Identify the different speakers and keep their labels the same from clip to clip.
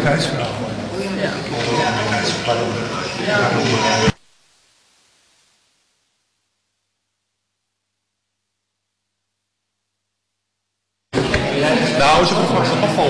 Speaker 1: onafhankelijkheidsverhaal.
Speaker 2: Ja.
Speaker 3: Nou, ze moeten straks afval.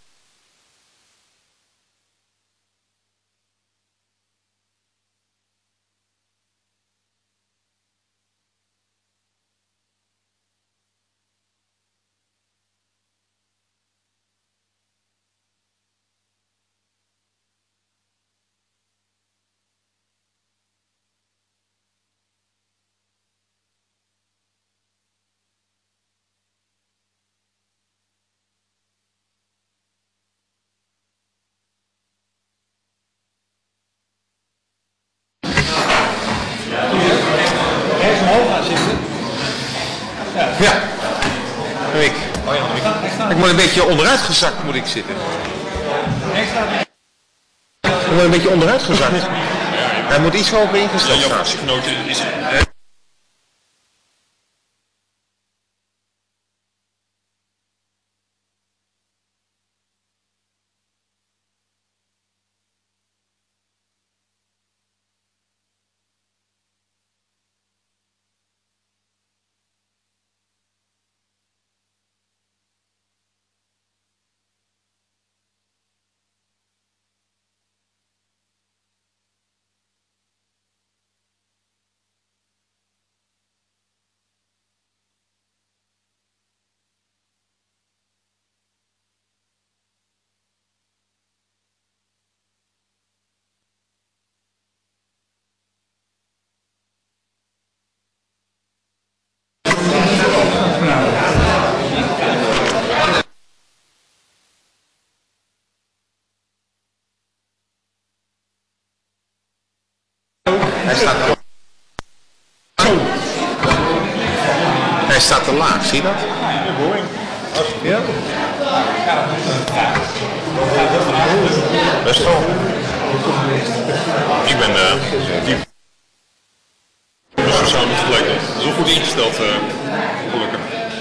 Speaker 3: Ja, ik. Ik moet een beetje onderuit gezakt moet ik zitten. Ik moet een beetje onderuit gezakt. Hij moet iets hoger ingesteld staan. Jouw fractiegenoot is... Hij staat te laag, zie je dat? Ja. Best wel. Ik ben dus zo niet gelijk. Dat is wel goed ingesteld, gelukkig.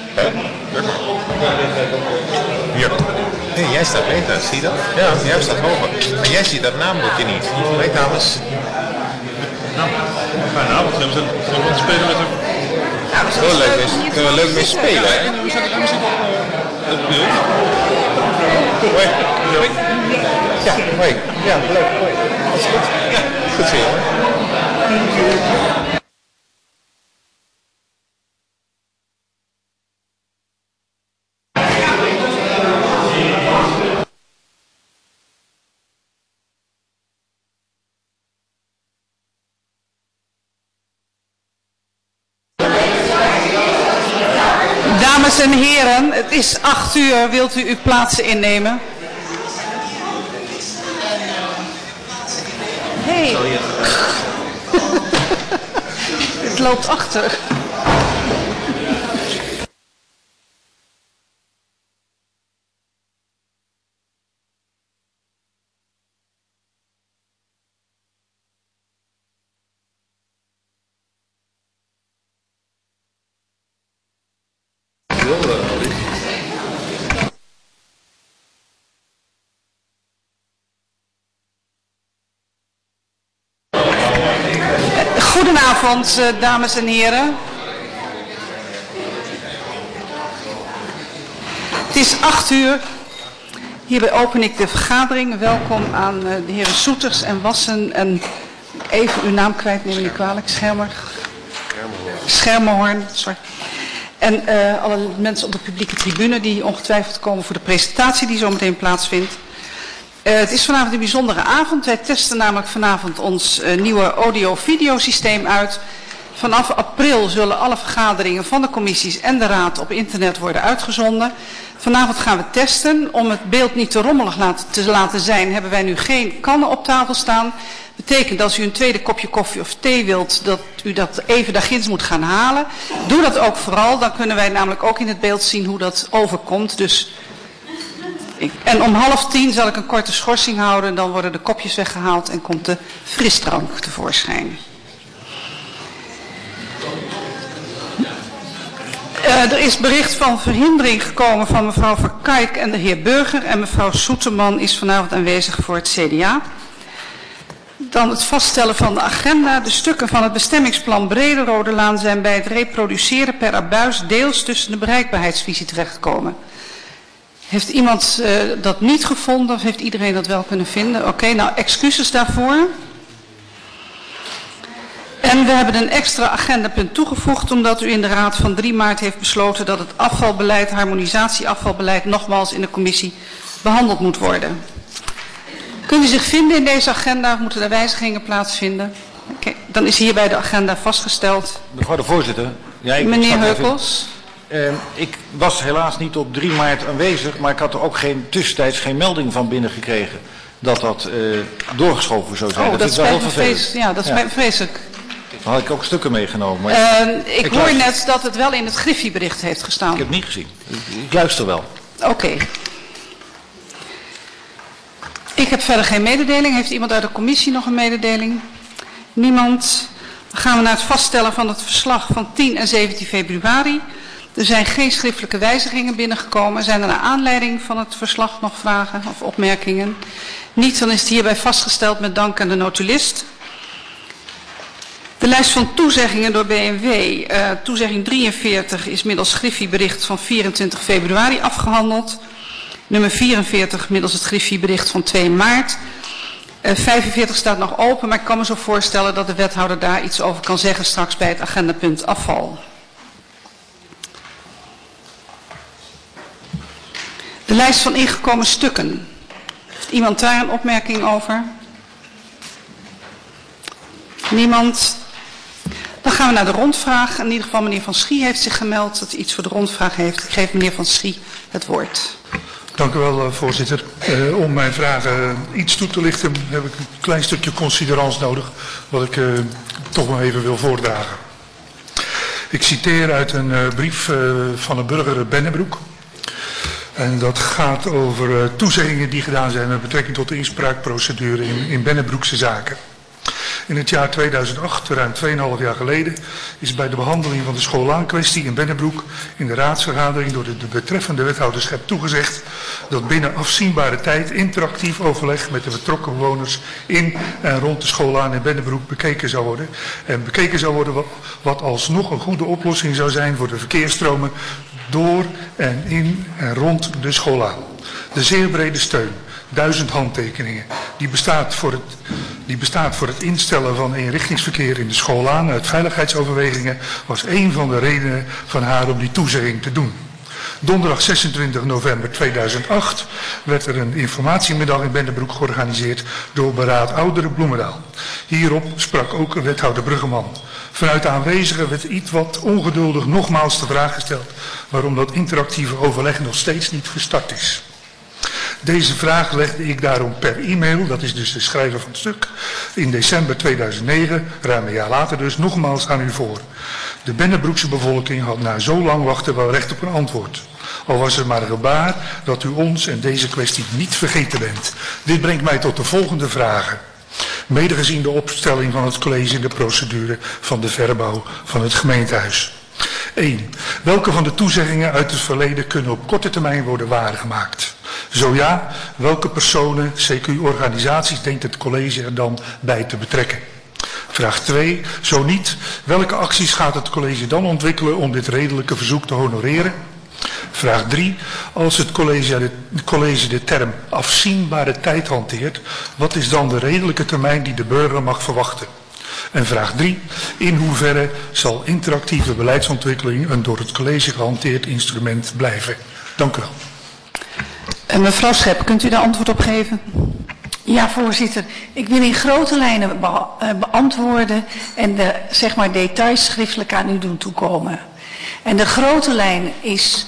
Speaker 3: Hier. Nee, jij staat beter, zie je dat? Ja, jij staat hoger. Maar jij ziet dat naambordje niet. Nee, dames. Nou, fijne avond. We zijn aan het spelen met hem. Ja, dat is wel leuk. Kunnen we leuk mee spelen, hè? We zitten op beeld. Hoi. Ja, hoi. Ja, leuk. Hoi. Alles goed? Ja, goed zien, hoor.
Speaker 2: Dames en heren, het is 8 uur. Wilt u uw plaatsen innemen? Hey. Het loopt achter. Goedenavond, dames en heren. Het is 8 uur. Hierbij open ik de vergadering. Welkom aan de heren Soeters en Wassen en even uw naam kwijt, neem me niet kwalijk. Schermerhorn. Sorry. En alle mensen op de publieke tribune die ongetwijfeld komen voor de presentatie die zometeen plaatsvindt. Het is vanavond een bijzondere avond. Wij testen namelijk vanavond ons nieuwe audio-videosysteem uit. Vanaf april zullen alle vergaderingen van de commissies en de raad op internet worden uitgezonden. Vanavond gaan we testen. Om het beeld niet te rommelig te laten zijn, hebben wij nu geen kannen op tafel staan. Betekent dat als u een tweede kopje koffie of thee wilt, dat u dat even daar ginds moet gaan halen. Doe dat ook vooral, dan kunnen wij namelijk ook in het beeld zien hoe dat overkomt. Dus en om 9:30 zal ik een korte schorsing houden. Dan worden de kopjes weggehaald en komt de frisdrank tevoorschijn. Er is bericht van verhindering gekomen van mevrouw Verkijk en de heer Burger. En mevrouw Soeterman is vanavond aanwezig voor het CDA. Dan het vaststellen van de agenda. De stukken van het bestemmingsplan Brederodelaan zijn bij het reproduceren per abuis deels tussen de bereikbaarheidsvisie terechtgekomen. Heeft iemand dat niet gevonden of heeft iedereen dat wel kunnen vinden? Oké, nou excuses daarvoor. En we hebben een extra agendapunt toegevoegd omdat u in de raad van 3 maart heeft besloten dat het afvalbeleid, harmonisatieafvalbeleid, nogmaals in de commissie behandeld moet worden. Kunt u zich vinden in deze agenda of moeten er wijzigingen plaatsvinden? Okay, dan is hierbij de agenda vastgesteld.
Speaker 1: Mevrouw de voorzitter. Ja,
Speaker 2: meneer Heukels.
Speaker 1: Ik was helaas niet op 3 maart aanwezig, maar ik had er ook tussentijds geen melding van binnengekregen dat doorgeschoven zou zijn.
Speaker 2: Oh, dat is wel heel vervelend. Ja, dat is bij vreselijk.
Speaker 1: Dan had ik ook stukken meegenomen. Maar
Speaker 2: ik hoor net dat het wel in het Griffie-bericht heeft gestaan.
Speaker 1: Ik heb het niet gezien. Ik luister wel.
Speaker 2: Oké. Ik heb verder geen mededeling. Heeft iemand uit de commissie nog een mededeling? Niemand. Dan gaan we naar het vaststellen van het verslag van 10 en 17 februari. Er zijn geen schriftelijke wijzigingen binnengekomen. Zijn er naar aanleiding van het verslag nog vragen of opmerkingen? Niet, dan is het hierbij vastgesteld met dank aan de notulist. De lijst van toezeggingen door BMW. Toezegging 43 is middels Griffie-bericht van 24 februari afgehandeld. Nummer 44 middels het Griffie-bericht van 2 maart. 45 staat nog open, maar ik kan me zo voorstellen dat de wethouder daar iets over kan zeggen straks bij het agendapunt afval. De lijst van ingekomen stukken. Heeft iemand daar een opmerking over? Niemand. Dan gaan we naar de rondvraag. In ieder geval meneer Van Schie heeft zich gemeld dat hij iets voor de rondvraag heeft. Ik geef meneer Van Schie het woord.
Speaker 4: Dank u wel, voorzitter. Om mijn vragen iets toe te lichten heb ik een klein stukje considerans nodig, wat ik toch nog even wil voordragen. Ik citeer uit een brief van een burger Bennebroek. En dat gaat over toezeggingen die gedaan zijn met betrekking tot de inspraakprocedure in Bennebroekse zaken. In het jaar 2008, ruim 2,5 jaar geleden, is bij de behandeling van de schoolaankwestie in Bennebroek in de raadsvergadering door de betreffende wethouderschap toegezegd dat binnen afzienbare tijd interactief overleg met de betrokken bewoners in en rond de schoolaan in Bennebroek bekeken zou worden. En bekeken zou worden wat alsnog een goede oplossing zou zijn voor de verkeersstromen door en in en rond de schoolaan. De zeer brede steun. 1000 handtekeningen. Die bestaat voor het instellen van eenrichtingsverkeer in de schoolaan uit veiligheidsoverwegingen was een van de redenen van haar om die toezegging te doen. Donderdag 26 november 2008 werd er een informatiemiddag in Bennebroek georganiseerd door Beraad Ouderen Bloemendaal. Hierop sprak ook wethouder Bruggeman. Vanuit de aanwezigen werd iets wat ongeduldig nogmaals de vraag gesteld waarom dat interactieve overleg nog steeds niet gestart is. Deze vraag legde ik daarom per e-mail, dat is dus de schrijver van het stuk, in december 2009, ruim een jaar later dus, nogmaals aan u voor. De Bennebroekse bevolking had na zo lang wachten wel recht op een antwoord. Al was er maar een gebaar dat u ons en deze kwestie niet vergeten bent. Dit brengt mij tot de volgende vragen. Mede gezien de opstelling van het college in de procedure van de verbouw van het gemeentehuis. 1. Welke van de toezeggingen uit het verleden kunnen op korte termijn worden waargemaakt? Zo ja, welke personen, CQ-organisaties, denkt het college er dan bij te betrekken? Vraag 2. Zo niet, welke acties gaat het college dan ontwikkelen om dit redelijke verzoek te honoreren? Vraag 3. Als het college de term afzienbare tijd hanteert, wat is dan de redelijke termijn die de burger mag verwachten? En vraag 3. In hoeverre zal interactieve beleidsontwikkeling een door het college gehanteerd instrument blijven? Dank u wel.
Speaker 2: Mevrouw Schep, kunt u daar antwoord op geven?
Speaker 5: Ja, voorzitter. Ik wil in grote lijnen beantwoorden en de details schriftelijk aan u doen toekomen. En de grote lijn is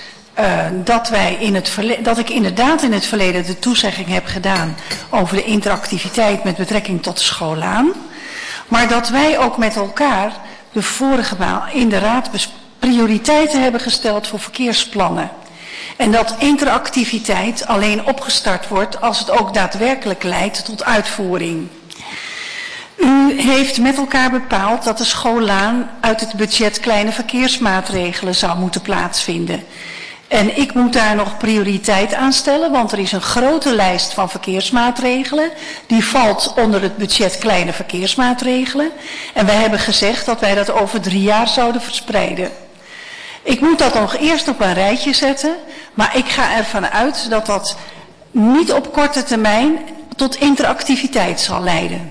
Speaker 5: dat ik inderdaad in het verleden de toezegging heb gedaan over de interactiviteit met betrekking tot de schoolaan. Maar dat wij ook met elkaar de vorige maal in de raad prioriteiten hebben gesteld voor verkeersplannen. En dat interactiviteit alleen opgestart wordt als het ook daadwerkelijk leidt tot uitvoering. U heeft met elkaar bepaald dat de schoollaan uit het budget kleine verkeersmaatregelen zou moeten plaatsvinden. En ik moet daar nog prioriteit aan stellen, want er is een grote lijst van verkeersmaatregelen. Die valt onder het budget kleine verkeersmaatregelen. En wij hebben gezegd dat wij dat over 3 jaar zouden verspreiden. Ik moet dat nog eerst op een rijtje zetten, maar ik ga ervan uit dat dat niet op korte termijn tot interactiviteit zal leiden.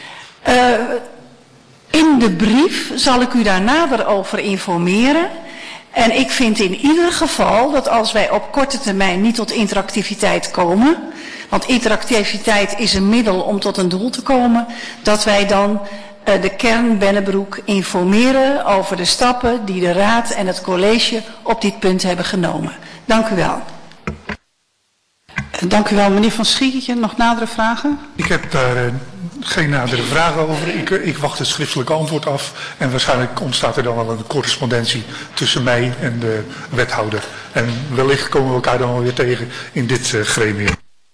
Speaker 5: In de brief zal ik u daar nader over informeren. En ik vind in ieder geval dat als wij op korte termijn niet tot interactiviteit komen, want interactiviteit is een middel om tot een doel te komen, dat wij dan de kern Bennebroek informeren over de stappen die de Raad en het college op dit punt hebben genomen. Dank u wel.
Speaker 2: Dank u wel. Meneer Van Schieketje, nog nadere vragen?
Speaker 4: Ik heb daar geen nadere vragen over. Ik wacht het schriftelijke antwoord af. En waarschijnlijk ontstaat er dan wel een correspondentie tussen mij en de wethouder. En wellicht komen we elkaar dan wel weer tegen in dit gremium.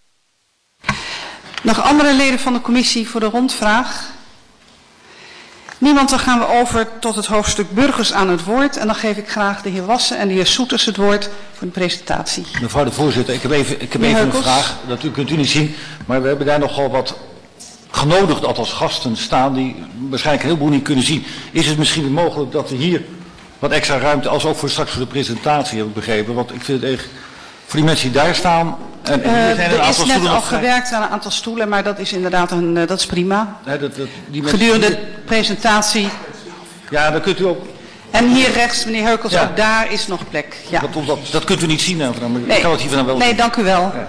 Speaker 2: Nog andere leden van de commissie voor de rondvraag? Niemand, dan gaan we over tot het hoofdstuk burgers aan het woord. En dan geef ik graag de heer Wassen en de heer Soeters het woord voor de presentatie.
Speaker 1: Mevrouw de voorzitter, ik heb even een vraag. Dat kunt u niet zien, maar we hebben daar nogal wat genodigd als gasten staan die waarschijnlijk een heleboel niet kunnen zien. Is het misschien mogelijk dat we hier wat extra ruimte, als ook voor straks voor de presentatie, heb ik begrepen. Want ik vind het echt, voor die mensen die daar staan. En hier zijn
Speaker 2: er is net al gewerkt aan een aantal stoelen, maar dat is inderdaad dat is prima.
Speaker 1: Nee,
Speaker 2: gedurende de presentatie.
Speaker 1: Ja, dan kunt u ook.
Speaker 2: En hier rechts, meneer Heukels, ja. Ook daar is nog plek. Ja.
Speaker 1: Dat kunt u niet zien. Maar
Speaker 2: nee,
Speaker 1: ik kan het hier van wel
Speaker 2: nee,
Speaker 1: zien.
Speaker 2: Dank u wel. Ja.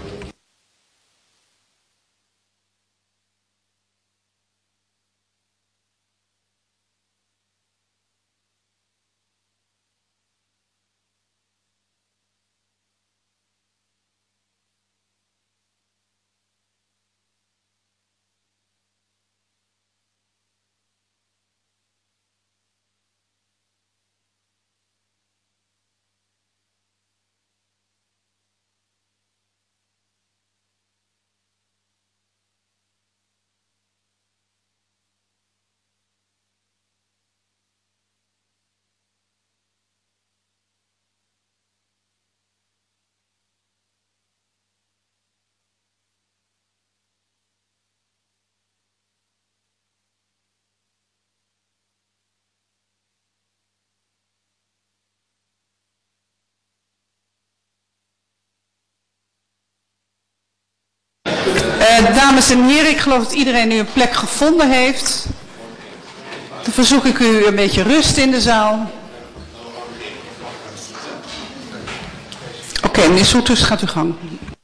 Speaker 2: Dames en heren, ik geloof dat iedereen nu een plek gevonden heeft. Dan verzoek ik u een beetje rust in de zaal. Oké, meneer Soeters, gaat uw gang.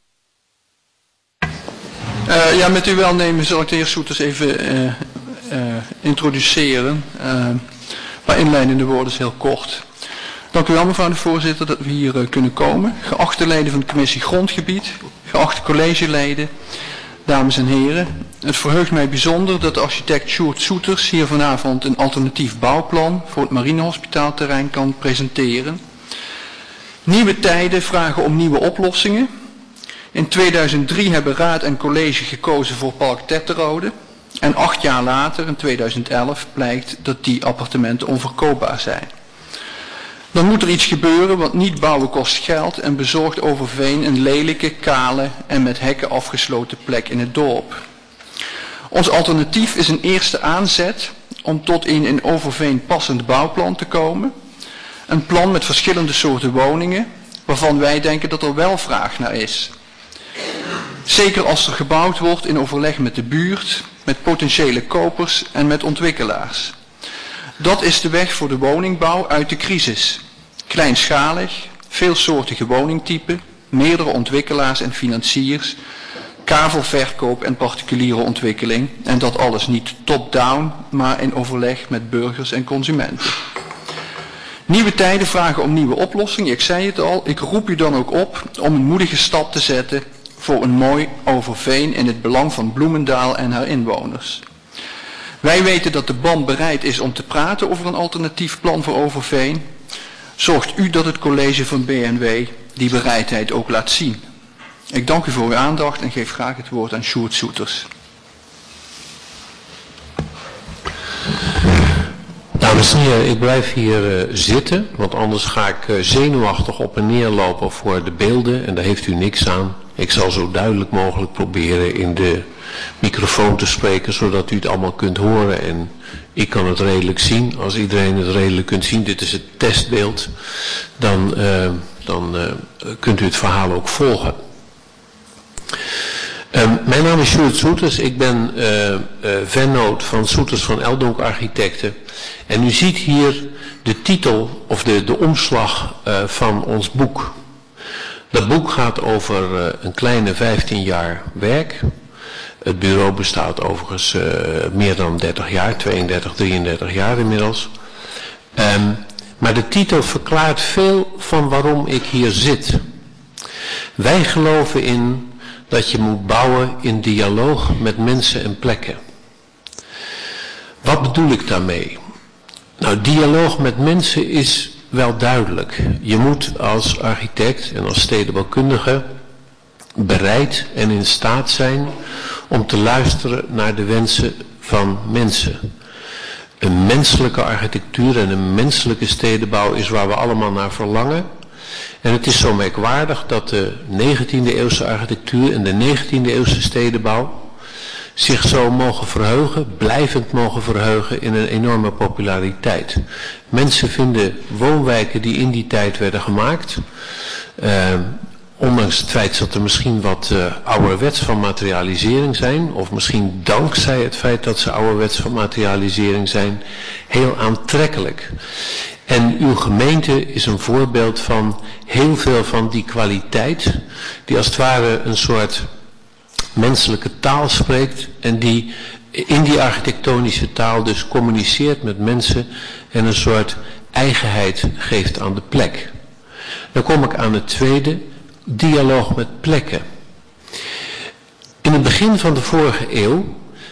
Speaker 6: Ja, met uw welnemen zal ik de heer Soeters even introduceren. Maar inleidende woorden is heel kort. Dank u wel, mevrouw de voorzitter, dat we hier kunnen komen. Geachte leden van de commissie Grondgebied, geachte collegeleden, dames en heren. Het verheugt mij bijzonder dat de architect Sjoerd Soeters hier vanavond een alternatief bouwplan voor het marinehospitaalterrein kan presenteren. Nieuwe tijden vragen om nieuwe oplossingen. In 2003 hebben raad en college gekozen voor Park Tetterode. En 8 jaar later, in 2011, blijkt dat die appartementen onverkoopbaar zijn. Dan moet er iets gebeuren, want niet bouwen kost geld en bezorgt Overveen een lelijke, kale en met hekken afgesloten plek in het dorp. Ons alternatief is een eerste aanzet om tot in Overveen passend bouwplan te komen. Een plan met verschillende soorten woningen, waarvan wij denken dat er wel vraag naar is. Zeker als er gebouwd wordt in overleg met de buurt, met potentiële kopers en met ontwikkelaars. Dat is de weg voor de woningbouw uit de crisis. Kleinschalig, veelsoortige woningtypen, meerdere ontwikkelaars en financiers, kavelverkoop en particuliere ontwikkeling. En dat alles niet top-down, maar in overleg met burgers en consumenten. Nieuwe tijden vragen om nieuwe oplossingen. Ik zei het al, ik roep u dan ook op om een moedige stap te zetten voor een mooi Overveen in het belang van Bloemendaal en haar inwoners. Wij weten dat de BAM bereid is om te praten over een alternatief plan voor Overveen. Zorgt u dat het college van BNW die bereidheid ook laat zien. Ik dank u voor uw aandacht en geef graag het woord aan Sjoerd Soeters.
Speaker 7: Beste heer, ik blijf hier zitten, want anders ga ik zenuwachtig op en neer lopen voor de beelden en daar heeft u niks aan. Ik zal zo duidelijk mogelijk proberen in de microfoon te spreken, zodat u het allemaal kunt horen en ik kan het redelijk zien. Als iedereen het redelijk kunt zien, dit is het testbeeld, dan kunt u het verhaal ook volgen. Mijn naam is Sjoerd Soeters, ik ben vennoot van Soeters van Eldonk Architecten. En u ziet hier de titel of de omslag van ons boek. Dat boek gaat over een kleine 15 jaar werk. Het bureau bestaat overigens meer dan 30 jaar, 32, 33 jaar inmiddels. Maar de titel verklaart veel van waarom ik hier zit. Wij geloven in dat je moet bouwen in dialoog met mensen en plekken. Wat bedoel ik daarmee? Nou, dialoog met mensen is wel duidelijk. Je moet als architect en als stedenbouwkundige bereid en in staat zijn om te luisteren naar de wensen van mensen. Een menselijke architectuur en een menselijke stedenbouw is waar we allemaal naar verlangen. En het is zo merkwaardig dat de 19e eeuwse architectuur en de 19e eeuwse stedenbouw zich zo mogen verheugen, blijvend mogen verheugen in een enorme populariteit. Mensen vinden woonwijken die in die tijd werden gemaakt, ondanks het feit dat er misschien wat ouderwets van materialisering zijn, of misschien dankzij het feit dat ze ouderwets van materialisering zijn, heel aantrekkelijk. En uw gemeente is een voorbeeld van heel veel van die kwaliteit, die als het ware een soort menselijke taal spreekt en die in die architectonische taal dus communiceert met mensen en een soort eigenheid geeft aan de plek. Dan kom ik aan het tweede, dialoog met plekken. In het begin van de vorige eeuw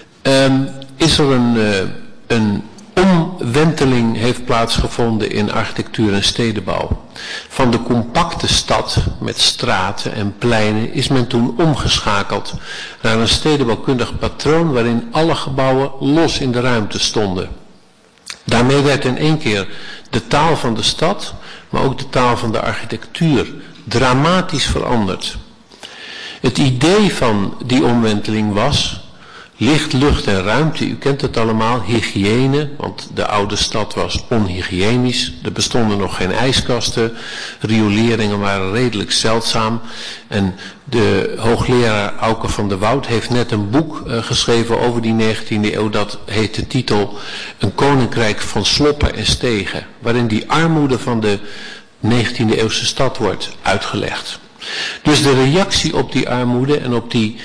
Speaker 7: is er een omwenteling heeft plaatsgevonden in architectuur en stedenbouw. Van de compacte stad met straten en pleinen is men toen omgeschakeld naar een stedenbouwkundig patroon waarin alle gebouwen los in de ruimte stonden. Daarmee werd in één keer de taal van de stad, maar ook de taal van de architectuur dramatisch veranderd. Het idee van die omwenteling was licht, lucht en ruimte, u kent het allemaal, hygiëne, want de oude stad was onhygiënisch, er bestonden nog geen ijskasten, rioleringen waren redelijk zeldzaam en de hoogleraar Auke van der Woud heeft net een boek geschreven over die 19e eeuw, dat heet de titel Een koninkrijk van sloppen en stegen, waarin die armoede van de 19e eeuwse stad wordt uitgelegd. Dus de reactie op die armoede en op die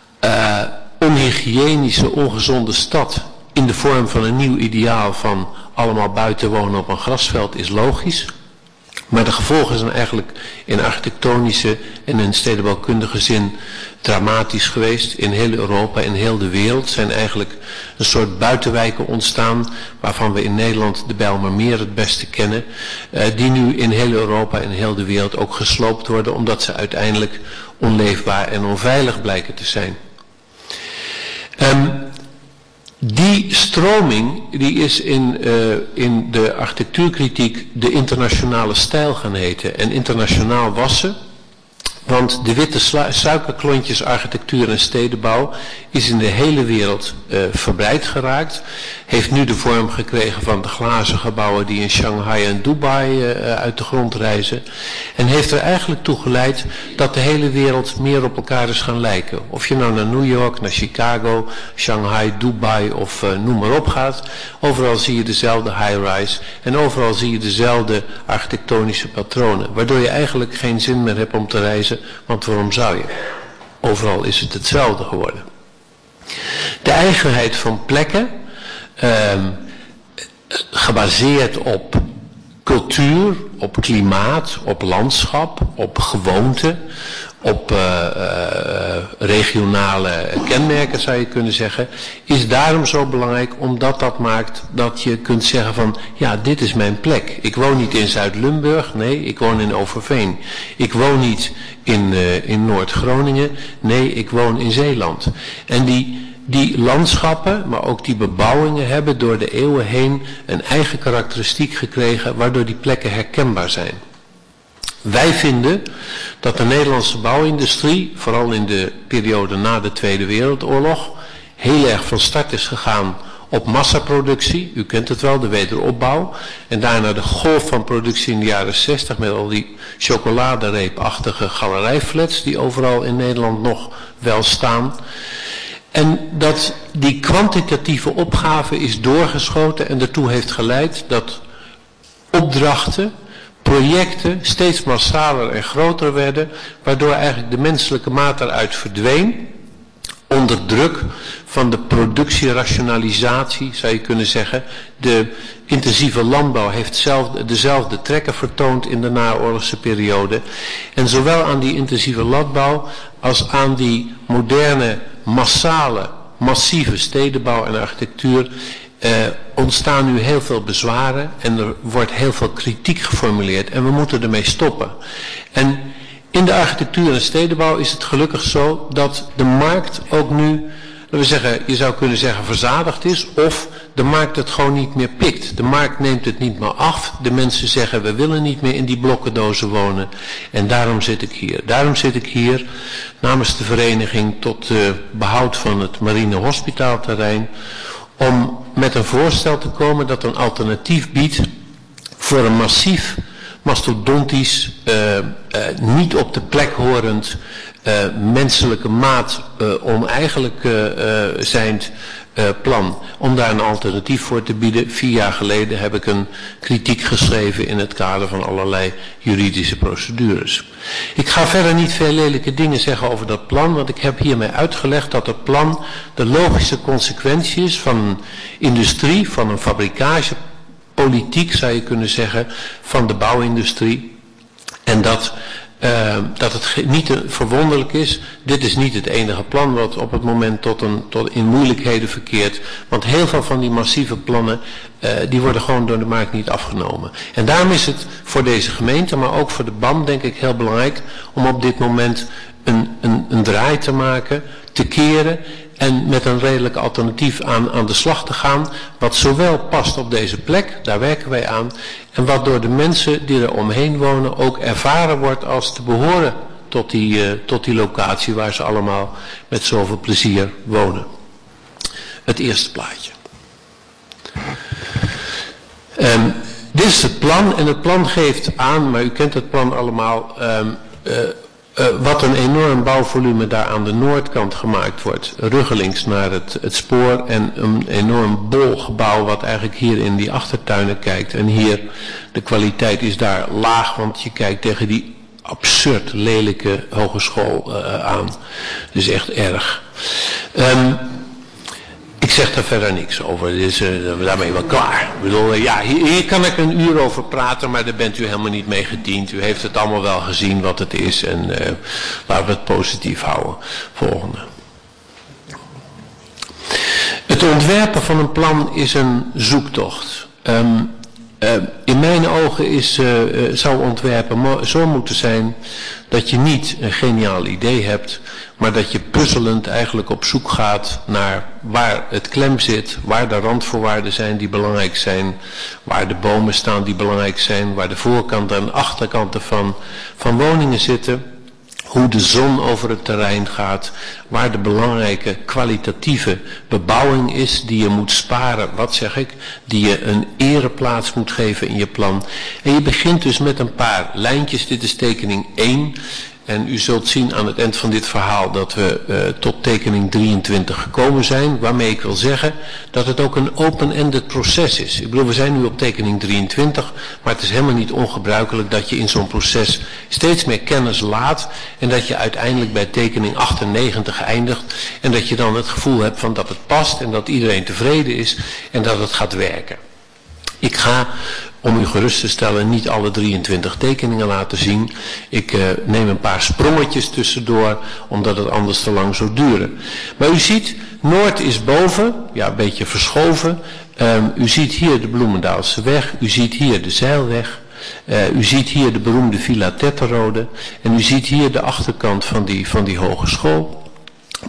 Speaker 7: onhygiënische, ongezonde stad in de vorm van een nieuw ideaal van allemaal buiten wonen op een grasveld is logisch. Maar de gevolgen zijn eigenlijk in architectonische en in stedenbouwkundige zin dramatisch geweest. In heel Europa, in heel de wereld zijn eigenlijk een soort buitenwijken ontstaan, waarvan we in Nederland de Bijlmermeer het beste kennen, die nu in heel Europa en heel de wereld ook gesloopt worden, omdat ze uiteindelijk onleefbaar en onveilig blijken te zijn. Die stroming die is in de architectuurkritiek de internationale stijl gaan heten. En internationaal was ze, want de witte suikerklontjes architectuur en stedenbouw is in de hele wereld verbreid geraakt. Heeft nu de vorm gekregen van de glazen gebouwen die in Shanghai en Dubai uit de grond rijzen. En heeft er eigenlijk toe geleid dat de hele wereld meer op elkaar is gaan lijken. Of je nou naar New York, naar Chicago, Shanghai, Dubai of noem maar op gaat. Overal zie je dezelfde high-rise en overal zie je dezelfde architectonische patronen. Waardoor je eigenlijk geen zin meer hebt om te reizen, want waarom zou je? Overal is het hetzelfde geworden. De eigenheid van plekken, gebaseerd op cultuur, op klimaat, op landschap, op gewoonte, op regionale kenmerken zou je kunnen zeggen, is daarom zo belangrijk omdat dat maakt dat je kunt zeggen van ja, dit is mijn plek. Ik woon niet in Zuid-Limburg, nee, ik woon in Overveen. Ik woon niet in Noord-Groningen, nee, ik woon in Zeeland. En die landschappen, maar ook die bebouwingen hebben door de eeuwen heen een eigen karakteristiek gekregen, waardoor die plekken herkenbaar zijn. Wij vinden dat de Nederlandse bouwindustrie, vooral in de periode na de Tweede Wereldoorlog, heel erg van start is gegaan op massaproductie. U kent het wel, de wederopbouw. En daarna de golf van productie in de jaren 60 met al die chocoladereepachtige galerijflats die overal in Nederland nog wel staan. En dat die kwantitatieve opgave is doorgeschoten en daartoe heeft geleid dat opdrachten, projecten steeds massaler en groter werden, waardoor eigenlijk de menselijke maat eruit verdween, onder druk van de productierationalisatie, zou je kunnen zeggen. De intensieve landbouw heeft dezelfde trekken vertoond in de naoorlogse periode. En zowel aan die intensieve landbouw als aan die moderne, massieve stedenbouw en architectuur ontstaan nu heel veel bezwaren en er wordt heel veel kritiek geformuleerd en we moeten ermee stoppen. En in de architectuur en stedenbouw is het gelukkig zo dat de markt ook nu, je zou kunnen zeggen verzadigd is, of de markt het gewoon niet meer pikt. De markt neemt het niet meer af. De mensen zeggen we willen niet meer in die blokkendozen wonen. En daarom zit ik hier. Daarom zit ik hier namens de vereniging tot behoud van het Marine Hospitaalterrein, om met een voorstel te komen dat een alternatief biedt voor een massief, mastodontisch, niet op de plek horend, menselijke maat oneigenlijk zijnd plan. Om daar een alternatief voor te bieden. 4 jaar geleden heb ik een kritiek geschreven in het kader van allerlei juridische procedures. Ik ga verder niet veel lelijke dingen zeggen over dat plan, want ik heb hiermee uitgelegd dat het plan de logische consequentie is van een industrie, van een fabrikagepolitiek zou je kunnen zeggen, van de bouwindustrie. En dat het niet verwonderlijk is, dit is niet het enige plan wat op het moment tot in moeilijkheden verkeert. Want heel veel van die massieve plannen, die worden gewoon door de markt niet afgenomen. En daarom is het voor deze gemeente, maar ook voor de BAM denk ik heel belangrijk om op dit moment een draai te maken, te keren en met een redelijk alternatief aan de slag te gaan, wat zowel past op deze plek, daar werken wij aan, en wat door de mensen die er omheen wonen ook ervaren wordt als te behoren tot die locatie waar ze allemaal met zoveel plezier wonen. Het eerste plaatje. Dit is het plan en het plan geeft aan, maar u kent het plan allemaal, wat een enorm bouwvolume daar aan de noordkant gemaakt wordt. Ruggelings naar het spoor en een enorm bol gebouw wat eigenlijk hier in die achtertuinen kijkt. En hier, de kwaliteit is daar laag, want je kijkt tegen die absurd lelijke hogeschool aan. Dus echt erg. Ik zeg daar verder niks over, dus daarmee wel klaar. Ik bedoel, hier kan ik een uur over praten, maar daar bent u helemaal niet mee gediend. U heeft het allemaal wel gezien wat het is en laten we het positief houden. Volgende. Het ontwerpen van een plan is een zoektocht. In mijn ogen zou ontwerpen zo moeten zijn dat je niet een geniaal idee hebt, maar dat je puzzelend eigenlijk op zoek gaat naar waar het klem zit, waar de randvoorwaarden zijn die belangrijk zijn, waar de bomen staan die belangrijk zijn, waar de voorkanten en achterkanten van woningen zitten, hoe de zon over het terrein gaat, waar de belangrijke kwalitatieve bebouwing is die je moet sparen, wat zeg ik, die je een ereplaats moet geven in je plan. En je begint dus met een paar lijntjes, dit is tekening 1. En u zult zien aan het eind van dit verhaal dat we tot tekening 23 gekomen zijn. Waarmee ik wil zeggen dat het ook een open-ended proces is. Ik bedoel, we zijn nu op tekening 23. Maar het is helemaal niet ongebruikelijk dat je in zo'n proces steeds meer kennis laat. En dat je uiteindelijk bij tekening 98 eindigt. En dat je dan het gevoel hebt van dat het past en dat iedereen tevreden is. En dat het gaat werken. Ik ga, om u gerust te stellen, niet alle 23 tekeningen laten zien. Ik neem een paar sprongetjes tussendoor, omdat het anders te lang zou duren. Maar u ziet, Noord is boven, ja een beetje verschoven. U ziet hier de Bloemendaalse weg, u ziet hier de Zeilweg. U ziet hier de beroemde Villa Tetterode. En u ziet hier de achterkant van die hogeschool.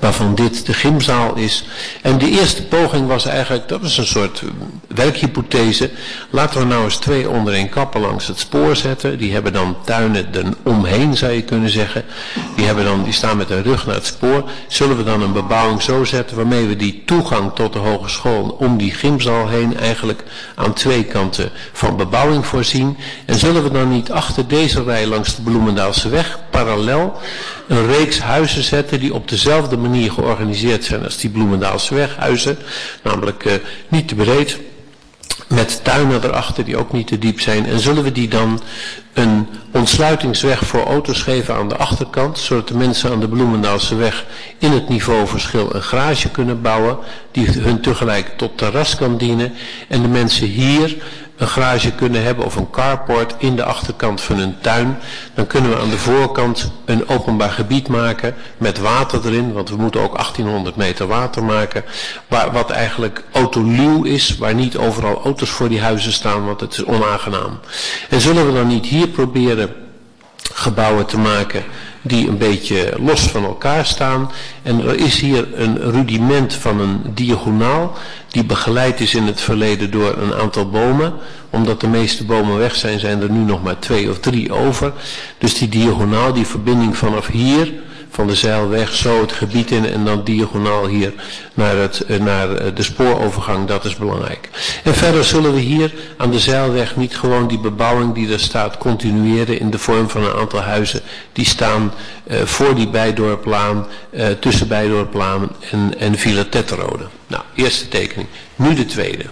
Speaker 7: waarvan dit de gymzaal is. En de eerste poging was eigenlijk, dat was een soort werkhypothese, laten we nou eens 2 onder 1 kappen langs het spoor zetten. Die hebben dan tuinen omheen, zou je kunnen zeggen. Die staan met een rug naar het spoor. Zullen we dan een bebouwing zo zetten waarmee we die toegang tot de hogeschool om die gymzaal heen eigenlijk aan 2 kanten van bebouwing voorzien? En zullen we dan niet achter deze rij langs de Bloemendaalseweg parallel een reeks huizen zetten die op dezelfde manier georganiseerd zijn als die Bloemendaalseweghuizen, namelijk niet te breed, met tuinen erachter die ook niet te diep zijn. En zullen we die dan een ontsluitingsweg voor auto's geven aan de achterkant, zodat de mensen aan de Bloemendaalseweg in het niveauverschil een garage kunnen bouwen, die hun tegelijk tot terras kan dienen, en de mensen hier een garage kunnen hebben of een carport in de achterkant van hun tuin. Dan kunnen we aan de voorkant een openbaar gebied maken met water erin, want we moeten ook 1800 meter water maken, wat eigenlijk autoluw is, waar niet overal auto's voor die huizen staan, want het is onaangenaam. En zullen we dan niet hier proberen gebouwen te maken die een beetje los van elkaar staan. En er is hier een rudiment van een diagonaal die begeleid is in het verleden door een aantal bomen. Omdat de meeste bomen weg zijn, zijn er nu nog maar 2 of 3 over. Dus die diagonaal, die verbinding vanaf hier, van de Zeilweg, zo het gebied in en dan diagonaal hier naar de spoorovergang, dat is belangrijk. En verder zullen we hier aan de Zeilweg niet gewoon die bebouwing die er staat continueren in de vorm van een aantal huizen die staan voor die Bijdorplaan, tussen Bijdorplaan en Villa Tetterode. Nou, eerste tekening. Nu de tweede.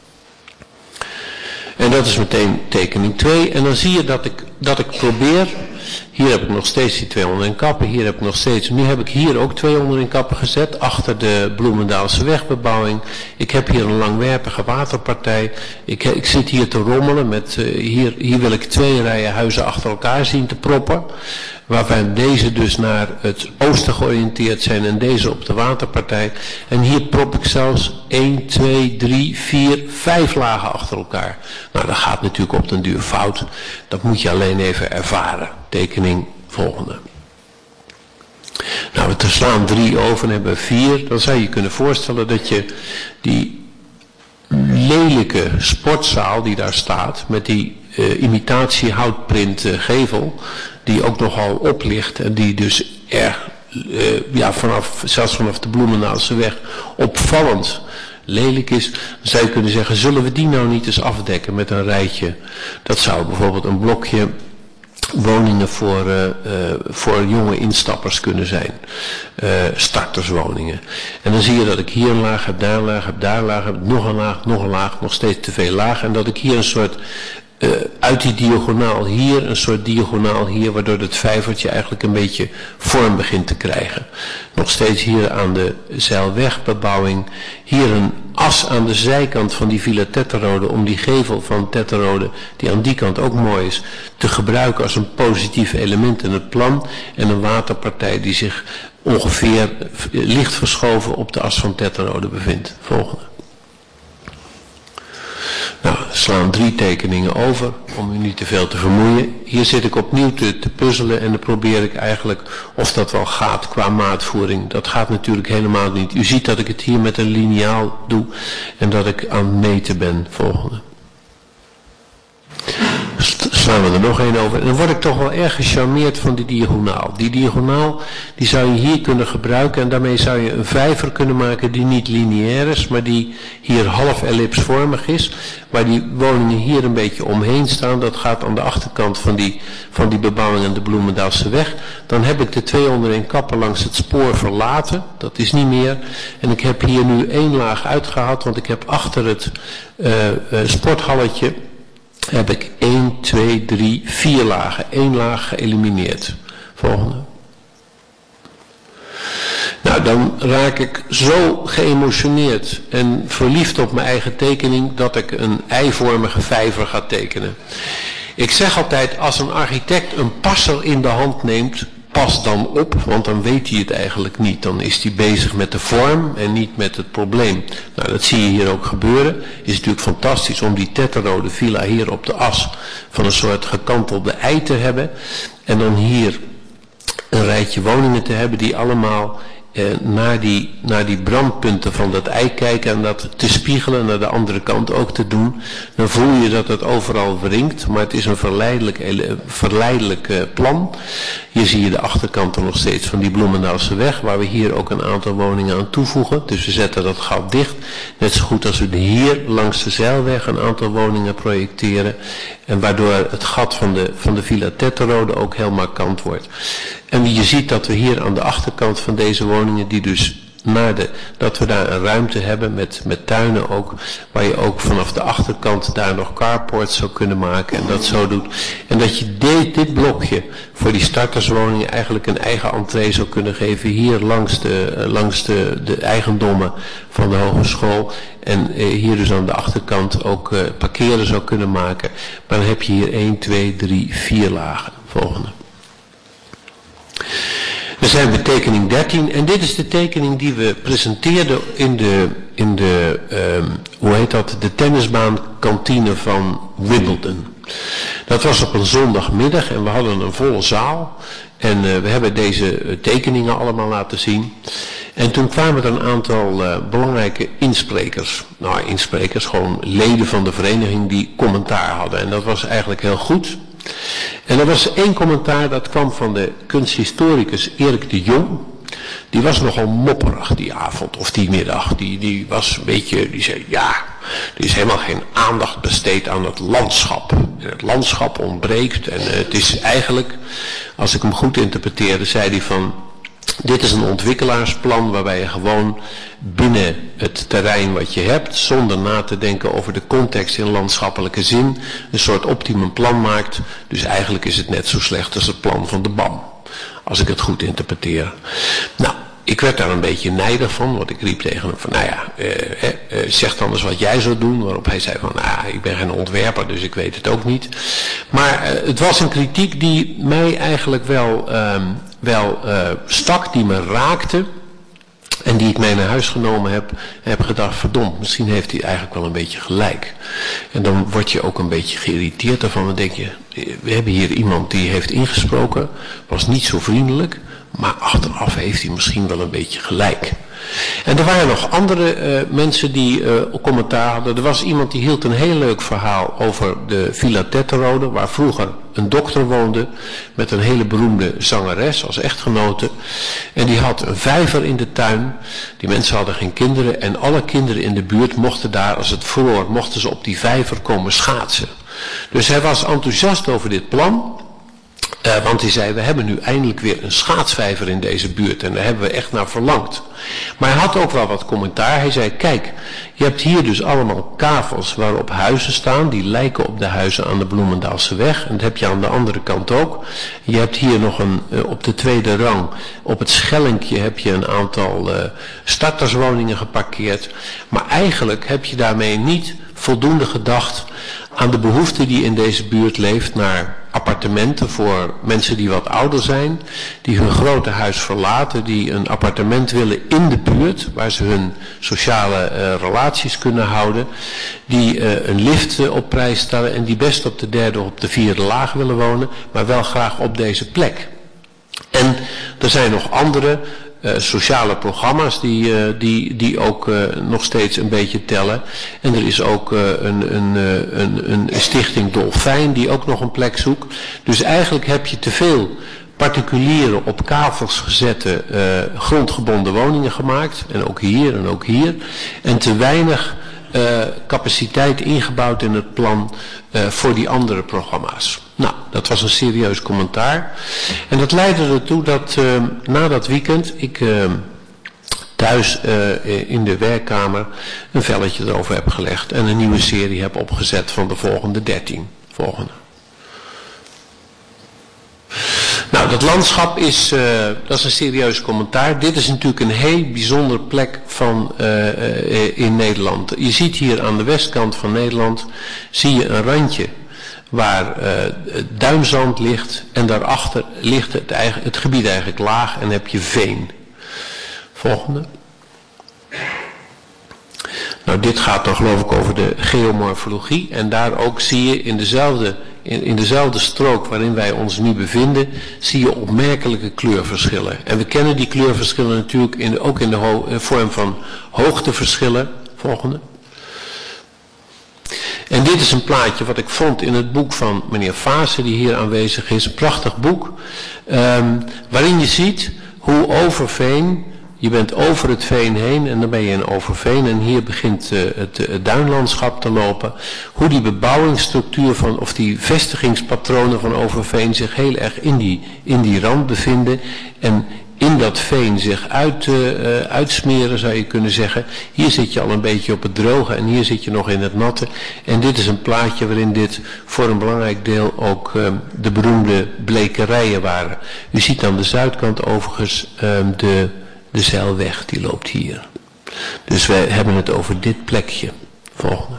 Speaker 7: En dat is meteen tekening 2. En dan zie je dat ik probeer. Hier heb ik nog steeds die 2 onder 1 kappen. Hier heb ik nog steeds. Nu heb ik hier ook 2 onder 1 kappen gezet. Achter de Bloemendaalse wegbebouwing. Ik heb hier een langwerpige waterpartij. Ik zit hier te rommelen. Hier wil ik 2 rijen huizen achter elkaar zien te proppen. Waarvan deze dus naar het oosten georiënteerd zijn en deze op de waterpartij. En hier prop ik zelfs 1, 2, 3, 4, 5 lagen achter elkaar. Nou, dat gaat natuurlijk op den duur fout. Dat moet je alleen even ervaren. Tekening volgende. Nou, we slaan 3 over en hebben 4. Dan zou je kunnen voorstellen dat je die lelijke sportzaal die daar staat, met die imitatie houtprint gevel, die ook nogal oplicht en die dus erg, zelfs vanaf de Bloemendaalse weg, opvallend lelijk is, dan zou je kunnen zeggen, zullen we die nou niet eens afdekken met een rijtje? Dat zou bijvoorbeeld een blokje woningen voor jonge instappers kunnen zijn. Starterswoningen. En dan zie je dat ik hier een laag heb, daar een laag heb, daar een laag heb, nog een laag, nog steeds te veel laag. En dat ik hier een soort uit die diagonaal hier, een soort diagonaal hier, waardoor het vijvertje eigenlijk een beetje vorm begint te krijgen. Nog steeds hier aan de Zeilwegbebouwing, hier een as aan de zijkant van die Villa Tetterode, om die gevel van Tetterode, die aan die kant ook mooi is, te gebruiken als een positief element in het plan, en een waterpartij die zich ongeveer licht verschoven op de as van Tetterode bevindt. Volgende. Nou, slaan 3 tekeningen over, om u niet te veel te vermoeien. Hier zit ik opnieuw te puzzelen en dan probeer ik eigenlijk of dat wel gaat qua maatvoering. Dat gaat natuurlijk helemaal niet. U ziet dat ik het hier met een liniaal doe en dat ik aan het meten ben. Volgende. Slaan we er nog één over. En dan word ik toch wel erg gecharmeerd van die diagonaal. Die diagonaal die zou je hier kunnen gebruiken en daarmee zou je een vijver kunnen maken die niet lineair is, maar die hier half ellipsvormig is, waar die woningen hier een beetje omheen staan. Dat gaat aan de achterkant van die bebouwing aan de Bloemendaalse weg. Dan heb ik de 2 onder 1 kappen langs het spoor verlaten. Dat is niet meer. En ik heb hier nu 1 laag uitgehaald, want ik heb achter het sporthalletje heb ik 1, 2, 3, 4 lagen. 1 laag geëlimineerd. Volgende. Nou, dan raak ik zo geëmotioneerd en verliefd op mijn eigen tekening dat ik een eivormige vijver ga tekenen. Ik zeg altijd, als een architect een passer in de hand neemt, pas dan op, want dan weet hij het eigenlijk niet. Dan is hij bezig met de vorm en niet met het probleem. Nou, dat zie je hier ook gebeuren. Is natuurlijk fantastisch om die Tetterode villa hier op de as van een soort gekantelde ei te hebben. En dan hier een rijtje woningen te hebben die allemaal naar die brandpunten van dat ei kijken en dat te spiegelen naar de andere kant ook te doen, dan voel je dat het overal wringt, maar het is een verleidelijk plan. Hier zie je de achterkant nog steeds van die Bloemendaalse weg, waar we hier ook een aantal woningen aan toevoegen. Dus we zetten dat gat dicht, net zo goed als we hier langs de Zeilweg een aantal woningen projecteren. En waardoor het gat van de Villa Tetterode ook heel markant wordt. En je ziet dat we hier aan de achterkant van deze woningen, die dus dat we daar een ruimte hebben met tuinen ook, waar je ook vanaf de achterkant daar nog carports zou kunnen maken en dat zo doet. En dat je dit blokje voor die starterswoningen eigenlijk een eigen entree zou kunnen geven hier langs de eigendommen van de hogeschool. En hier dus aan de achterkant ook parkeren zou kunnen maken. Maar dan heb je hier 1, 2, 3, 4 lagen. Volgende. Dan zijn we tekening 13 en dit is de tekening die we presenteerden in de de tennisbaankantine van Wimbledon. Dat was op een zondagmiddag en we hadden een volle zaal en we hebben deze tekeningen allemaal laten zien. En toen kwamen er een aantal belangrijke insprekers. Nou, insprekers, gewoon leden van de vereniging die commentaar hadden en dat was eigenlijk heel goed. En er was één commentaar, dat kwam van de kunsthistoricus Erik de Jong. Die was nogal mopperig die avond of die middag. Die was een beetje, die zei ja, er is helemaal geen aandacht besteed aan het landschap. En het landschap ontbreekt en het is eigenlijk, als ik hem goed interpreteerde, zei hij van, dit is een ontwikkelaarsplan waarbij je gewoon binnen het terrein wat je hebt, zonder na te denken over de context in landschappelijke zin, een soort optimum plan maakt. Dus eigenlijk is het net zo slecht als het plan van de BAM, als ik het goed interpreteer. Nou, ik werd daar een beetje nijdig van, want ik riep tegen hem van, nou ja, zeg dan eens wat jij zou doen. Waarop hij zei van, nou, ik ben geen ontwerper, dus ik weet het ook niet. Maar het was een kritiek die mij eigenlijk wel stak, die me raakte. En die ik mee naar huis genomen heb. En heb gedacht, verdomd, misschien heeft hij eigenlijk wel een beetje gelijk. En dan word je ook een beetje geïrriteerd daarvan. Dan denk je, we hebben hier iemand die heeft ingesproken. Was niet zo vriendelijk. Maar achteraf heeft hij misschien wel een beetje gelijk. En er waren nog andere mensen die commentaar hadden. Er was iemand die hield een heel leuk verhaal over de Villa Tetterode, waar vroeger een dokter woonde met een hele beroemde zangeres als echtgenote. En die had een vijver in de tuin. Die mensen hadden geen kinderen en alle kinderen in de buurt mochten daar, als het vroor, mochten ze op die vijver komen schaatsen. Dus hij was enthousiast over dit plan. Want hij zei, we hebben nu eindelijk weer een schaatsvijver in deze buurt en daar hebben we echt naar verlangd. Maar hij had ook wel wat commentaar. Hij zei, kijk, je hebt hier dus allemaal kavels waarop huizen staan. Die lijken op de huizen aan de Bloemendaalse weg. En dat heb je aan de andere kant ook. Je hebt hier nog op de tweede rang, op het Schellinkje heb je een aantal starterswoningen geparkeerd. Maar eigenlijk heb je daarmee niet voldoende gedacht aan de behoefte die in deze buurt leeft naar appartementen voor mensen die wat ouder zijn, die hun grote huis verlaten, die een appartement willen in de buurt, waar ze hun sociale relaties kunnen houden, die een lift op prijs stellen en die best op de derde of op de vierde laag willen wonen, maar wel graag op deze plek. En er zijn nog andere sociale programma's die ook nog steeds een beetje tellen. En er is ook een stichting Dolfijn die ook nog een plek zoekt. Dus eigenlijk heb je te veel particuliere op kavels gezette grondgebonden woningen gemaakt. En ook hier en ook hier. En te weinig capaciteit ingebouwd in het plan voor die andere programma's. Nou, dat was een serieus commentaar. En dat leidde ertoe dat na dat weekend ik thuis in de werkkamer een velletje erover heb gelegd en een nieuwe serie heb opgezet van de volgende 13. Volgende. Nou, dat landschap dat is een serieus commentaar. Dit is natuurlijk een heel bijzondere plek in Nederland. Je ziet hier aan de westkant van Nederland, zie je een randje waar duinzand ligt en daarachter ligt het gebied eigenlijk laag en heb je veen. Volgende. Nou, dit gaat dan geloof ik over de geomorfologie en daar ook zie je in dezelfde in dezelfde strook waarin wij ons nu bevinden, zie je opmerkelijke kleurverschillen. En we kennen die kleurverschillen natuurlijk ook in de vorm van hoogteverschillen. Volgende. En dit is een plaatje wat ik vond in het boek van meneer Vaassen, die hier aanwezig is. Een prachtig boek, waarin je ziet hoe Overveen, je bent over het veen heen en dan ben je in Overveen en hier begint het duinlandschap te lopen. Hoe die bebouwingsstructuur of die vestigingspatronen van Overveen zich heel erg in die rand bevinden en in dat veen zich uitsmeren, zou je kunnen zeggen. Hier zit je al een beetje op het droge en hier zit je nog in het natte. En dit is een plaatje waarin dit voor een belangrijk deel ook de beroemde blekerijen waren. U ziet aan de zuidkant overigens de zeilweg, die loopt hier. Dus wij hebben het over dit plekje. Volgende.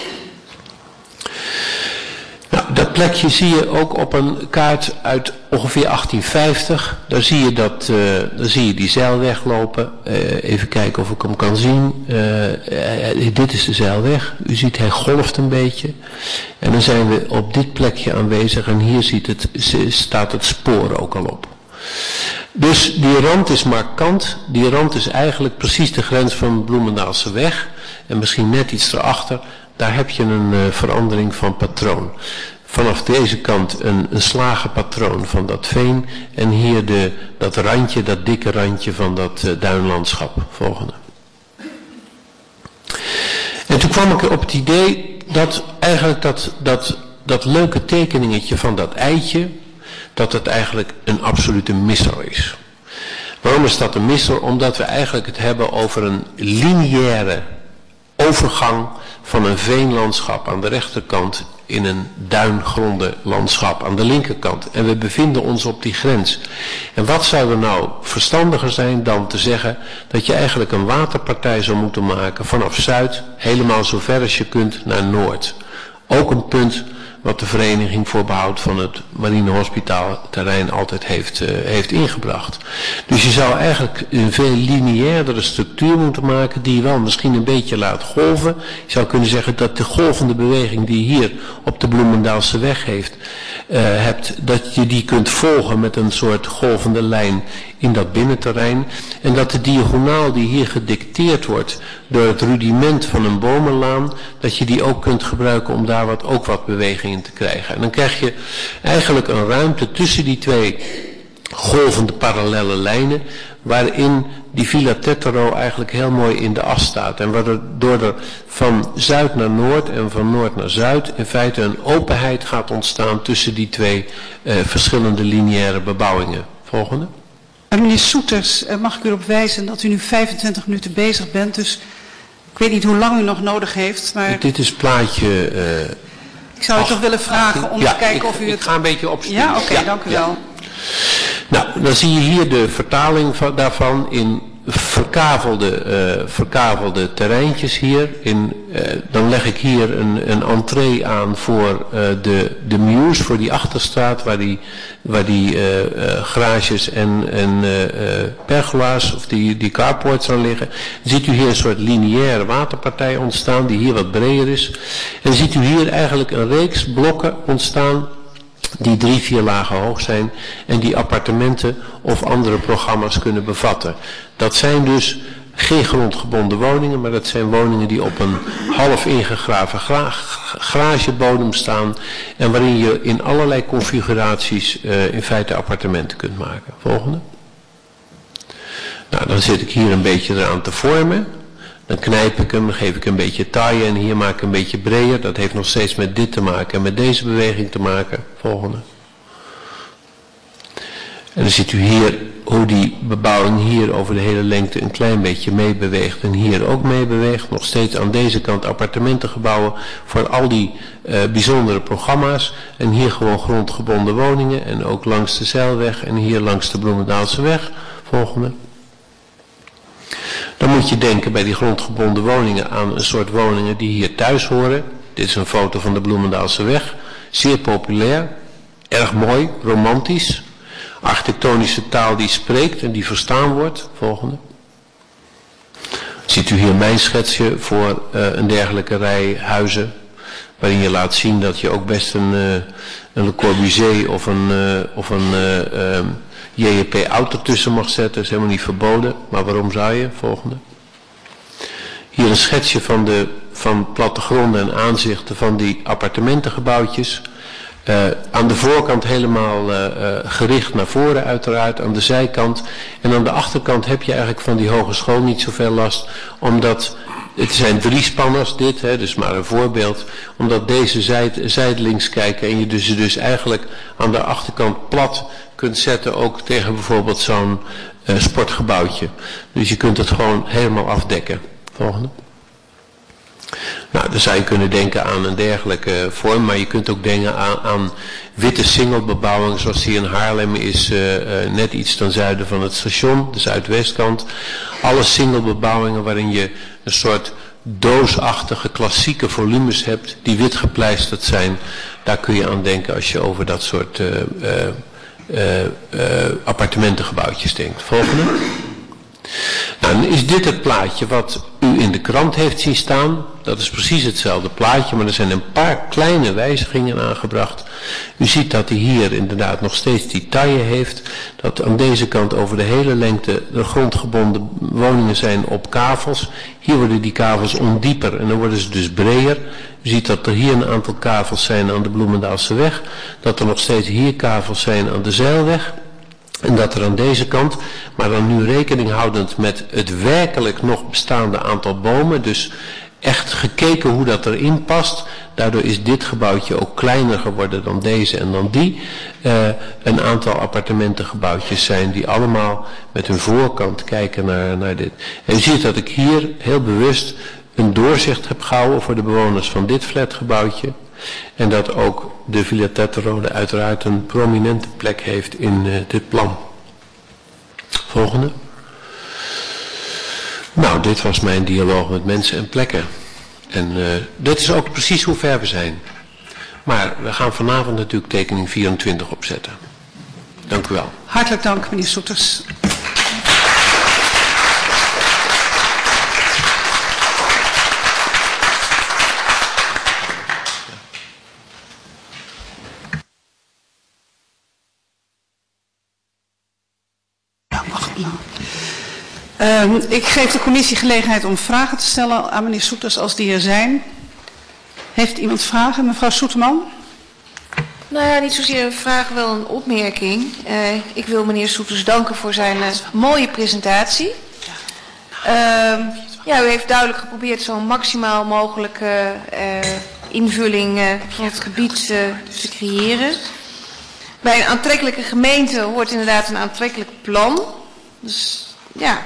Speaker 7: Nou, dat plekje zie je ook op een kaart uit ongeveer 1850. Daar zie je die zeilweg lopen. Even kijken of ik hem kan zien. Dit is de zeilweg. U ziet, hij golft een beetje. En dan zijn we op dit plekje aanwezig. En hier staat het spoor ook al op. Dus die rand is markant. Die rand is eigenlijk precies de grens van de Bloemendaalse weg. En misschien net iets erachter. Daar heb je een verandering van patroon. Vanaf deze kant een slagenpatroon van dat veen. En hier dat randje, dat dikke randje van dat duinlandschap. Volgende. En toen kwam ik op het idee dat eigenlijk dat leuke tekeningetje van dat eitje, dat het eigenlijk een absolute misser is. Waarom is dat een misser? Omdat we eigenlijk het hebben over een lineaire overgang van een veenlandschap aan de rechterkant in een duingrondenlandschap aan de linkerkant. En we bevinden ons op die grens. En wat zou er nou verstandiger zijn dan te zeggen dat je eigenlijk een waterpartij zou moeten maken vanaf zuid, helemaal zo ver als je kunt naar noord. Ook een punt wat de vereniging voor behoud van het marinehospitaalterrein altijd heeft ingebracht. Dus je zou eigenlijk een veel lineairdere structuur moeten maken die je wel misschien een beetje laat golven. Je zou kunnen zeggen dat de golvende beweging die je hier op de Bloemendaalse weg hebt, dat je die kunt volgen met een soort golvende lijn in dat binnenterrein. En dat de diagonaal die hier gedicteerd wordt door het rudiment van een bomenlaan, dat je die ook kunt gebruiken om daar ook wat beweging in te krijgen. En dan krijg je eigenlijk een ruimte tussen die twee golvende parallelle lijnen, waarin die Villa Tetero eigenlijk heel mooi in de as staat. En waardoor er van zuid naar noord en van noord naar zuid in feite een openheid gaat ontstaan tussen die twee verschillende lineaire bebouwingen. Volgende.
Speaker 2: Meneer Soeters, mag ik u erop wijzen dat u nu 25 minuten bezig bent, dus ik weet niet hoe lang u nog nodig heeft. Maar
Speaker 7: dit is plaatje...
Speaker 2: ik zou u toch willen vragen om te kijken of u het...
Speaker 7: Ik ga een beetje opsturen.
Speaker 2: Ja, oké, dank u wel.
Speaker 7: Nou, dan zie je hier de vertaling daarvan in verkavelde terreintjes hier. Dan leg ik hier een entree aan voor de Mews, voor die achterstraat waar die garages en pergola's of die carports aan liggen. Dan ziet u hier een soort lineaire waterpartij ontstaan die hier wat breder is. En dan ziet u hier eigenlijk een reeks blokken ontstaan die 3-4 lagen hoog zijn en die appartementen of andere programma's kunnen bevatten. Dat zijn dus geen grondgebonden woningen, maar dat zijn woningen die op een half ingegraven garagebodem staan en waarin je in allerlei configuraties in feite appartementen kunt maken. Volgende. Nou, dan zit ik hier een beetje eraan te vormen. Dan knijp ik hem, dan geef ik een beetje taille en hier maak ik een beetje breder. Dat heeft nog steeds met dit te maken en met deze beweging te maken. Volgende. En dan ziet u hier hoe die bebouwing hier over de hele lengte een klein beetje meebeweegt en hier ook meebeweegt. Nog steeds aan deze kant appartementengebouwen voor al die bijzondere programma's. En hier gewoon grondgebonden woningen en ook langs de Zeilweg en hier langs de Bloemendaalse weg. Volgende. Dan moet je denken bij die grondgebonden woningen aan een soort woningen die hier thuis horen. Dit is een foto van de Bloemendaalse weg. Zeer populair, erg mooi, romantisch. Architectonische taal die spreekt en die verstaan wordt. Volgende. Ziet u hier mijn schetsje voor een dergelijke rij huizen. waarin je laat zien dat je ook best een Le Corbusier of een JEP auto tussen mag zetten. Dat is helemaal niet verboden, maar waarom zou je? Volgende. Hier een schetsje van plattegronden en aanzichten van die appartementengebouwtjes. Aan de voorkant helemaal gericht naar voren uiteraard, aan de zijkant. En aan de achterkant heb je eigenlijk van die hogeschool niet zoveel last, omdat het zijn 3 spanners dit, dus maar een voorbeeld, omdat deze zijdelings kijken en je dus eigenlijk aan de achterkant plat kunt zetten, ook tegen bijvoorbeeld zo'n sportgebouwtje. Dus je kunt het gewoon helemaal afdekken. Volgende. Nou, dan zou je kunnen denken aan een dergelijke vorm, maar je kunt ook denken aan witte singelbebouwing zoals die in Haarlem is, net iets ten zuiden van het station, de zuidwestkant. Alle singelbebouwingen waarin je een soort doosachtige klassieke volumes hebt die wit gepleisterd zijn, daar kun je aan denken als je over dat soort appartementengebouwtjes denkt. Volgende. Nou, dan is dit het plaatje wat u in de krant heeft zien staan. Dat is precies hetzelfde plaatje, maar er zijn een paar kleine wijzigingen aangebracht. U ziet dat hij hier inderdaad nog steeds die taille heeft. Dat aan deze kant over de hele lengte de grondgebonden woningen zijn op kavels. Hier worden die kavels ondieper en dan worden ze dus breder. U ziet dat er hier een aantal kavels zijn aan de Bloemendaalseweg. Dat er nog steeds hier kavels zijn aan de Zeilweg. En dat er aan deze kant, maar dan nu rekening houdend met het werkelijk nog bestaande aantal bomen, dus echt gekeken hoe dat erin past. Daardoor is dit gebouwtje ook kleiner geworden dan deze en dan die. Een aantal appartementengebouwtjes zijn die allemaal met hun voorkant kijken naar dit. En u ziet dat ik hier heel bewust een doorzicht heb gehouden voor de bewoners van dit flatgebouwtje. En dat ook de Villa Tetterode uiteraard een prominente plek heeft in dit plan. Volgende. Nou, dit was mijn dialoog met mensen en plekken. En dit is ook precies hoe ver we zijn. Maar we gaan vanavond natuurlijk tekening 24 opzetten. Dank u wel.
Speaker 2: Hartelijk dank, meneer Soeters. Ik geef de commissie gelegenheid om vragen te stellen aan meneer Soeters als die er zijn. Heeft iemand vragen? Mevrouw Soeterman?
Speaker 8: Nou ja, niet zozeer een vraag, wel een opmerking. Ik wil meneer Soeters danken voor zijn mooie presentatie. Ja, u heeft duidelijk geprobeerd zo'n maximaal mogelijke invulling van het gebied te creëren. Bij een aantrekkelijke gemeente hoort inderdaad een aantrekkelijk plan. Dus ja.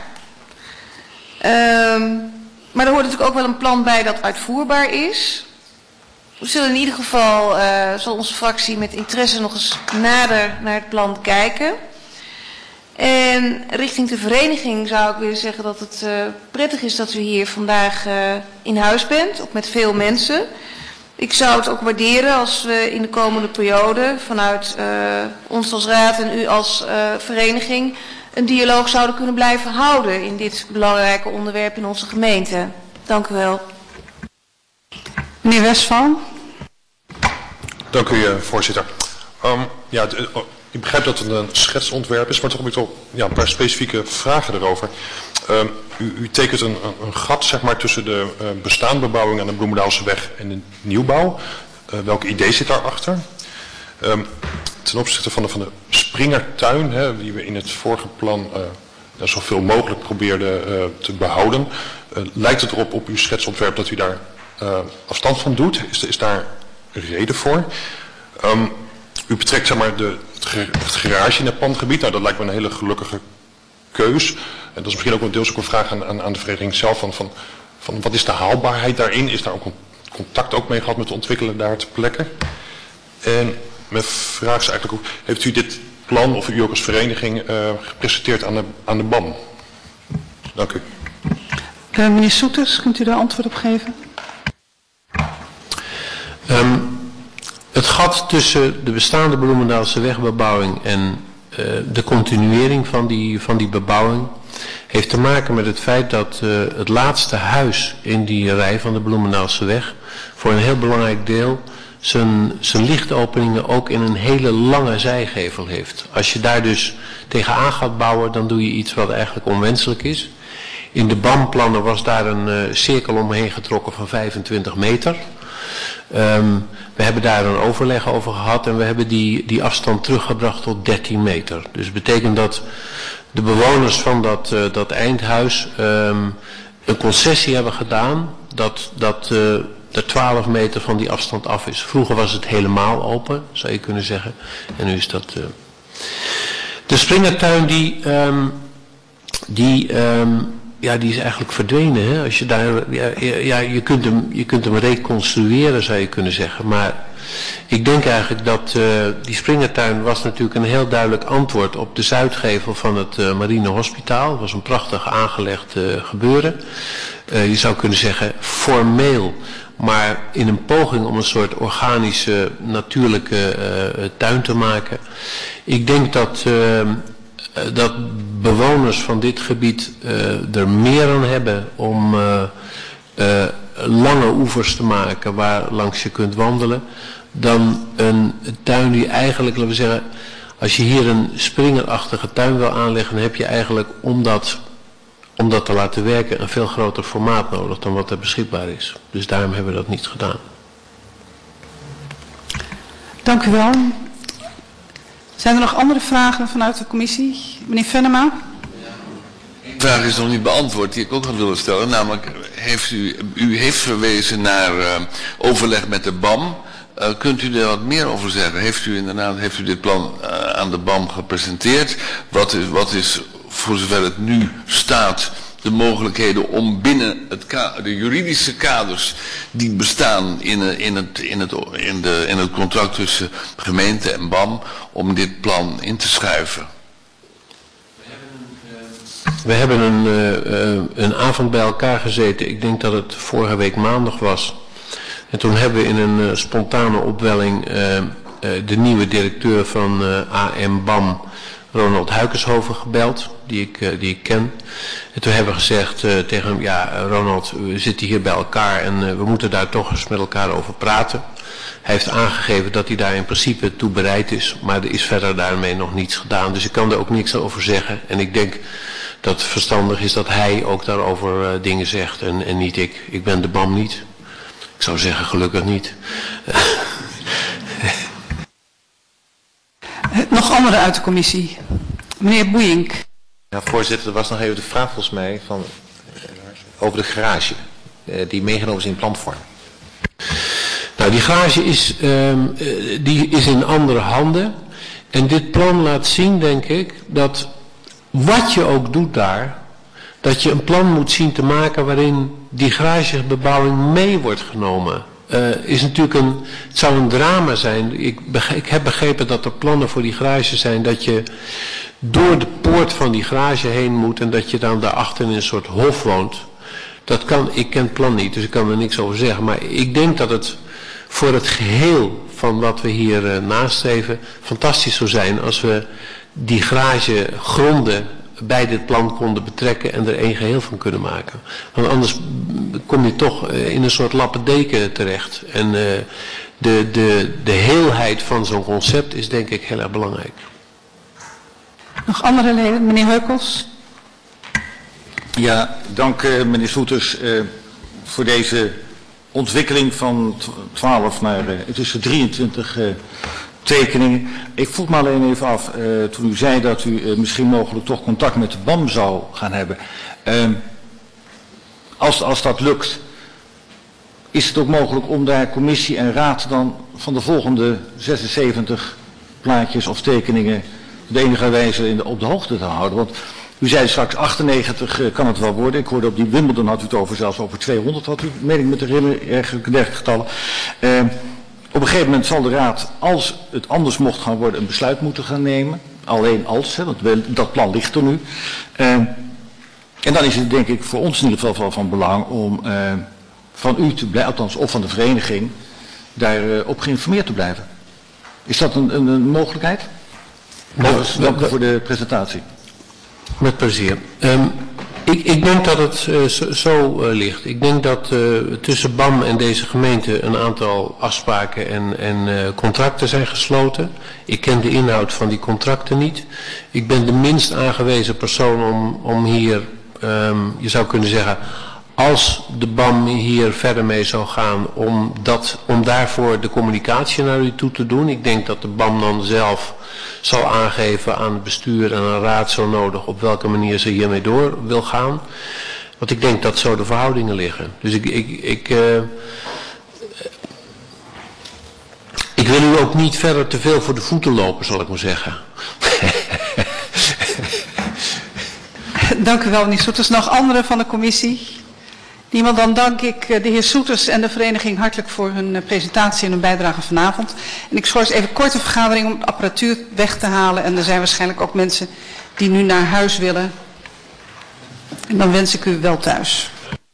Speaker 8: Maar er hoort natuurlijk ook wel een plan bij dat uitvoerbaar is. We zullen in ieder geval, zal onze fractie met interesse nog eens nader naar het plan kijken. En richting de vereniging zou ik willen zeggen dat het prettig is dat u hier vandaag in huis bent, ook met veel mensen. Ik zou het ook waarderen als we in de komende periode vanuit ons als raad en u als vereniging een dialoog zouden kunnen blijven houden in dit belangrijke onderwerp in onze gemeente. Dank u wel.
Speaker 2: Meneer Westphal.
Speaker 9: Dank u, voorzitter. Ja, ik begrijp dat het een schetsontwerp is, maar toch heb ik toch een paar specifieke vragen erover. U tekent een gat zeg maar, tussen de bestaande bebouwing aan de Bloemendaalseweg en de nieuwbouw. Welk idee zit daarachter? Ten opzichte van de Springertuin, die we in het vorige plan zoveel mogelijk probeerden te behouden, lijkt het erop op uw schetsontwerp dat u daar afstand van doet? Is daar een reden voor? U betrekt zeg maar, het garage in het pandgebied. Nou, dat lijkt me een hele gelukkige keus. En dat is misschien ook deels ook een vraag aan de vereniging zelf. Van wat is de haalbaarheid daarin? Is daar ook contact ook mee gehad met de ontwikkelaar daar ter plekke? En mijn vraag is eigenlijk ook, heeft u dit plan of u ook als vereniging gepresenteerd aan de BAM? Dank u.
Speaker 2: Meneer Soeters, kunt u daar antwoord op geven?
Speaker 7: Het gat tussen de bestaande Bloemendaalse wegbebouwing en de continuering van die bebouwing heeft te maken met het feit dat het laatste huis in die rij van de Bloemendaalse weg voor een heel belangrijk deel zijn lichtopeningen ook in een hele lange zijgevel heeft. Als je daar dus tegenaan gaat bouwen, dan doe je iets wat eigenlijk onwenselijk is. In de BAM-plannen was daar een cirkel omheen getrokken van 25 meter. We hebben daar een overleg over gehad en we hebben die afstand teruggebracht tot 13 meter. Dus dat betekent dat de bewoners van dat eindhuis een concessie hebben gedaan dat er 12 meter van die afstand af is. Vroeger was het helemaal open, zou je kunnen zeggen. En nu is dat... De springertuin die is eigenlijk verdwenen. Hè? Als je daar, je kunt hem reconstrueren, zou je kunnen zeggen. Maar ik denk eigenlijk dat die springertuin was natuurlijk een heel duidelijk antwoord op de zuidgevel van het Marine Hospitaal. Het was een prachtig aangelegd gebeuren. Je zou kunnen zeggen formeel, maar in een poging om een soort organische, natuurlijke tuin te maken. Ik denk dat bewoners van dit gebied er meer aan hebben om lange oevers te maken waar langs je kunt wandelen, dan een tuin die eigenlijk, laten we zeggen, als je hier een springerachtige tuin wil aanleggen, dan heb je eigenlijk om dat te laten werken een veel groter formaat nodig dan wat er beschikbaar is. Dus daarom hebben we dat niet gedaan.
Speaker 2: Dank u wel. Zijn er nog andere vragen vanuit de commissie? Meneer Venema?
Speaker 10: De vraag is nog niet beantwoord die ik ook had willen stellen. Namelijk, u heeft verwezen naar overleg met de BAM. Kunt u daar wat meer over zeggen? Heeft u dit plan aan de BAM gepresenteerd? Wat is, voor zover het nu staat, de mogelijkheden om binnen de juridische kaders die bestaan in het contract tussen gemeente en BAM, om dit plan in te schuiven?
Speaker 7: We hebben een avond bij elkaar gezeten. Ik denk dat het vorige week maandag was. En toen hebben we in een spontane opwelling de nieuwe directeur van AM BAM, Ronald Huikershoven, gebeld, die ik ken. En toen hebben we gezegd tegen hem, ja Ronald, we zitten hier bij elkaar en we moeten daar toch eens met elkaar over praten. Hij heeft aangegeven dat hij daar in principe toe bereid is, maar er is verder daarmee nog niets gedaan. Dus ik kan er ook niks over zeggen. En ik denk dat het verstandig is dat hij ook daarover dingen zegt en niet ik. Ik ben de BAM niet. Ik zou zeggen gelukkig niet.
Speaker 2: Nog anderen uit de commissie. Meneer Boeink.
Speaker 3: Ja, voorzitter, er was nog even de vraag volgens mij over de garage. Die meegenomen is in plantvorm.
Speaker 7: Nou, die garage is in andere handen. En dit plan laat zien, denk ik, dat wat je ook doet daar, dat je een plan moet zien te maken waarin die garagebebouwing mee wordt genomen. Is natuurlijk het zou een drama zijn. Ik heb begrepen dat er plannen voor die garage zijn dat je door de poort van die garage heen moet en dat je dan daarachter in een soort hof woont. Dat kan, ik ken het plan niet, dus ik kan er niks over zeggen. Maar ik denk dat het voor het geheel van wat we hier nastreven fantastisch zou zijn als we die garagegronden bij dit plan konden betrekken en er één geheel van kunnen maken. Want anders kom je toch in een soort lappendeken terecht. En de heelheid van zo'n concept is denk ik heel erg belangrijk.
Speaker 2: Nog andere leden? Meneer Heukels?
Speaker 1: Ja, dank meneer Soeters voor deze ontwikkeling van 12 naar tussen 23 tekeningen. Ik vroeg me alleen even af, toen u zei dat u misschien mogelijk toch contact met de BAM zou gaan hebben. Als dat lukt, is het ook mogelijk om daar commissie en raad dan van de volgende 76 plaatjes of tekeningen op de enige wijze op de hoogte te houden? Want u zei straks 98 kan het wel worden. Ik hoorde op die Wimbledon had u het over, zelfs over 200 had u, meen ik met de dergelijke getallen. Op een gegeven moment zal de raad, als het anders mocht gaan worden, een besluit moeten gaan nemen. Alleen als, hè, want dat plan ligt er nu. En dan is het denk ik voor ons in ieder geval van belang om van u te blijven, althans of van de vereniging, daarop geïnformeerd te blijven. Is dat een mogelijkheid? Dank voor de presentatie.
Speaker 7: Met plezier. Ik denk dat het zo ligt. Ik denk dat tussen BAM en deze gemeente een aantal afspraken en contracten zijn gesloten. Ik ken de inhoud van die contracten niet. Ik ben de minst aangewezen persoon om hier, je zou kunnen zeggen, als de BAM hier verder mee zou gaan, om daarvoor de communicatie naar u toe te doen. Ik denk dat de BAM dan zelf zal aangeven aan het bestuur en aan raad zo nodig op welke manier ze hiermee door wil gaan. Want ik denk dat zo de verhoudingen liggen. Dus ik wil u ook niet verder te veel voor de voeten lopen, zal ik maar zeggen.
Speaker 2: Dank u wel, meneer Soeters. Nog anderen van de commissie? Niemand, dan dank ik de heer Soeters en de vereniging hartelijk voor hun presentatie en hun bijdrage vanavond. En ik schors even kort de vergadering om de apparatuur weg te halen. En er zijn waarschijnlijk ook mensen die nu naar huis willen. En dan wens ik u wel thuis.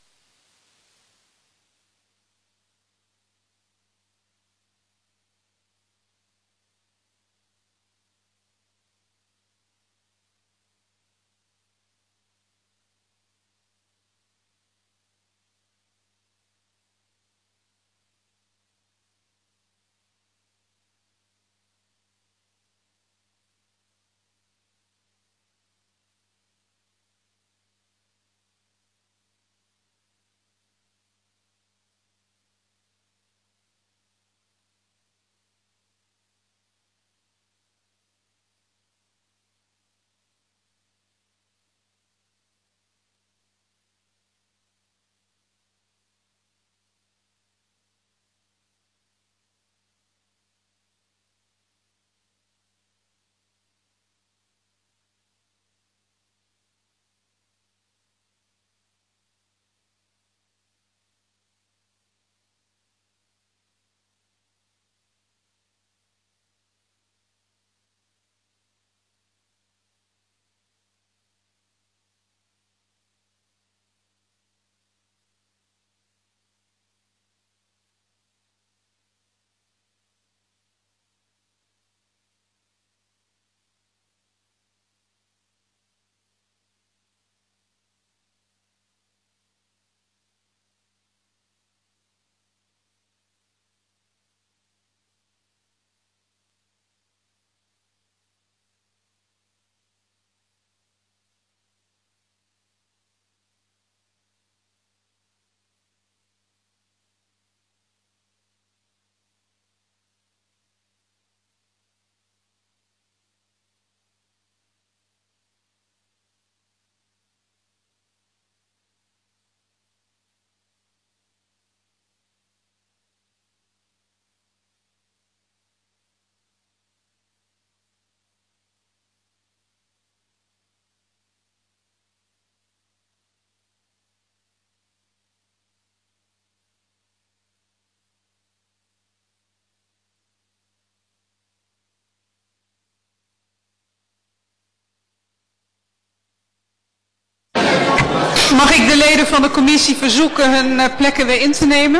Speaker 2: Mag ik de leden van de commissie verzoeken hun plekken weer in te nemen?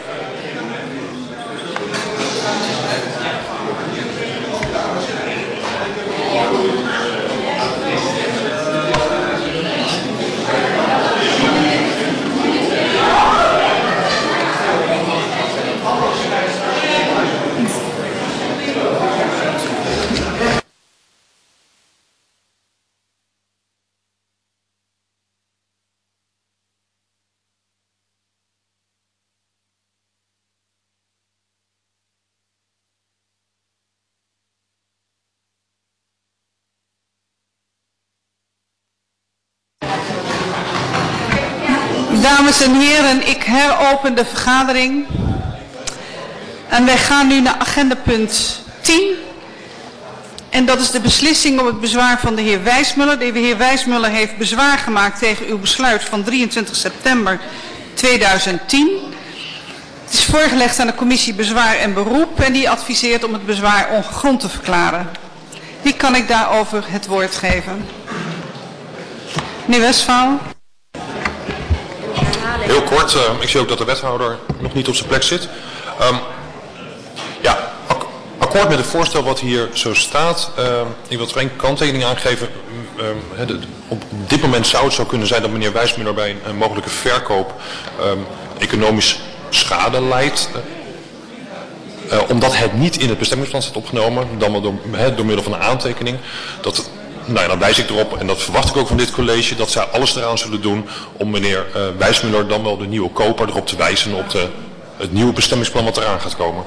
Speaker 2: Dames en heren, ik heropen de vergadering. En wij gaan nu naar agendapunt 10. En dat is de beslissing op het bezwaar van de heer Wijsmuller. De heer Wijsmuller heeft bezwaar gemaakt tegen uw besluit van 23 september 2010. Het is voorgelegd aan de commissie Bezwaar en Beroep en die adviseert om het bezwaar ongegrond te verklaren. Wie kan ik daarover het woord geven? Meneer Westphal.
Speaker 9: Heel kort, ik zie ook dat de wethouder nog niet op zijn plek zit. Akkoord met het voorstel wat hier zo staat. Ik wil er één kanttekening aangeven. op dit moment zou het zo kunnen zijn dat meneer Wijsmuller bij een mogelijke verkoop economisch schade leidt. Omdat het niet in het bestemmingsplan staat opgenomen, dan wel door middel van een aantekening. Dan wijs ik erop, en dat verwacht ik ook van dit college, dat zij alles eraan zullen doen om meneer Wijsmuller, dan wel de nieuwe koper, erop te wijzen op het nieuwe bestemmingsplan wat eraan gaat komen.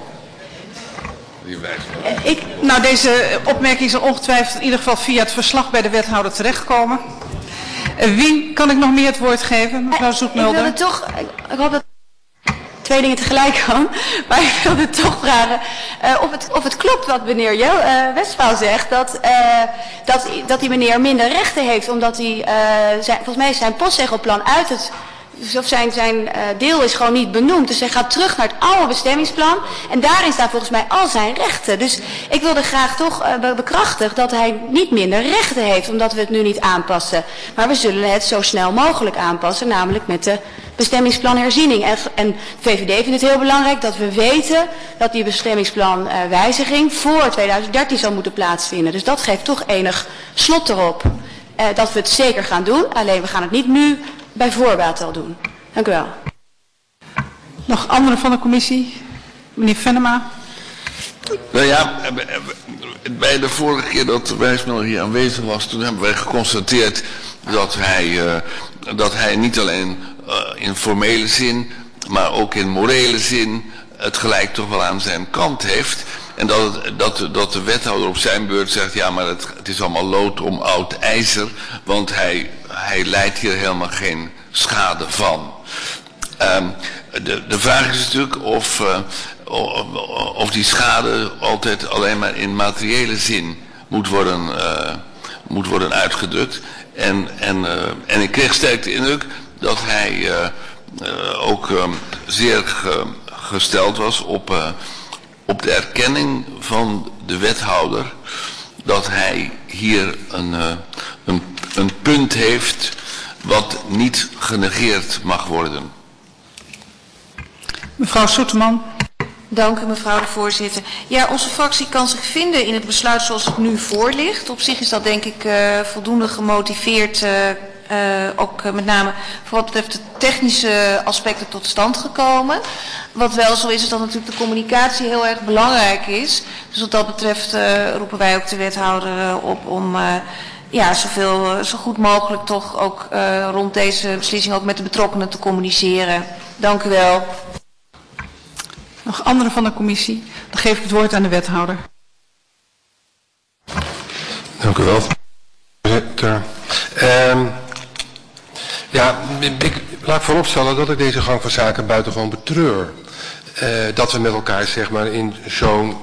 Speaker 2: Deze opmerking zal ongetwijfeld in ieder geval via het verslag bij de wethouder terechtkomen. Wie kan ik nog meer het woord geven? Mevrouw Zoetmulder.
Speaker 11: Ik hoop dat twee dingen tegelijk kan, maar ik wilde toch vragen of het klopt wat meneer Westphal zegt, dat die meneer minder rechten heeft, omdat hij, volgens mij is zijn postzegelplan uit het... Of zijn deel is gewoon niet benoemd. Dus hij gaat terug naar het oude bestemmingsplan. En daarin staan volgens mij al zijn rechten. Dus ik wilde graag toch bekrachtigen dat hij niet minder rechten heeft. Omdat we het nu niet aanpassen. Maar we zullen het zo snel mogelijk aanpassen. Namelijk met de bestemmingsplanherziening. En de VVD vindt het heel belangrijk dat we weten dat die bestemmingsplanwijziging voor 2013 zal moeten plaatsvinden. Dus dat geeft toch enig slot erop. Dat we het zeker gaan doen. Alleen we gaan het niet nu bij voorbaat al doen. Dank u wel.
Speaker 2: Nog anderen van de commissie? Meneer Venema.
Speaker 10: Nou ja, bij de vorige keer dat Wijsmuller hier aanwezig was, toen hebben wij geconstateerd dat hij niet alleen in formele zin, maar ook in morele zin het gelijk toch wel aan zijn kant heeft. En dat de wethouder op zijn beurt zegt, ja, maar het is allemaal lood om oud ijzer, want hij leidt hier helemaal geen schade van. De vraag is natuurlijk of die schade altijd alleen maar in materiële zin moet worden uitgedrukt. En ik kreeg sterk de indruk dat hij ook zeer gesteld was op de erkenning van de wethouder dat hij hier een punt heeft wat niet genegeerd mag worden.
Speaker 2: Mevrouw Soeterman.
Speaker 8: Dank u, mevrouw de voorzitter. Ja, onze fractie kan zich vinden in het besluit zoals het nu voor ligt. Op zich is dat denk ik voldoende gemotiveerd, ook met name voor wat betreft de technische aspecten tot stand gekomen. Wat wel zo is dat natuurlijk de communicatie heel erg belangrijk is. Dus wat dat betreft roepen wij ook de wethouder op om zo goed mogelijk toch ook rond deze beslissing ook met de betrokkenen te communiceren. Dank u wel.
Speaker 2: Nog anderen van de commissie? Dan geef ik het woord aan de wethouder.
Speaker 12: Dank u wel, voorzitter. Laat vooropstellen dat ik deze gang van zaken buitengewoon betreur. Dat we met elkaar zeg maar in zo'n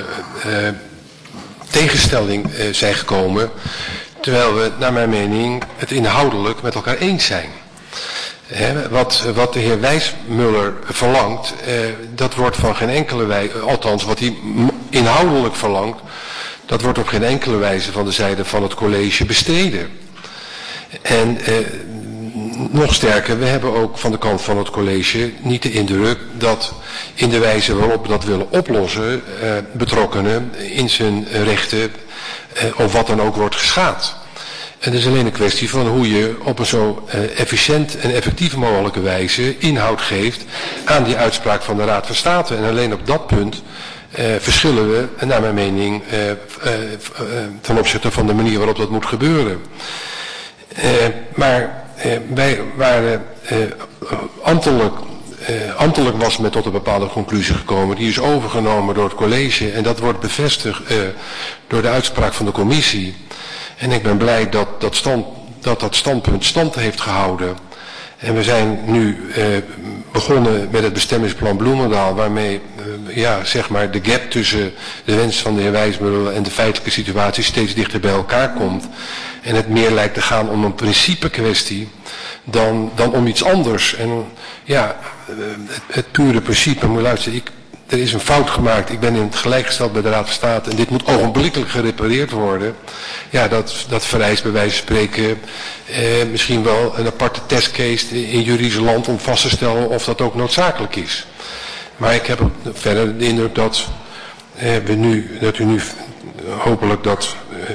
Speaker 12: tegenstelling zijn gekomen, terwijl we naar mijn mening het inhoudelijk met elkaar eens zijn. Wat de heer Wijsmuller verlangt, dat wordt van geen enkele wijze, althans wat hij inhoudelijk verlangt, dat wordt op geen enkele wijze van de zijde van het college bestreden. En nog sterker, we hebben ook van de kant van het college niet de indruk dat in de wijze waarop we dat willen oplossen, betrokkenen in zijn rechten of wat dan ook wordt geschaad. Het is alleen een kwestie van hoe je op een zo efficiënt en effectief mogelijke wijze inhoud geeft aan die uitspraak van de Raad van State. En alleen op dat punt verschillen we, naar mijn mening, ten opzichte van de manier waarop dat moet gebeuren. Maar wij waren ambtelijk was men tot een bepaalde conclusie gekomen. Die is overgenomen door het college en dat wordt bevestigd door de uitspraak van de commissie. En ik ben blij dat standpunt stand heeft gehouden. En we zijn nu begonnen met het bestemmingsplan Bloemendaal, waarmee zeg maar de gap tussen de wens van de heer Wijsmuller en de feitelijke situatie steeds dichter bij elkaar komt. En het meer lijkt te gaan om een principe kwestie dan om iets anders. En ja, het pure principe, moet luisteren, er is een fout gemaakt, ik ben in het gelijk gesteld bij de Raad van State en dit moet ogenblikkelijk gerepareerd worden. Ja, dat vereist bij wijze van spreken misschien wel een aparte testcase in juridisch land om vast te stellen of dat ook noodzakelijk is. Maar ik heb verder de indruk dat u nu hopelijk dat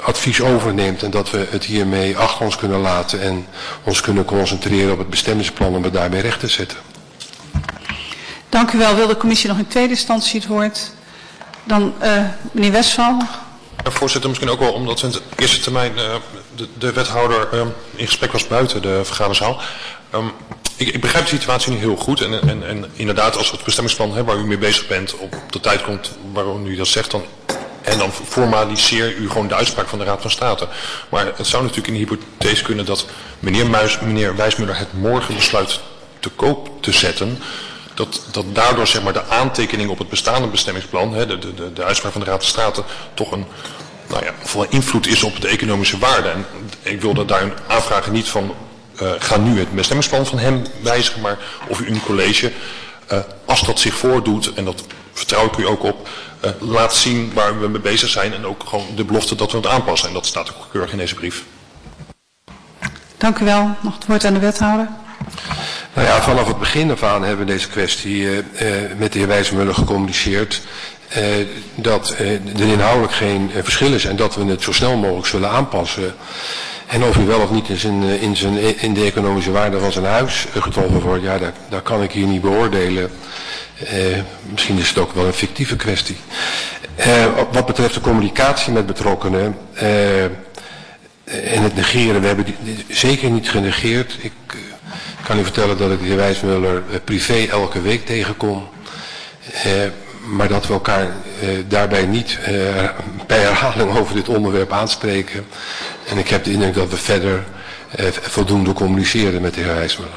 Speaker 12: advies overneemt en dat we het hiermee achter ons kunnen laten en ons kunnen concentreren op het bestemmingsplan om het daarmee recht te zetten.
Speaker 2: Dank u wel. Wil de commissie nog in tweede instantie het woord? Dan meneer Westphal.
Speaker 9: Voorzitter, misschien ook wel omdat we in de eerste termijn de wethouder in gesprek was buiten de vergaderzaal. Ik begrijp de situatie niet heel goed en inderdaad als het bestemmingsplan waar u mee bezig bent op de tijd komt waarom u dat zegt dan formaliseer u gewoon de uitspraak van de Raad van State. Maar het zou natuurlijk in de hypothese kunnen dat meneer Wijsmuller het morgen besluit te koop te zetten. Dat daardoor zeg maar de aantekening op het bestaande bestemmingsplan, de uitspraak van de Raad van State, toch een invloed is op de economische waarde. En ik wilde daar aanvragen niet van ga nu het bestemmingsplan van hem wijzigen, maar of u in het college, als dat zich voordoet, en dat vertrouw ik u ook op, laat zien waar we mee bezig zijn en ook gewoon de belofte dat we het aanpassen. En dat staat ook keurig in deze brief.
Speaker 2: Dank u wel. Nog het woord aan de wethouder.
Speaker 12: Nou ja, vanaf het begin af aan hebben we deze kwestie met de heer Wijsmuller gecommuniceerd. Dat er inhoudelijk geen verschil is en dat we het zo snel mogelijk zullen aanpassen. En of u wel of niet in de economische waarde van zijn huis getroffen wordt, ja, dat kan ik hier niet beoordelen. Misschien is het ook wel een fictieve kwestie. Wat betreft de communicatie met betrokkenen en het negeren, we hebben die zeker niet genegeerd. Ik kan u vertellen dat ik de heer Wijsmuller privé elke week tegenkom. Maar dat we elkaar daarbij niet bij herhaling over dit onderwerp aanspreken. En ik heb de indruk dat we verder voldoende communiceren met de heer Wijsmuller.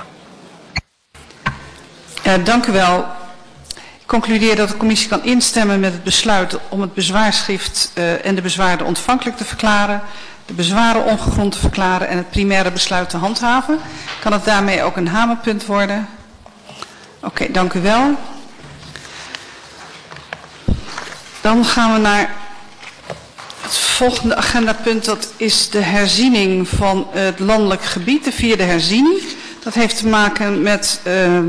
Speaker 2: Dank u wel. Ik concludeer dat de commissie kan instemmen met het besluit om het bezwaarschrift en de bezwaarden ontvankelijk te verklaren, de bezwaren ongegrond te verklaren en het primaire besluit te handhaven. Kan het daarmee ook een hamerpunt worden? Oké, dank u wel. Dan gaan we naar het volgende agendapunt. Dat is de herziening van het landelijk gebied, de vierde herziening. Dat heeft te maken met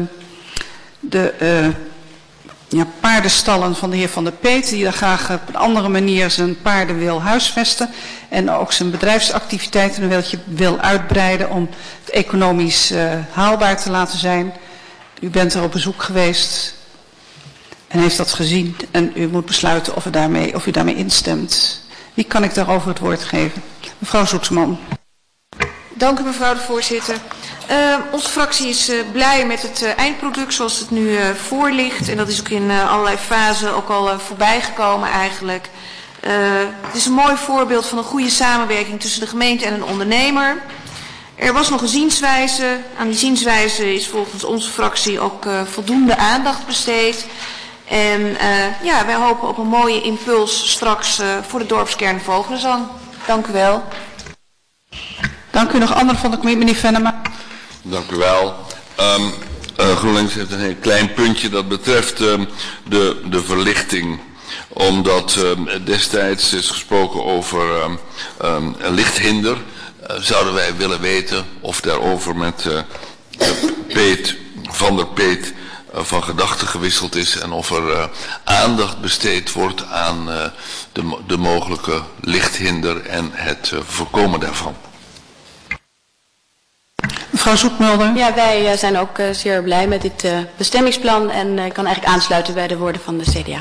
Speaker 2: de paardenstallen van de heer Van der Peet, die daar graag op een andere manier zijn paarden wil huisvesten. En ook zijn bedrijfsactiviteiten een beetje wil uitbreiden om het economisch haalbaar te laten zijn. U bent er op bezoek geweest en heeft dat gezien. En u moet besluiten of u daarmee instemt. Wie kan ik daarover het woord geven? Mevrouw Zoeteman.
Speaker 8: Dank u mevrouw de voorzitter. Onze fractie is blij met het eindproduct zoals het nu voor ligt. En dat is ook in allerlei fasen ook al voorbij gekomen eigenlijk. Het is een mooi voorbeeld van een goede samenwerking tussen de gemeente en een ondernemer. Er was nog een zienswijze. Aan die zienswijze is volgens onze fractie ook voldoende aandacht besteed. En wij hopen op een mooie impuls straks voor de dorpskern Vogelenzang. Dank u wel.
Speaker 2: Dank u. Nog anderen van de commissie, meneer Venema.
Speaker 10: Dank u wel. GroenLinks heeft een heel klein puntje dat betreft de verlichting. Omdat destijds is gesproken over een lichthinder. Zouden wij willen weten of daarover met Van der Peet van gedachten gewisseld is en of er aandacht besteed wordt aan de mogelijke lichthinder en het voorkomen daarvan.
Speaker 2: Mevrouw Zoetmulder.
Speaker 11: Ja, wij zijn ook zeer blij met dit bestemmingsplan en kan eigenlijk aansluiten bij de woorden van de CDA.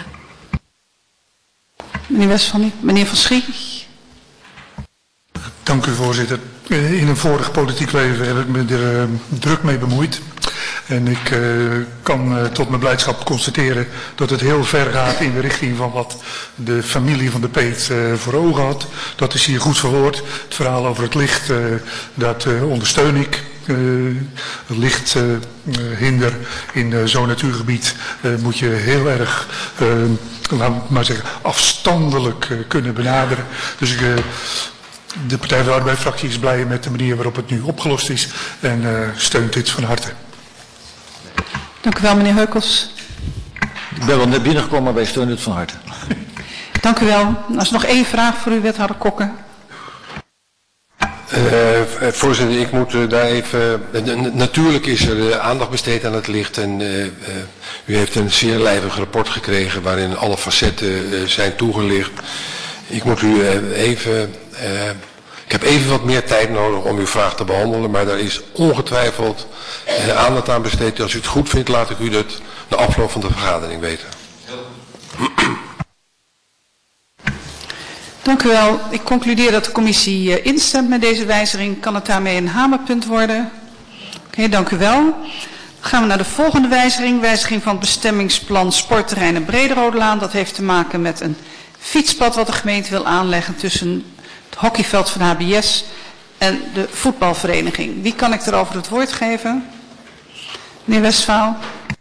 Speaker 2: Meneer Westphal, meneer Van Schie.
Speaker 4: Dank u voorzitter. In een vorig politiek leven heb ik me er druk mee bemoeid. En ik kan tot mijn blijdschap constateren dat het heel ver gaat in de richting van wat de familie van de Peet voor ogen had. Dat is hier goed verwoord. Het verhaal over het licht, dat ondersteun ik. Het lichthinder in zo'n natuurgebied moet je heel erg, laten we maar zeggen, afstandelijk kunnen benaderen. Dus de Partij van de Arbeid-fractie is blij met de manier waarop het nu opgelost is en steunt dit van harte.
Speaker 2: Dank u wel, meneer Heukels.
Speaker 1: Ik ben wel net binnengekomen, maar wij steunen het van harte.
Speaker 2: Dank u wel. Er is nog één vraag voor u, wethouder Kokke.
Speaker 12: Voorzitter, ik moet daar even... Natuurlijk is er aandacht besteed aan het licht en u heeft een zeer lijvig rapport gekregen waarin alle facetten zijn toegelicht. Ik moet u ik heb even wat meer tijd nodig om uw vraag te behandelen, maar daar is ongetwijfeld aandacht aan besteed. Als u het goed vindt, laat ik u dat na afloop van de vergadering weten.
Speaker 2: Dank u wel. Ik concludeer dat de commissie instemt met deze wijziging. Kan het daarmee een hamerpunt worden? Oké, dank u wel. Dan gaan we naar de volgende wijziging. Wijziging van het bestemmingsplan Sportterreinen Brederodelaan. Dat heeft te maken met een fietspad wat de gemeente wil aanleggen tussen het hockeyveld van HBS en de voetbalvereniging. Wie kan ik erover het woord geven? Meneer Westphal.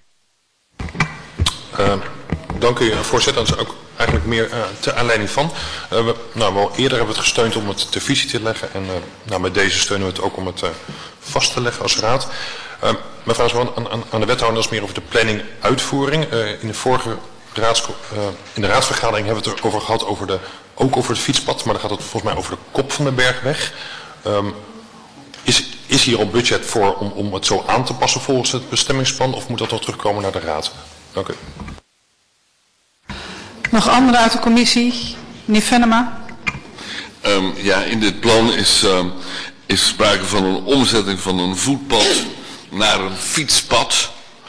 Speaker 9: Dank u, voorzitter. Dat is ook eigenlijk meer ter aanleiding van. Wel eerder hebben we het gesteund om het ter visie te leggen. En met deze steunen we het ook om het vast te leggen als raad. Mijn vraag is wel aan de wethouder, dat is meer over de planning uitvoering. In de vorige in de raadsvergadering hebben we het erover gehad, ook over het fietspad. Maar dan gaat het volgens mij over de kop van de bergweg. Is hier al budget voor om het zo aan te passen volgens het bestemmingsplan? Of moet dat nog terugkomen naar de raad? Dank u.
Speaker 2: Nog anderen uit de commissie? Meneer Venema.
Speaker 10: In dit plan is sprake van een omzetting van een voetpad naar een fietspad.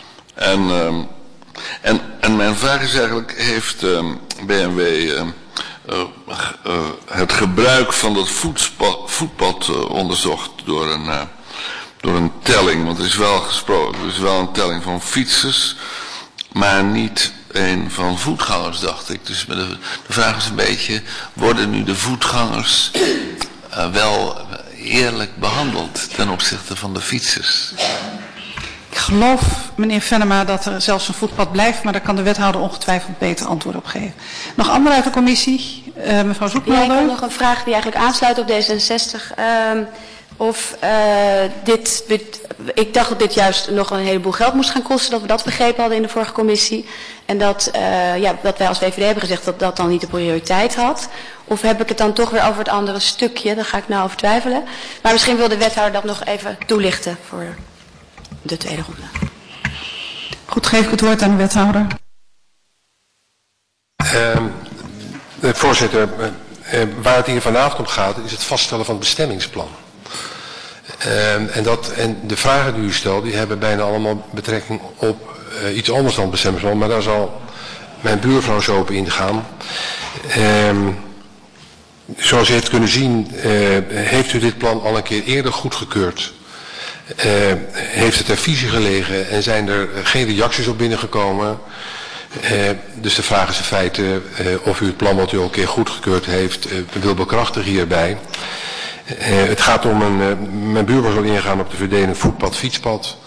Speaker 10: En mijn vraag is eigenlijk, heeft BMW het gebruik van dat voetpad onderzocht door een telling? Want er is wel gesproken, er is wel een telling van fietsers, maar niet een van voetgangers, dacht ik. Dus de vraag is een beetje, worden nu de voetgangers wel eerlijk behandeld ten opzichte van de fietsers?
Speaker 2: Ik geloof, meneer Venema, dat er zelfs een voetpad blijft, maar daar kan de wethouder ongetwijfeld beter antwoord op geven. Nog anderen uit de commissie? Mevrouw Zoekmelder.
Speaker 11: Ja, ik heb nog een vraag die eigenlijk aansluit op D66. Ik dacht dat dit juist nog een heleboel geld moest gaan kosten, dat we dat begrepen hadden in de vorige commissie. En dat wij als VVD hebben gezegd dat dat dan niet de prioriteit had. Of heb ik het dan toch weer over het andere stukje? Daar ga ik nou over twijfelen. Maar misschien wil de wethouder dat nog even toelichten voor de tweede ronde.
Speaker 2: Goed, geef ik het woord aan de wethouder.
Speaker 12: Voorzitter, waar het hier vanavond om gaat is het vaststellen van het bestemmingsplan. En de vragen die u stelt, die hebben bijna allemaal betrekking op iets anders dan het bestemmingsplan, maar daar zal mijn buurvrouw zo op ingaan. Zoals u heeft kunnen zien, heeft u dit plan al een keer eerder goedgekeurd. Heeft het ter visie gelegen en zijn er geen reacties op binnengekomen. Dus de vraag is in feite of u het plan wat u al een keer goedgekeurd heeft wil bekrachtigen hierbij. Het gaat om mijn buurvrouw zal ingaan op de verdeling voetpad, fietspad.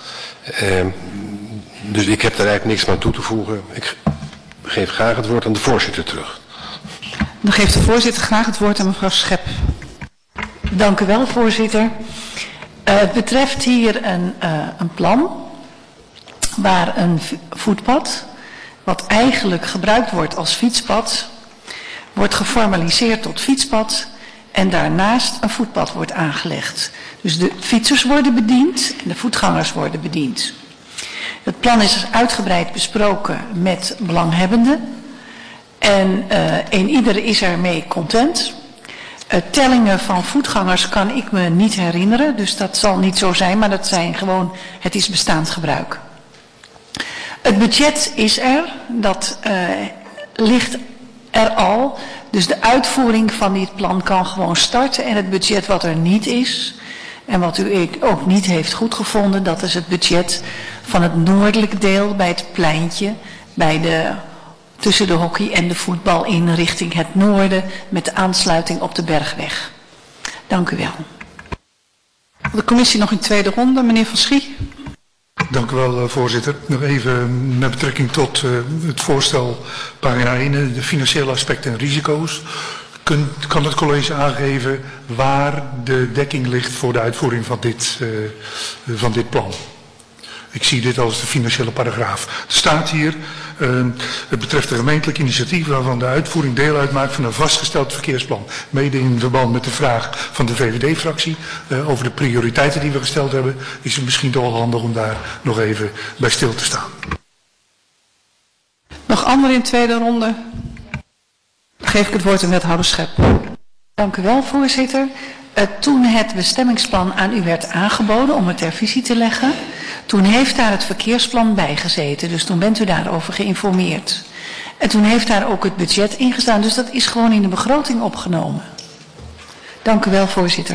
Speaker 12: Dus ik heb daar eigenlijk niks aan toe te voegen. Ik geef graag het woord aan de voorzitter terug.
Speaker 2: Dan geeft de voorzitter graag het woord aan mevrouw Schep.
Speaker 5: Dank u wel, voorzitter. Het betreft hier een plan waar een voetpad, wat eigenlijk gebruikt wordt als fietspad, wordt geformaliseerd tot fietspad en daarnaast een voetpad wordt aangelegd. Dus de fietsers worden bediend en de voetgangers worden bediend. Het plan is uitgebreid besproken met belanghebbenden en ieder is ermee content. Tellingen van voetgangers kan ik me niet herinneren, dus dat zal niet zo zijn, maar het is bestaand gebruik. Het budget is er, dat ligt er al, dus de uitvoering van dit plan kan gewoon starten en het budget wat er niet is en wat u ook niet heeft goedgevonden, dat is het budget van het noordelijke deel bij het pleintje, tussen de hockey en de voetbal in richting het noorden met de aansluiting op de Bergweg. Dank u wel.
Speaker 2: De commissie nog in tweede ronde. Meneer Van Schie.
Speaker 4: Dank u wel, voorzitter. Nog even met betrekking tot het voorstel pagina 1, de financiële aspecten en risico's. Kan het college aangeven waar de dekking ligt voor de uitvoering van dit plan? Ik zie dit als de financiële paragraaf. Er staat hier, het betreft een gemeentelijk initiatief waarvan de uitvoering deel uitmaakt van een vastgesteld verkeersplan. Mede in verband met de vraag van de VVD-fractie over de prioriteiten die we gesteld hebben, is het misschien toch wel handig om daar nog even bij stil te staan.
Speaker 2: Nog anderen in tweede ronde? Dan geef ik het woord aan wethouder Schep.
Speaker 5: Dank u wel, voorzitter. Toen het bestemmingsplan aan u werd aangeboden om het ter visie te leggen, toen heeft daar het verkeersplan bij gezeten. Dus toen bent u daarover geïnformeerd. En toen heeft daar ook het budget in gestaan. Dus dat is gewoon in de begroting opgenomen. Dank u wel, voorzitter.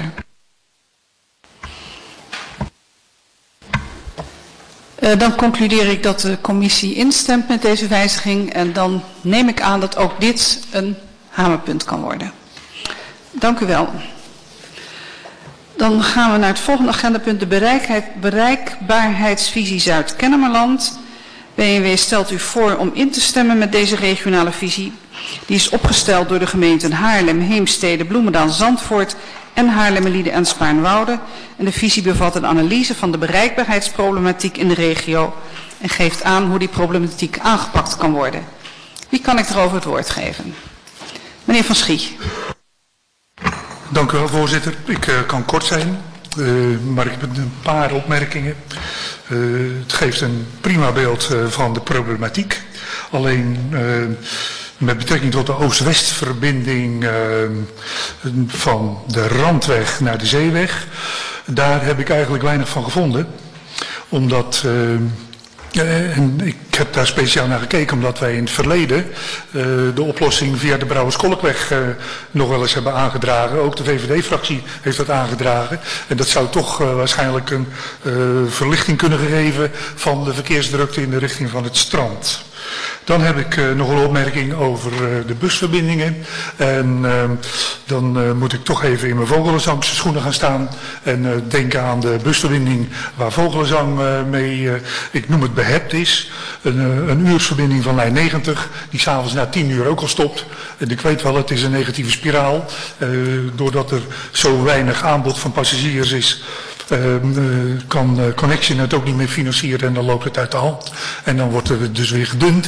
Speaker 2: Dan concludeer ik dat de commissie instemt met deze wijziging. En dan neem ik aan dat ook dit een hamerpunt kan worden. Dank u wel. Dan gaan we naar het volgende agendapunt, de bereikbaarheidsvisie Zuid-Kennemerland. BNW stelt u voor om in te stemmen met deze regionale visie. Die is opgesteld door de gemeenten Haarlem, Heemstede, Bloemendaal, Zandvoort en Haarlemmerliede en Spaarnwoude. En de visie bevat een analyse van de bereikbaarheidsproblematiek in de regio en geeft aan hoe die problematiek aangepakt kan worden. Wie kan ik erover het woord geven? Meneer Van Schie.
Speaker 4: Dank u wel, voorzitter. Ik kan kort zijn, maar ik heb een paar opmerkingen. Het geeft een prima beeld van de problematiek. Alleen met betrekking tot de Oost-West-verbinding van de Randweg naar de Zeeweg, daar heb ik eigenlijk weinig van gevonden. Omdat... en ik heb daar speciaal naar gekeken omdat wij in het verleden de oplossing via de Brouwerskolkweg nog wel eens hebben aangedragen. Ook de VVD-fractie heeft dat aangedragen. En dat zou toch waarschijnlijk een verlichting kunnen geven van de verkeersdrukte in de richting van het strand. Dan heb ik nog een opmerking over de busverbindingen. En dan moet ik toch even in mijn Vogelenzangse schoenen gaan staan. En denken aan de busverbinding waar Vogelenzang mee, ik noem het behept is. Een uursverbinding van lijn 90, die s'avonds na 10 uur ook al stopt. En ik weet wel, het is een negatieve spiraal. Doordat er zo weinig aanbod van passagiers is, kan Connection het ook niet meer financieren en dan loopt het uit de hand. En dan wordt er dus weer gedund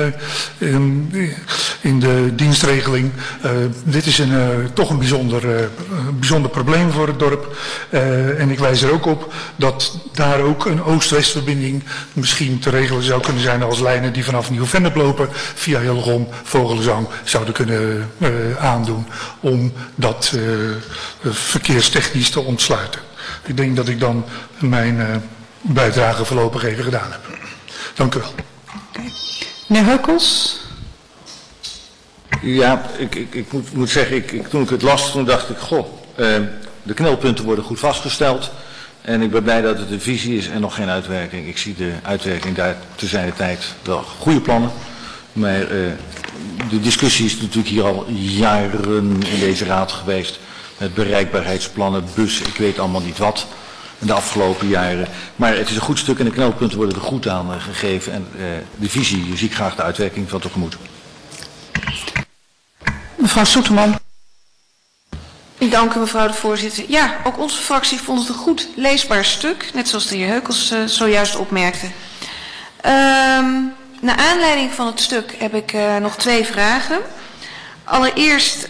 Speaker 4: in de dienstregeling. Dit is toch een bijzonder probleem voor het dorp. En ik wijs er ook op dat daar ook een Oost-West-verbinding misschien te regelen zou kunnen zijn als lijnen die vanaf Nieuw-Vennep lopen via Hillegom, Vogelenzang zouden kunnen aandoen om dat verkeerstechnisch te ontsluiten. Ik denk dat ik dan mijn bijdrage voorlopig even gedaan heb. Dank u wel.
Speaker 2: Okay. Meneer Heukels.
Speaker 1: Ja, ik moet zeggen, toen ik het las, toen dacht ik, de knelpunten worden goed vastgesteld. En ik ben blij dat het een visie is en nog geen uitwerking. Ik zie de uitwerking daar te zijner tijd wel goede plannen. Maar de discussie is natuurlijk hier al jaren in deze raad geweest. Met bereikbaarheidsplannen, bus, ik weet allemaal niet wat. In de afgelopen jaren. Maar het is een goed stuk en de knelpunten worden er goed aan gegeven. En de visie zie ik graag de uitwerking van tegemoet.
Speaker 2: Mevrouw Soeterman.
Speaker 8: Ik dank u, mevrouw de voorzitter. Ja, ook onze fractie vond het een goed leesbaar stuk. Net zoals de heer Heukels zojuist opmerkte. Naar aanleiding van het stuk heb ik nog 2 vragen. Allereerst...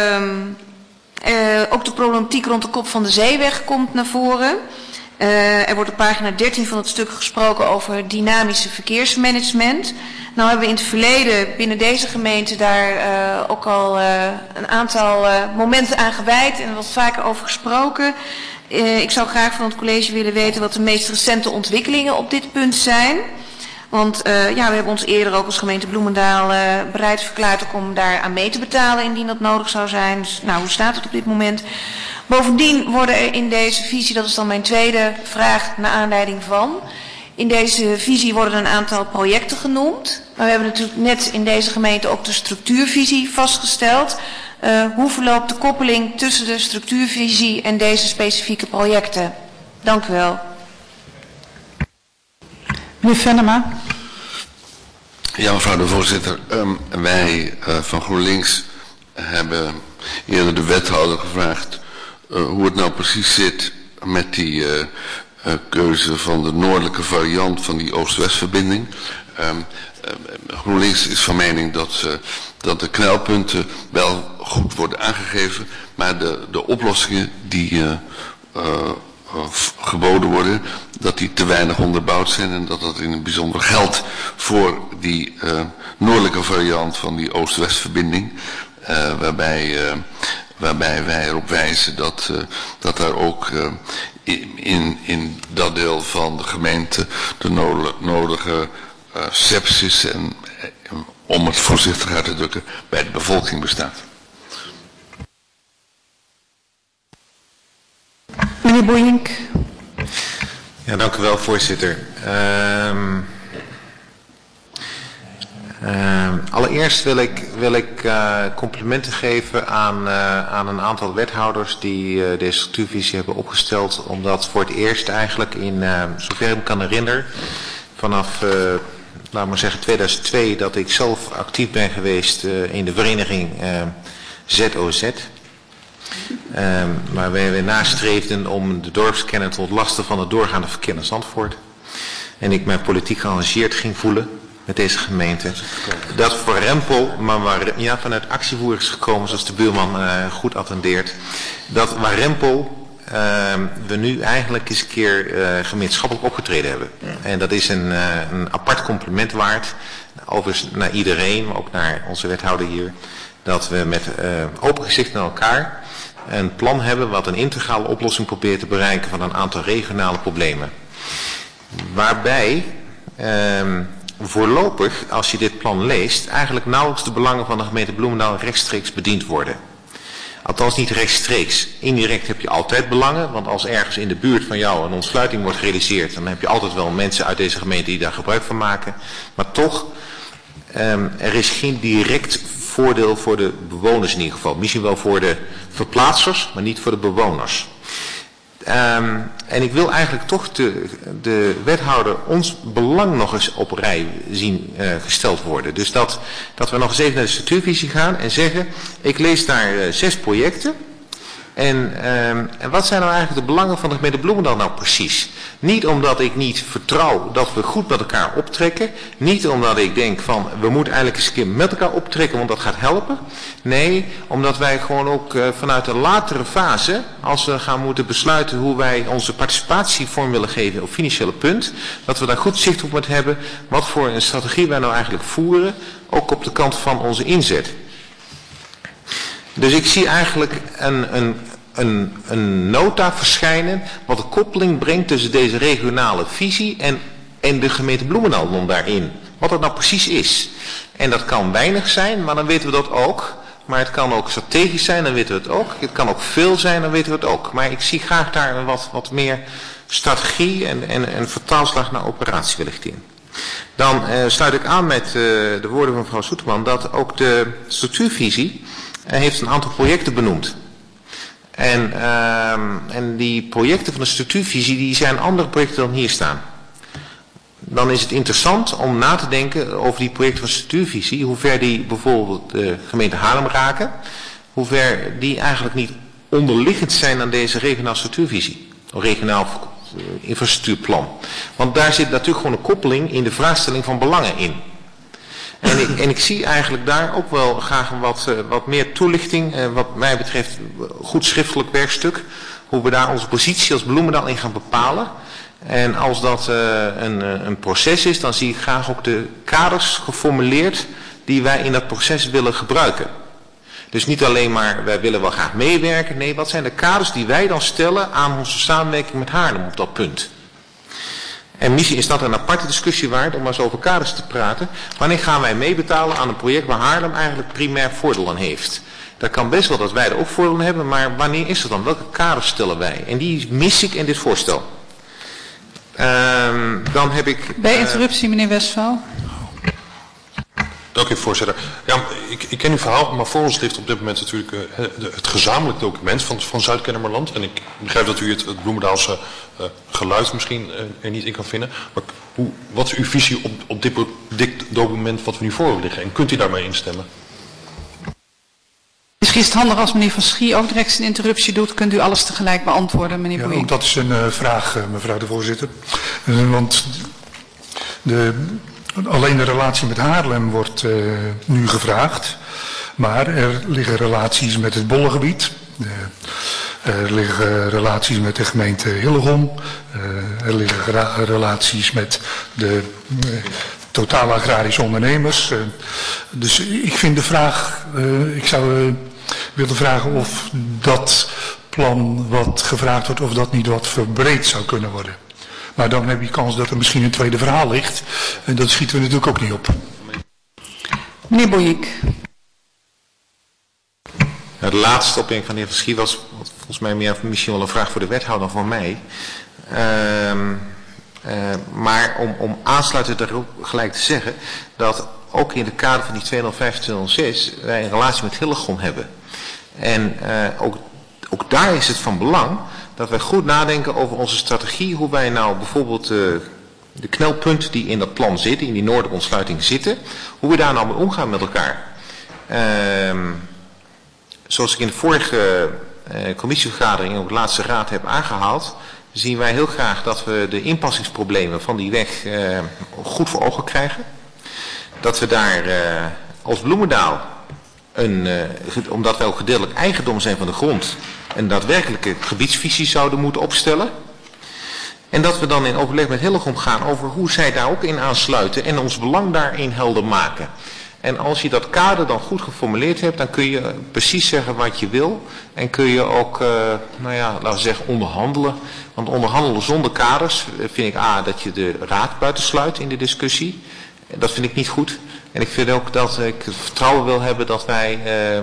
Speaker 8: ook de problematiek rond de kop van de zeeweg komt naar voren. Er wordt op pagina 13 van het stuk gesproken over dynamische verkeersmanagement. Nou hebben we in het verleden binnen deze gemeente daar ook al een aantal momenten aan gewijd en er wat vaker over gesproken. Ik zou graag van het college willen weten wat de meest recente ontwikkelingen op dit punt zijn. Want we hebben ons eerder ook als gemeente Bloemendaal bereid verklaard om daar aan mee te betalen indien dat nodig zou zijn. Dus hoe staat het op dit moment? Bovendien worden er in deze visie, dat is dan mijn tweede vraag naar aanleiding van. In deze visie worden een aantal projecten genoemd. Maar we hebben natuurlijk net in deze gemeente ook de structuurvisie vastgesteld. Hoe verloopt de koppeling tussen de structuurvisie en deze specifieke projecten? Dank u wel.
Speaker 2: Meneer Venema.
Speaker 10: Ja, mevrouw de voorzitter. Wij van GroenLinks hebben eerder de wethouder gevraagd hoe het nou precies zit met die keuze van de noordelijke variant van die Oost-West-verbinding. GroenLinks is van mening dat de knelpunten wel goed worden aangegeven, maar de oplossingen die geboden worden, dat die te weinig onderbouwd zijn en dat dat in het bijzonder geldt voor die noordelijke variant van die Oost-West-verbinding. waarbij wij erop wijzen dat daar ook in dat deel van de gemeente de nodige sepsis en om het voorzichtig uit te drukken bij de bevolking bestaat.
Speaker 2: Meneer Boeink.
Speaker 3: Ja, dank u wel, voorzitter. Allereerst wil ik complimenten geven aan een aantal wethouders die deze structuurvisie hebben opgesteld. Omdat voor het eerst eigenlijk in, zover ik me kan herinneren, vanaf, laten we zeggen 2002, dat ik zelf actief ben geweest in de vereniging ZOZ. Waar wij nastreefden om de dorpskenner te ontlasten van het doorgaande verkeer naar Zandvoort. En ik mij politiek geëngageerd ging voelen met deze gemeente. Dat voor Rempel, maar vanuit actievoering is gekomen, zoals de buurman goed attendeert. Dat waar Rempel we nu eigenlijk eens een keer gemeenschappelijk opgetreden hebben. En dat is een apart compliment waard. Overigens naar iedereen, maar ook naar onze wethouder hier. Dat we met open gezicht naar elkaar een plan hebben wat een integrale oplossing probeert te bereiken van een aantal regionale problemen. Waarbij voorlopig, als je dit plan leest, eigenlijk nauwelijks de belangen van de gemeente Bloemendaal rechtstreeks bediend worden. Althans niet rechtstreeks. Indirect heb je altijd belangen, want als ergens in de buurt van jou een ontsluiting wordt gerealiseerd, dan heb je altijd wel mensen uit deze gemeente die daar gebruik van maken. Maar toch, er is geen direct voordeel voor de bewoners in ieder geval. Misschien wel voor de verplaatsers, maar niet voor de bewoners. En ik wil eigenlijk toch de wethouder ons belang nog eens op rij zien gesteld worden. Dus dat we nog eens even naar de structuurvisie gaan en zeggen, ik lees daar 6 projecten. En wat zijn nou eigenlijk de belangen van de gemeente Bloemendaal nou precies? Niet omdat ik niet vertrouw dat we goed met elkaar optrekken. Niet omdat ik denk van we moeten eigenlijk eens een keer met elkaar optrekken, want dat gaat helpen. Nee, omdat wij gewoon ook vanuit de latere fase, als we gaan moeten besluiten hoe wij onze participatie vorm willen geven op financiële punt, dat we daar goed zicht op moeten hebben wat voor een strategie wij nou eigenlijk voeren, ook op de kant van onze inzet. Dus ik zie eigenlijk een nota verschijnen wat de koppeling brengt tussen deze regionale visie en de gemeente Bloemendaal dan daarin. Wat dat nou precies is. En dat kan weinig zijn, maar dan weten we dat ook. Maar het kan ook strategisch zijn, dan weten we het ook. Het kan ook veel zijn, dan weten we het ook. Maar ik zie graag daar wat meer strategie en vertaalslag naar operatie wellicht in. Dan sluit ik aan met de woorden van mevrouw Soeterman dat ook de structuurvisie heeft een aantal projecten benoemd. En die projecten van de structuurvisie die zijn andere projecten dan hier staan. Dan is het interessant om na te denken over die projecten van de structuurvisie, hoe ver die bijvoorbeeld de gemeente Haarlem raken, hoe ver die eigenlijk niet onderliggend zijn aan deze regionale structuurvisie, of regionaal infrastructuurplan. Want daar zit natuurlijk gewoon een koppeling in de vraagstelling van belangen in. En ik zie eigenlijk daar ook wel graag wat meer toelichting, wat mij betreft goed schriftelijk werkstuk, hoe we daar onze positie als Bloemendaal in gaan bepalen. En als dat een proces is, dan zie ik graag ook de kaders geformuleerd die wij in dat proces willen gebruiken. Dus niet alleen maar, wij willen wel graag meewerken, nee, wat zijn de kaders die wij dan stellen aan onze samenwerking met Haarlem op dat punt? En misschien is dat een aparte discussie waard om maar eens over kaders te praten. Wanneer gaan wij meebetalen aan een project waar Haarlem eigenlijk primair voordeel aan heeft? Dat kan best wel dat wij er ook voordeel aan hebben, maar wanneer is dat dan? Welke kaders stellen wij? En die mis ik in dit voorstel. Dan heb ik...
Speaker 2: Bij interruptie, meneer Westphal.
Speaker 9: Dank u, voorzitter. Ja, ik ken uw verhaal, maar voor ons ligt op dit moment natuurlijk het gezamenlijk document van Zuid-Kennemerland. En ik begrijp dat u het Bloemendaalse geluid misschien er niet in kan vinden. Maar wat is uw visie op dit document wat we nu voor liggen? En kunt u daarmee instemmen?
Speaker 2: Misschien is het handig als meneer Van Schie ook direct een interruptie doet. Kunt u alles tegelijk beantwoorden, meneer Boeien?
Speaker 4: Ja, ook dat is een vraag, mevrouw de voorzitter. Want alleen de relatie met Haarlem wordt nu gevraagd. Maar er liggen relaties met het Bollengebied. Er liggen relaties met de gemeente Hillegom. Er liggen relaties met de totale agrarische ondernemers. Dus ik vind de vraag, ik zou willen vragen of dat plan wat gevraagd wordt, of dat niet wat verbreed zou kunnen worden. Maar dan heb je kans dat er misschien een tweede verhaal ligt. En dat schieten we natuurlijk ook niet op.
Speaker 2: Meneer Boeink.
Speaker 3: De laatste opmerking van de heer Van Schie was volgens mij misschien wel een vraag voor de wethouder dan voor mij. Maar om aansluitend daarop gelijk te zeggen dat ook in het kader van die 205-206 wij een relatie met Hillegom hebben. En ook daar is het van belang dat wij goed nadenken over onze strategie, hoe wij nou bijvoorbeeld de knelpunten die in dat plan zitten, in die noordelijke ontsluiting zitten, hoe we daar nou mee omgaan met elkaar. Zoals ik in de vorige commissievergadering en op de laatste raad heb aangehaald, zien wij heel graag dat we de inpassingsproblemen van die weg goed voor ogen krijgen. Dat we daar als Bloemendaal, omdat wij ook gedeeltelijk eigendom zijn van de grond, een daadwerkelijke gebiedsvisie zouden moeten opstellen. En dat we dan in overleg met Hillegom gaan over hoe zij daar ook in aansluiten en ons belang daarin helder maken. En als je dat kader dan goed geformuleerd hebt, dan kun je precies zeggen wat je wil. En kun je ook, laten we zeggen, onderhandelen. Want onderhandelen zonder kaders vind ik dat je de raad buitensluit in de discussie. Dat vind ik niet goed. En ik vind ook dat ik het vertrouwen wil hebben dat wij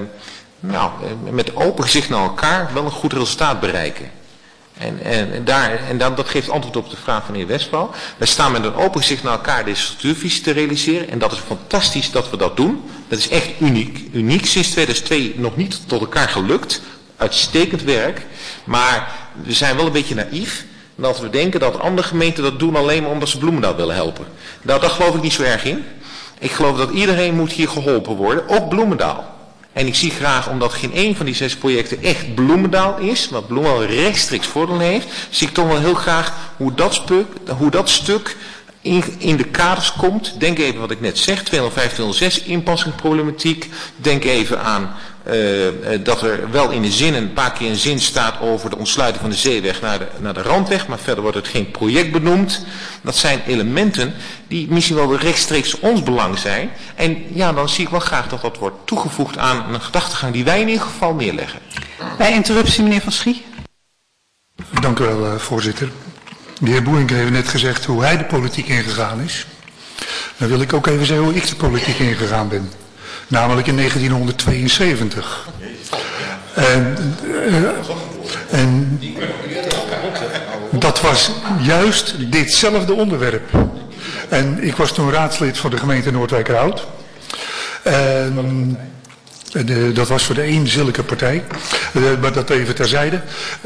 Speaker 3: met open gezicht naar elkaar wel een goed resultaat bereiken. En dat geeft antwoord op de vraag van de heer Westphal. Wij staan met een open gezicht naar elkaar deze structuurvisie te realiseren. En dat is fantastisch dat we dat doen. Dat is echt uniek. Uniek sinds 2002 nog niet tot elkaar gelukt. Uitstekend werk. Maar we zijn wel een beetje naïef. Dat we denken dat andere gemeenten dat doen alleen maar omdat ze Bloemendaal willen helpen. Nou, daar geloof ik niet zo erg in. Ik geloof dat iedereen moet hier geholpen worden. Ook Bloemendaal. En ik zie graag, omdat geen één van die 6 projecten echt Bloemendaal is, wat Bloemendaal rechtstreeks voordeel heeft, zie ik toch wel heel graag hoe dat stuk in de kaders komt. Denk even wat ik net zeg, 205-206, inpassingsproblematiek. Denk even aan dat er wel in de zin een paar keer een zin staat over de ontsluiting van de zeeweg naar de randweg, maar verder wordt het geen project benoemd. Dat zijn elementen die misschien wel rechtstreeks ons belang zijn. En ja, dan zie ik wel graag dat dat wordt toegevoegd aan een gedachtegang die wij in ieder geval neerleggen.
Speaker 2: Bij interruptie, meneer Van Schie.
Speaker 4: Dank u wel, voorzitter. De heer Boeink heeft net gezegd hoe hij de politiek ingegaan is. Dan wil ik ook even zeggen hoe ik de politiek ingegaan ben. Namelijk in 1972. En dat was juist ditzelfde onderwerp. En ik was toen raadslid voor de gemeente Noordwijkerhout. Dat was voor de eenzinnige partij. Maar dat even terzijde.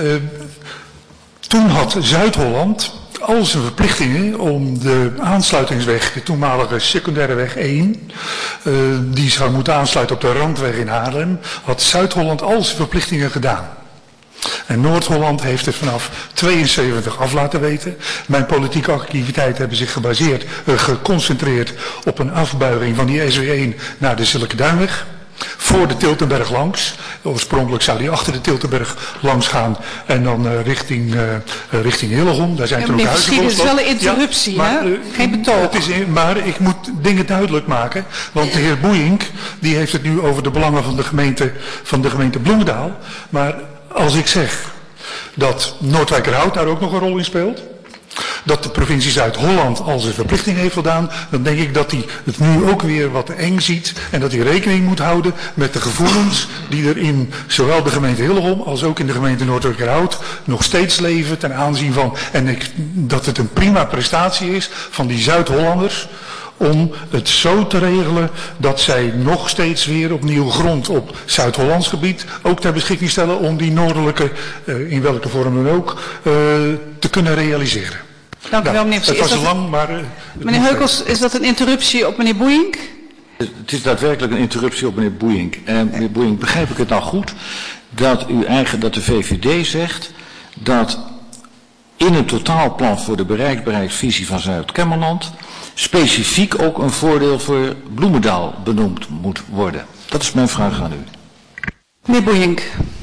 Speaker 4: Toen had Zuid-Holland al zijn verplichtingen om de aansluitingsweg, de toenmalige secundaire weg 1, die zou moeten aansluiten op de randweg in Haarlem, had Zuid-Holland al zijn verplichtingen gedaan. En Noord-Holland heeft het vanaf 72 af laten weten. Mijn politieke activiteiten hebben zich geconcentreerd op een afbuiging van die SW1 naar de Zilkeduinweg. Voor de Tiltenberg langs. Oorspronkelijk zou die achter de Tiltenberg langs gaan en dan richting Hillegom. Daar zijn toen ook huizen voor.
Speaker 2: Het is wel een interruptie, ja, maar, hè? Geen betoog.
Speaker 4: Maar ik moet dingen duidelijk maken. Want de heer Boeink, die heeft het nu over de belangen van de gemeente Bloemendaal. Maar als ik zeg dat Noordwijkerhout daar ook nog een rol in speelt, dat de provincie Zuid-Holland al zijn verplichting heeft voldaan, dan denk ik dat hij het nu ook weer wat eng ziet en dat hij rekening moet houden met de gevoelens die er in zowel de gemeente Hillegom als ook in de gemeente Noordwijkerhout nog steeds leven ten aanzien van, dat het een prima prestatie is van die Zuid-Hollanders om het zo te regelen dat zij nog steeds weer opnieuw grond op Zuid-Hollands gebied ook ter beschikking stellen om die noordelijke, in welke vorm dan ook, te kunnen realiseren.
Speaker 2: Dank u wel, meneer Van Schie.
Speaker 4: Het was lang, maar...
Speaker 2: meneer Heukels, is dat een interruptie op meneer Boeink?
Speaker 1: Het is daadwerkelijk een interruptie op meneer Boeink. Meneer Boeink, begrijp ik het nou goed dat dat de VVD zegt dat in een totaalplan voor de bereiksbaarheidsvisie van Zuid-Kennemerland specifiek ook een voordeel voor Bloemendaal benoemd moet worden? Dat is mijn vraag aan u.
Speaker 2: Meneer Boeink.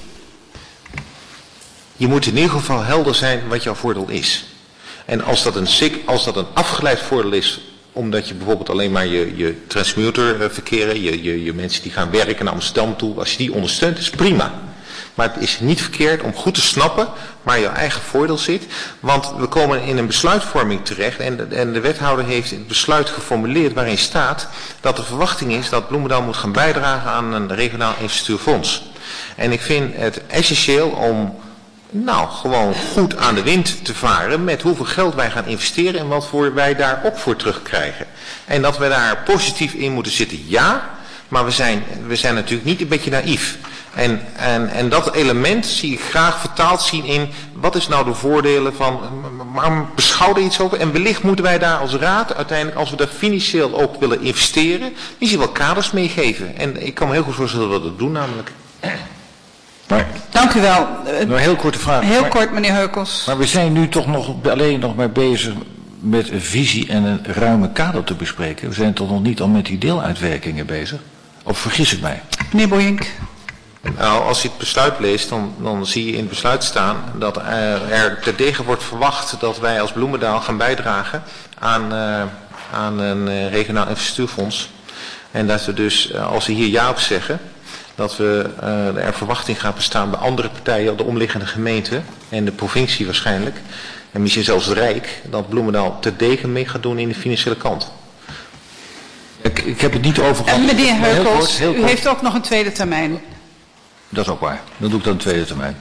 Speaker 3: Je moet in ieder geval helder zijn wat jouw voordeel is. En als dat een afgeleid voordeel is omdat je bijvoorbeeld alleen maar je transmuterverkeren, je mensen die gaan werken naar Amsterdam toe, als je die ondersteunt, is prima. Maar het is niet verkeerd om goed te snappen waar je eigen voordeel zit. Want we komen in een besluitvorming terecht. En de wethouder heeft het besluit geformuleerd waarin staat dat de verwachting is dat Bloemendaal moet gaan bijdragen aan een regionaal infrastructuurfonds. En ik vind het essentieel om gewoon goed aan de wind te varen met hoeveel geld wij gaan investeren en wat wij daar ook voor terugkrijgen. En dat we daar positief in moeten zitten, ja. Maar we zijn natuurlijk niet een beetje naïef. En dat element zie ik graag vertaald zien in wat is nou de voordelen van, maar beschouw er iets over. En wellicht moeten wij daar als raad uiteindelijk, als we daar financieel ook willen investeren, misschien wel kaders meegeven. En ik kan me heel goed voorstellen dat we dat doen namelijk.
Speaker 1: Maar,
Speaker 2: dank u wel.
Speaker 1: Een heel korte vraag.
Speaker 2: Heel kort, meneer Heukels.
Speaker 1: Maar we zijn nu toch alleen nog maar bezig met een visie en een ruime kader te bespreken. We zijn toch nog niet al met die deeluitwerkingen bezig? Of vergis ik mij?
Speaker 2: Meneer Boyink.
Speaker 3: Nou, als je het besluit leest, dan zie je in het besluit staan dat er terdege wordt verwacht dat wij als Bloemendaal gaan bijdragen aan een regionaal infrastructuurfonds. En dat we dus, als we hier ja op zeggen, dat er verwachting gaat bestaan bij andere partijen, de omliggende gemeenten en de provincie waarschijnlijk, en misschien zelfs het Rijk, dat Bloemendaal terdege mee gaat doen in de financiële kant.
Speaker 1: Ik heb het niet over gehad.
Speaker 2: En meneer Heukels,
Speaker 1: heel kort.
Speaker 2: U heeft ook nog een tweede termijn.
Speaker 1: Dat is ook waar. Dan doe ik dan een tweede termijn.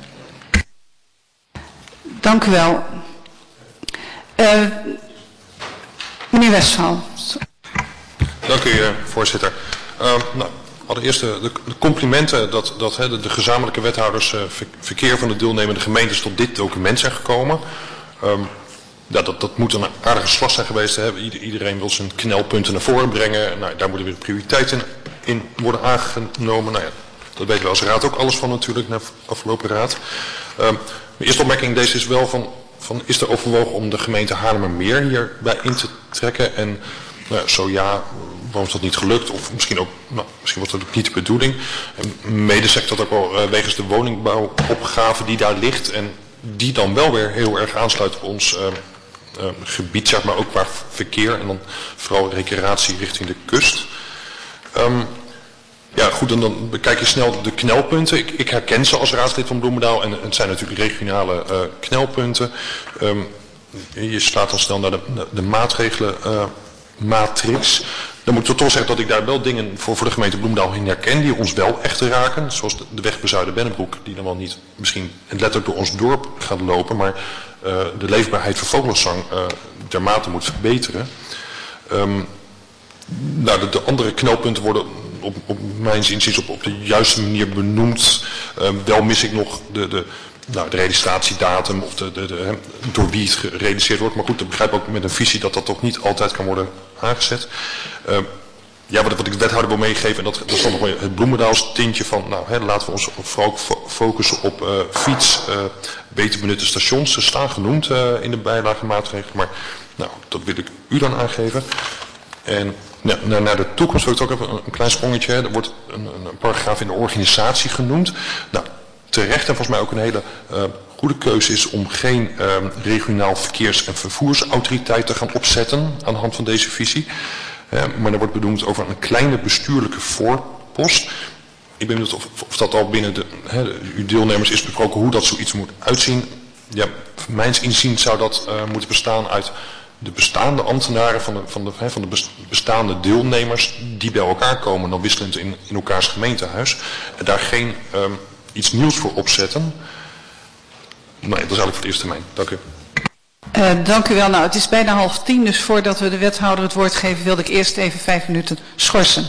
Speaker 2: Dank u wel. Meneer Westphal.
Speaker 9: Dank u, voorzitter. Allereerst de complimenten dat de gezamenlijke wethouders verkeer van de deelnemende gemeentes tot dit document zijn gekomen. Dat moet een aardige slag zijn geweest. Hè. Iedereen wil zijn knelpunten naar voren brengen. Nou, daar moeten weer prioriteiten in worden aangenomen. Nou ja, dat weten we als raad ook alles van natuurlijk, na de afgelopen raad. Mijn eerste opmerking deze is wel van is er overwogen om de gemeente Haarlemmermeer hierbij in te trekken? En zo ja, waarom is dat niet gelukt? Of misschien was dat ook niet de bedoeling. Mede zegt dat ook wel wegens de woningbouwopgave die daar ligt en die dan wel weer heel erg aansluit op ons gebied, zeg maar ook qua verkeer en dan vooral recreatie richting de kust. Ja goed, en dan bekijk je snel de knelpunten. Ik herken ze als raadslid van Bloemendaal en het zijn natuurlijk regionale knelpunten. Je slaat dan snel naar de maatregelen matrix. Dan moet ik toch zeggen dat ik daar wel dingen voor de gemeente Bloemendaal in herken die ons wel echt raken. Zoals de weg Bezuiden-Bennebroek, die dan wel niet misschien letterlijk door ons dorp gaat lopen, maar de leefbaarheid van vogelenzang dermate moet verbeteren. De andere knelpunten worden op mijn inziens op de juiste manier benoemd. Wel mis ik nog de realisatiedatum of door wie het gerealiseerd wordt. Maar goed, ik begrijp ook met een visie dat toch niet altijd kan worden aangezet. Wat ik de wethouder wil meegeven, en dat is dan nog wel het Bloemendaals tintje van, laten we ons vooral focussen op fiets, beter benutte stations. Ze staan genoemd in de bijlage maatregelen, maar dat wil ik u dan aangeven. En naar de toekomst wil ik ook even een klein sprongetje. Er wordt een paragraaf in de organisatie genoemd. Terecht en volgens mij ook een hele goede keuze is om geen regionaal verkeers- en vervoersautoriteit te gaan opzetten aan de hand van deze visie. Maar er wordt bedoeld over een kleine bestuurlijke voorpost. Ik ben benieuwd of dat al binnen uw deelnemers is besproken hoe dat zoiets moet uitzien. Ja, mijns inziens zou dat moeten bestaan uit de bestaande ambtenaren van de bestaande deelnemers die bij elkaar komen, dan wisselend in elkaars gemeentehuis. En daar geen iets nieuws voor opzetten. Nee, dat is eigenlijk voor de eerste termijn. Dank u.
Speaker 2: Dank u wel. Nou, het is bijna 9:30, dus voordat we de wethouder het woord geven, wilde ik eerst even 5 minuten schorsen.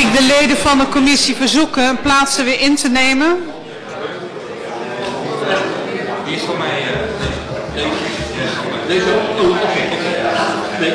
Speaker 2: ik de leden van de commissie verzoeken hun plaatsen weer in te nemen.
Speaker 1: Die is voor mij... Deze? Oh, oké. Nee.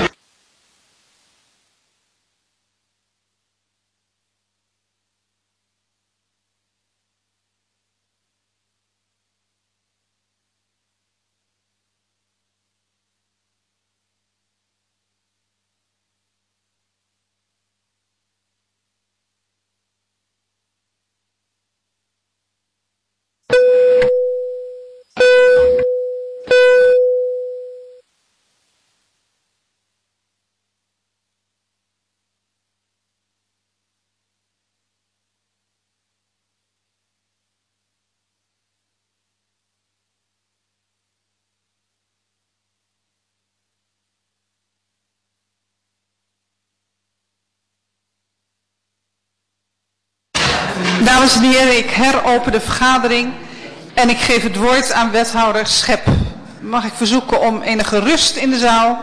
Speaker 2: Dames en heren, ik heropen de vergadering en ik geef het woord aan wethouder Schep. Mag ik verzoeken om enige rust in de zaal?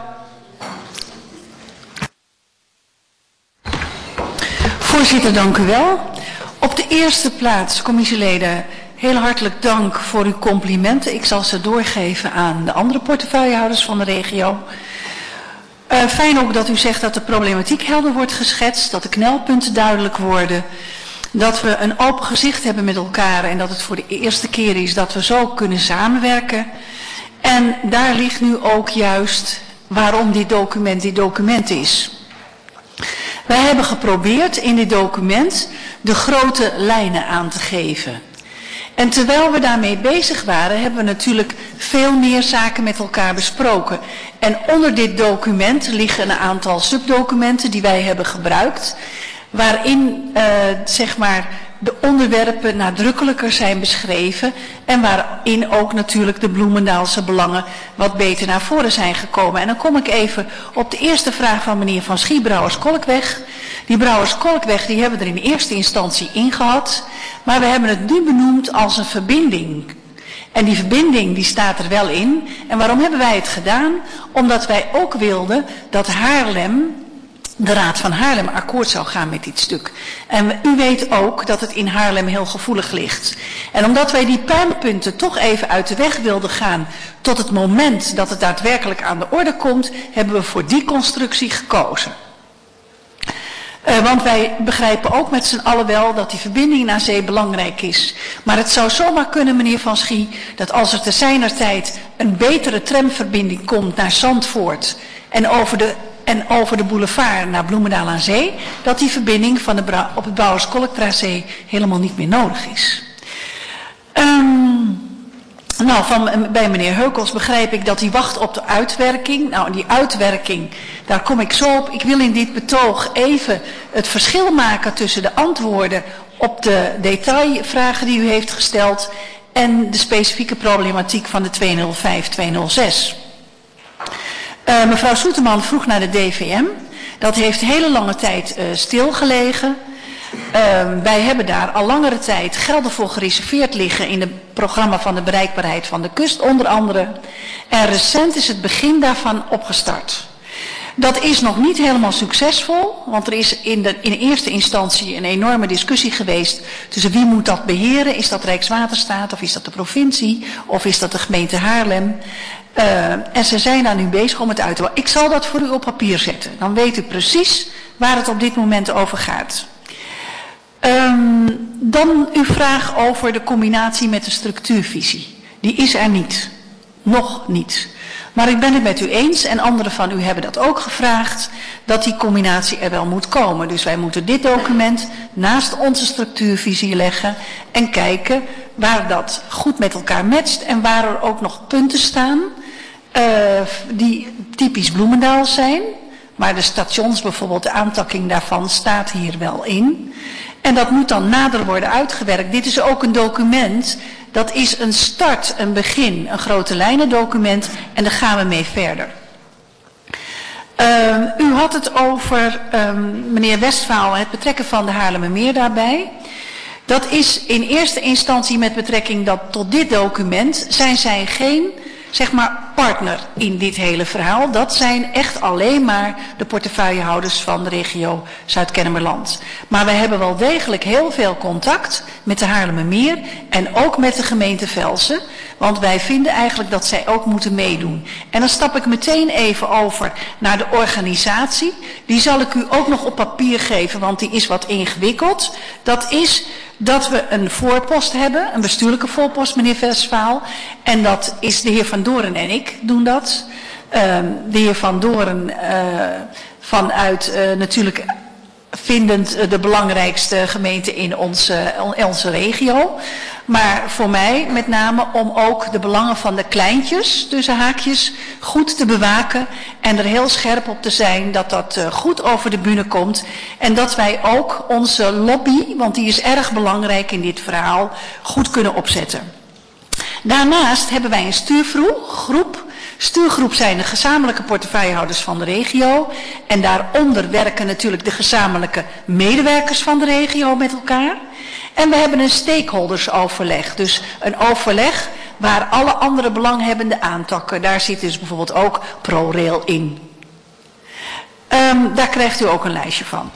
Speaker 5: Voorzitter, dank u wel. Op de eerste plaats, commissieleden, heel hartelijk dank voor uw complimenten. Ik zal ze doorgeven aan de andere portefeuillehouders van de regio. Fijn ook dat u zegt dat de problematiek helder wordt geschetst, dat de knelpunten duidelijk worden. Dat we een open gezicht hebben met elkaar en dat het voor de eerste keer is dat we zo kunnen samenwerken. En daar ligt nu ook juist waarom dit document is. Wij hebben geprobeerd in dit document de grote lijnen aan te geven. En terwijl we daarmee bezig waren, hebben we natuurlijk veel meer zaken met elkaar besproken. En onder dit document liggen een aantal subdocumenten die wij hebben gebruikt, waarin zeg maar de onderwerpen nadrukkelijker zijn beschreven en waarin ook natuurlijk de Bloemendaalse belangen wat beter naar voren zijn gekomen. En dan kom ik even op de eerste vraag van meneer Van Schie, Brouwerskolkweg. Die Brouwerskolkweg die hebben we er in eerste instantie ingehad, maar we hebben het nu benoemd als een verbinding. En die verbinding die staat er wel in. En waarom hebben wij het gedaan? Omdat wij ook wilden dat Haarlem, de Raad van Haarlem, akkoord zou gaan met dit stuk. En u weet ook dat het in Haarlem heel gevoelig ligt. En omdat wij die pijnpunten toch even uit de weg wilden gaan tot het moment dat het daadwerkelijk aan de orde komt, hebben we voor die constructie gekozen. Want wij begrijpen ook met z'n allen wel dat die verbinding naar zee belangrijk is. Maar het zou zomaar kunnen, meneer Van Schie, dat als er te zijnertijd een betere tramverbinding komt naar Zandvoort en over de boulevard naar Bloemendaal aan Zee, dat die verbinding van op het Brouwerskolktracé helemaal niet meer nodig is. Bij meneer Heukels begrijp ik dat hij wacht op de uitwerking. Nou, die uitwerking, daar kom ik zo op. Ik wil in dit betoog even het verschil maken tussen de antwoorden op de detailvragen die u heeft gesteld en de specifieke problematiek van de 205-206. Mevrouw Soeterman vroeg naar de DVM. Dat heeft hele lange tijd stilgelegen. Wij hebben daar al langere tijd gelden voor gereserveerd liggen in het programma van de bereikbaarheid van de kust onder andere. En recent is het begin daarvan opgestart. Dat is nog niet helemaal succesvol, want er is in eerste instantie een enorme discussie geweest tussen wie moet dat beheren. Is dat Rijkswaterstaat of is dat de provincie of is dat de gemeente Haarlem? En ze zijn daar nu bezig om het uit te werken. Ik zal dat voor u op papier zetten. Dan weet u precies waar het op dit moment over gaat. Dan uw vraag over de combinatie met de structuurvisie. Die is er niet. Nog niet. Maar ik ben het met u eens, en anderen van u hebben dat ook gevraagd, dat die combinatie er wel moet komen. Dus wij moeten dit document naast onze structuurvisie leggen en kijken waar dat goed met elkaar matcht en waar er ook nog punten staan die typisch Bloemendaal zijn. Maar de stations bijvoorbeeld, de aantakking daarvan staat hier wel in. En dat moet dan nader worden uitgewerkt. Dit is ook een document, dat is een start, een begin, een grote lijnendocument en daar gaan we mee verder. U had het over, meneer Westphal, het betrekken van de Haarlemmermeer daarbij. Dat is in eerste instantie met betrekking tot dit document, zijn zij geen zeg maar partner in dit hele verhaal. Dat zijn echt alleen maar de portefeuillehouders van de regio Zuid-Kennemerland. Maar we hebben wel degelijk heel veel contact met de Haarlemmermeer en ook met de gemeente Velsen. Want wij vinden eigenlijk dat zij ook moeten meedoen. En dan stap ik meteen even over naar de organisatie. Die zal ik u ook nog op papier geven, want die is wat ingewikkeld. Dat is dat we een voorpost hebben, een bestuurlijke voorpost, meneer Westphal. En dat is de heer Van Doren en ik doen dat. De heer Van Doren vanuit natuurlijk vindend de belangrijkste gemeente in onze regio. Maar voor mij met name om ook de belangen van de kleintjes, tussen haakjes, goed te bewaken. En er heel scherp op te zijn dat dat goed over de bühne komt. En dat wij ook onze lobby, want die is erg belangrijk in dit verhaal, goed kunnen opzetten. Daarnaast hebben wij een stuurgroep. Stuurgroep zijn de gezamenlijke portefeuillehouders van de regio. En daaronder werken natuurlijk de gezamenlijke medewerkers van de regio met elkaar. En we hebben een stakeholdersoverleg. Dus een overleg waar alle andere belanghebbenden aantakken. Daar zit dus bijvoorbeeld ook ProRail in. Daar krijgt u ook een lijstje van.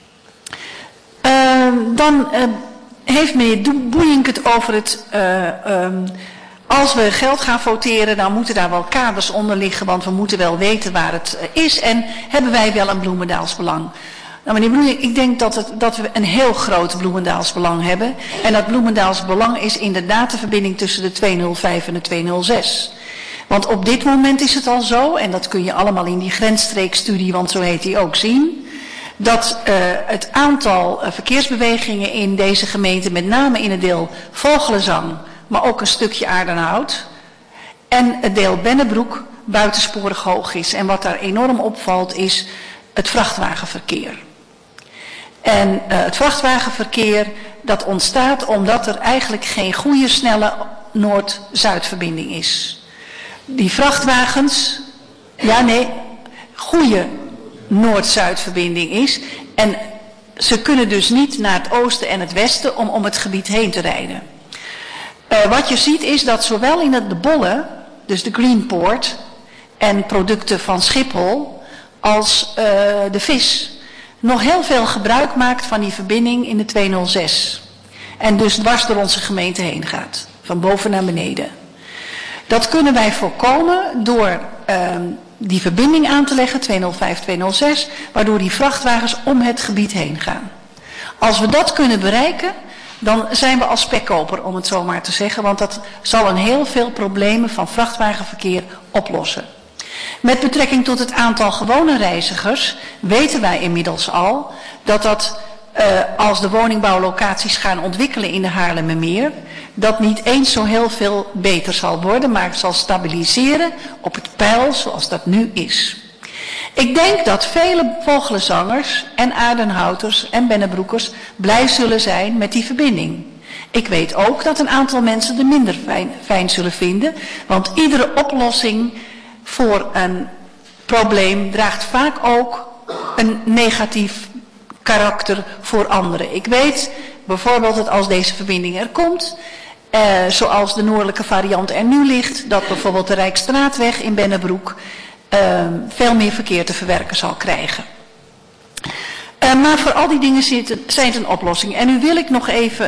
Speaker 5: Dan heeft meneer Boeink het over het... als we geld gaan voteren, dan moeten daar wel kaders onder liggen, want we moeten wel weten waar het is. En hebben wij wel een Bloemendaalsbelang? Nou, meneer Boeink, ik denk dat we een heel groot Bloemendaalsbelang hebben. En dat Bloemendaalsbelang is inderdaad de verbinding tussen de 205 en de 206. Want op dit moment is het al zo, en dat kun je allemaal in die grensstreekstudie, want zo heet die ook, zien, dat het aantal verkeersbewegingen in deze gemeente, met name in het deel Vogelenzang, maar ook een stukje Aardenhout en het deel Bennebroek buitensporig hoog is. En wat daar enorm opvalt is het vrachtwagenverkeer. En het vrachtwagenverkeer dat ontstaat omdat er eigenlijk geen goede snelle Noord-Zuid-verbinding is. Die vrachtwagens, goede Noord-Zuid-verbinding is. En ze kunnen dus niet naar het oosten en het westen om het gebied heen te rijden. Wat je ziet is dat zowel in de bollen, dus de Greenport en producten van Schiphol, als de vis, nog heel veel gebruik maakt van die verbinding in de 206. En dus dwars door onze gemeente heen gaat, van boven naar beneden. Dat kunnen wij voorkomen door die verbinding aan te leggen, 205, 206, waardoor die vrachtwagens om het gebied heen gaan. Als we dat kunnen bereiken, dan zijn we als spekkoper, om het zo maar te zeggen, want dat zal een heel veel problemen van vrachtwagenverkeer oplossen. Met betrekking tot het aantal gewone reizigers weten wij inmiddels al dat als de woningbouwlocaties gaan ontwikkelen in de Haarlemmermeer, dat niet eens zo heel veel beter zal worden, maar het zal stabiliseren op het peil zoals dat nu is. Ik denk dat vele Vogelenzangers en Aardenhouters en Bennebroekers blij zullen zijn met die verbinding. Ik weet ook dat een aantal mensen er minder fijn zullen vinden, want iedere oplossing voor een probleem draagt vaak ook een negatief karakter voor anderen. Ik weet bijvoorbeeld dat als deze verbinding er komt, zoals de noordelijke variant er nu ligt, dat bijvoorbeeld de Rijksstraatweg in Bennebroek veel meer verkeer te verwerken zal krijgen. Maar voor al die dingen zijn het een oplossing. En nu wil ik nog even,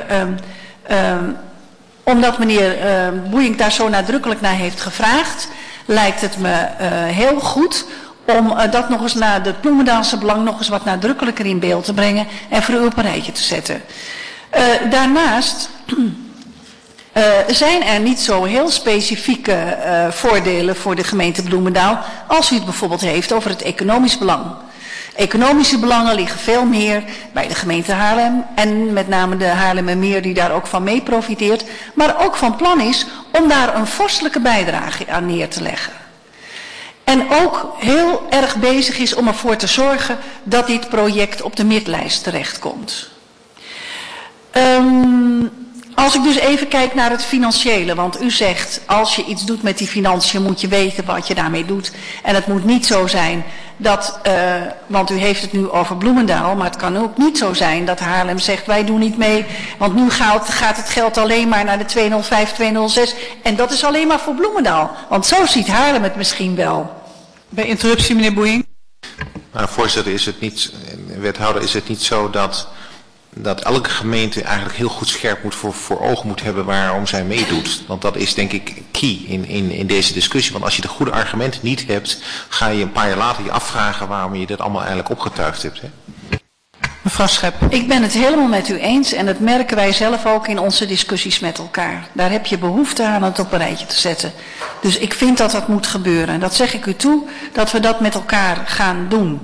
Speaker 5: omdat meneer Boeink daar zo nadrukkelijk naar heeft gevraagd, lijkt het me heel goed om dat nog eens naar het Bloemendaalse belang nog eens wat nadrukkelijker in beeld te brengen en voor u op een rijtje te zetten. Daarnaast zijn er niet zo heel specifieke voordelen voor de gemeente Bloemendaal als u het bijvoorbeeld heeft over het economisch belang. Economische belangen liggen veel meer bij de gemeente Haarlem en met name de Haarlemmermeer die daar ook van mee profiteert, maar ook van plan is om daar een vorstelijke bijdrage aan neer te leggen. En ook heel erg bezig is om ervoor te zorgen dat dit project op de midlijst terechtkomt. Als ik dus even kijk naar het financiële, want u zegt als je iets doet met die financiën moet je weten wat je daarmee doet. En het moet niet zo zijn dat, want u heeft het nu over Bloemendaal, maar het kan ook niet zo zijn dat Haarlem zegt wij doen niet mee, want nu gaat het geld alleen maar naar de 205, 206 en dat is alleen maar voor Bloemendaal. Want zo ziet Haarlem het misschien wel.
Speaker 2: Bij interruptie, meneer Boeing.
Speaker 3: Nou, voorzitter, wethouder, is het niet zo dat elke gemeente eigenlijk heel goed scherp voor ogen moet hebben waarom zij meedoet. Want dat is denk ik key in deze discussie. Want als je de goede argumenten niet hebt, ga je een paar jaar later je afvragen waarom je dit allemaal eigenlijk opgetuigd hebt. Hè?
Speaker 2: Mevrouw Schep.
Speaker 5: Ik ben het helemaal met u eens en dat merken wij zelf ook in onze discussies met elkaar. Daar heb je behoefte aan het op een rijtje te zetten. Dus ik vind dat dat moet gebeuren. En dat zeg ik u toe, dat we dat met elkaar gaan doen.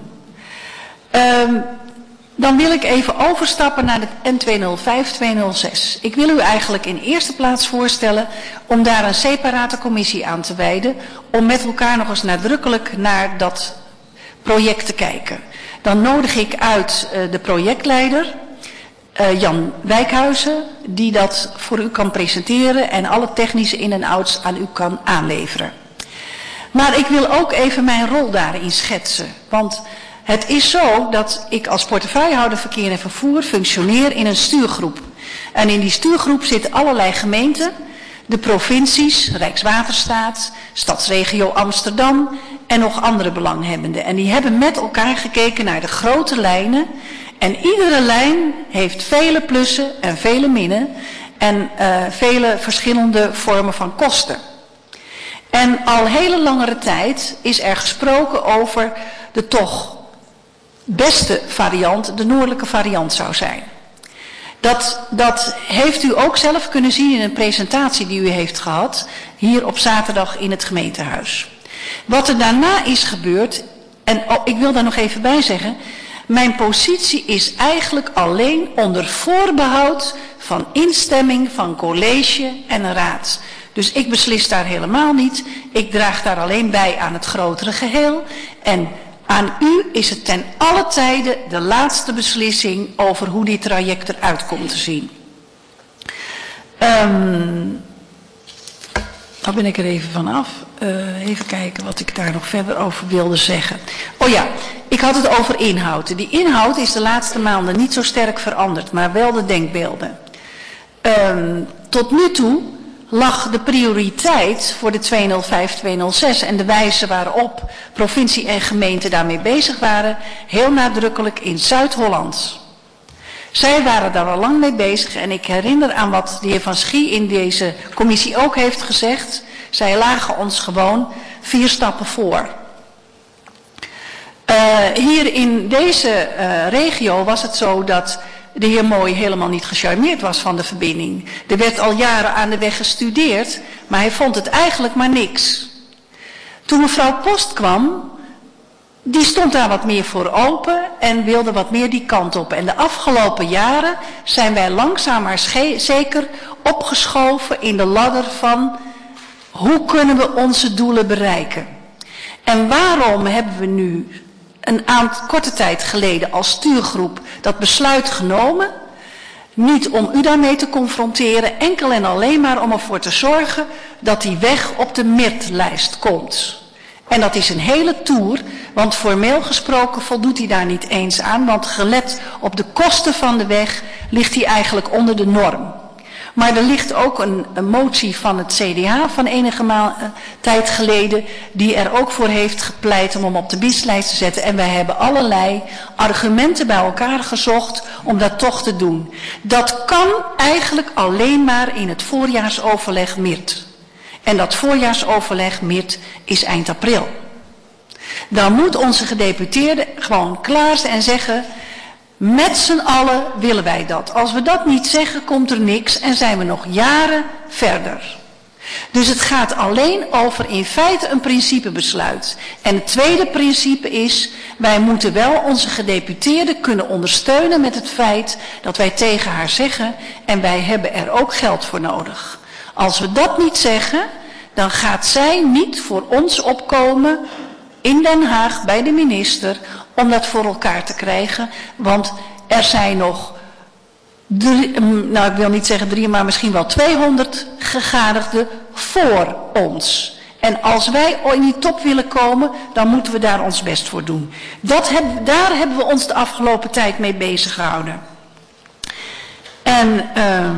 Speaker 5: Dan wil ik even overstappen naar de N205-206. Ik wil u eigenlijk in eerste plaats voorstellen om daar een separate commissie aan te wijden, om met elkaar nog eens nadrukkelijk naar dat project te kijken. Dan nodig ik uit de projectleider, Jan Wijkhuizen, die dat voor u kan presenteren en alle technische in- en outs aan u kan aanleveren. Maar ik wil ook even mijn rol daarin schetsen, want het is zo dat ik als portefeuillehouder verkeer en vervoer functioneer in een stuurgroep. En in die stuurgroep zitten allerlei gemeenten, de provincies, Rijkswaterstaat, Stadsregio Amsterdam en nog andere belanghebbenden. En die hebben met elkaar gekeken naar de grote lijnen. En iedere lijn heeft vele plussen en vele minnen en vele verschillende vormen van kosten. En al hele langere tijd is er gesproken over de toch beste variant, de noordelijke variant zou zijn. Dat heeft u ook zelf kunnen zien in een presentatie die u heeft gehad, hier op zaterdag in het gemeentehuis. Wat er daarna is gebeurd, en ik wil daar nog even bij zeggen, mijn positie is eigenlijk alleen onder voorbehoud van instemming van college en raad. Dus ik beslis daar helemaal niet, ik draag daar alleen bij aan het grotere geheel en aan u is het ten alle tijde de laatste beslissing over hoe dit traject eruit komt te zien. Nou ben ik er even vanaf. Even kijken wat ik daar nog verder over wilde zeggen. Oh ja, ik had het over inhoud. Die inhoud is de laatste maanden niet zo sterk veranderd, maar wel de denkbeelden. Tot nu toe lag de prioriteit voor de 205-206 en de wijze waarop provincie en gemeente daarmee bezig waren, heel nadrukkelijk in Zuid-Holland. Zij waren daar al lang mee bezig en ik herinner aan wat de heer Van Schie in deze commissie ook heeft gezegd. Zij lagen ons gewoon 4 stappen voor. Hier in deze regio was het zo dat de heer Mooi helemaal niet gecharmeerd was van de verbinding. Er werd al jaren aan de weg gestudeerd, maar hij vond het eigenlijk maar niks. Toen mevrouw Post kwam, die stond daar wat meer voor open en wilde wat meer die kant op. En de afgelopen jaren zijn wij langzaam maar zeker opgeschoven in de ladder van hoe kunnen we onze doelen bereiken. En waarom hebben we nu een korte tijd geleden als stuurgroep dat besluit genomen? Niet om u daarmee te confronteren, enkel en alleen maar om ervoor te zorgen dat die weg op de MIRT-lijst komt. En dat is een hele tour, want formeel gesproken voldoet hij daar niet eens aan, want gelet op de kosten van de weg ligt hij eigenlijk onder de norm. Maar er ligt ook een motie van het CDA van enige tijd geleden die er ook voor heeft gepleit om hem op de bieslijst te zetten. En wij hebben allerlei argumenten bij elkaar gezocht om dat toch te doen. Dat kan eigenlijk alleen maar in het voorjaarsoverleg MIRT. En dat voorjaarsoverleg MIRT is eind april. Dan moet onze gedeputeerde gewoon klaar zijn en zeggen, met z'n allen willen wij dat. Als we dat niet zeggen, komt er niks en zijn we nog jaren verder. Dus het gaat alleen over in feite een principebesluit. En het tweede principe is, wij moeten wel onze gedeputeerde kunnen ondersteunen met het feit dat wij tegen haar zeggen en wij hebben er ook geld voor nodig. Als we dat niet zeggen, dan gaat zij niet voor ons opkomen in Den Haag bij de minister om dat voor elkaar te krijgen. Want er zijn nog ik wil niet zeggen 3, maar misschien wel 200 gegadigden voor ons. En als wij in die top willen komen, dan moeten we daar ons best voor doen. Daar hebben we ons de afgelopen tijd mee bezig gehouden. En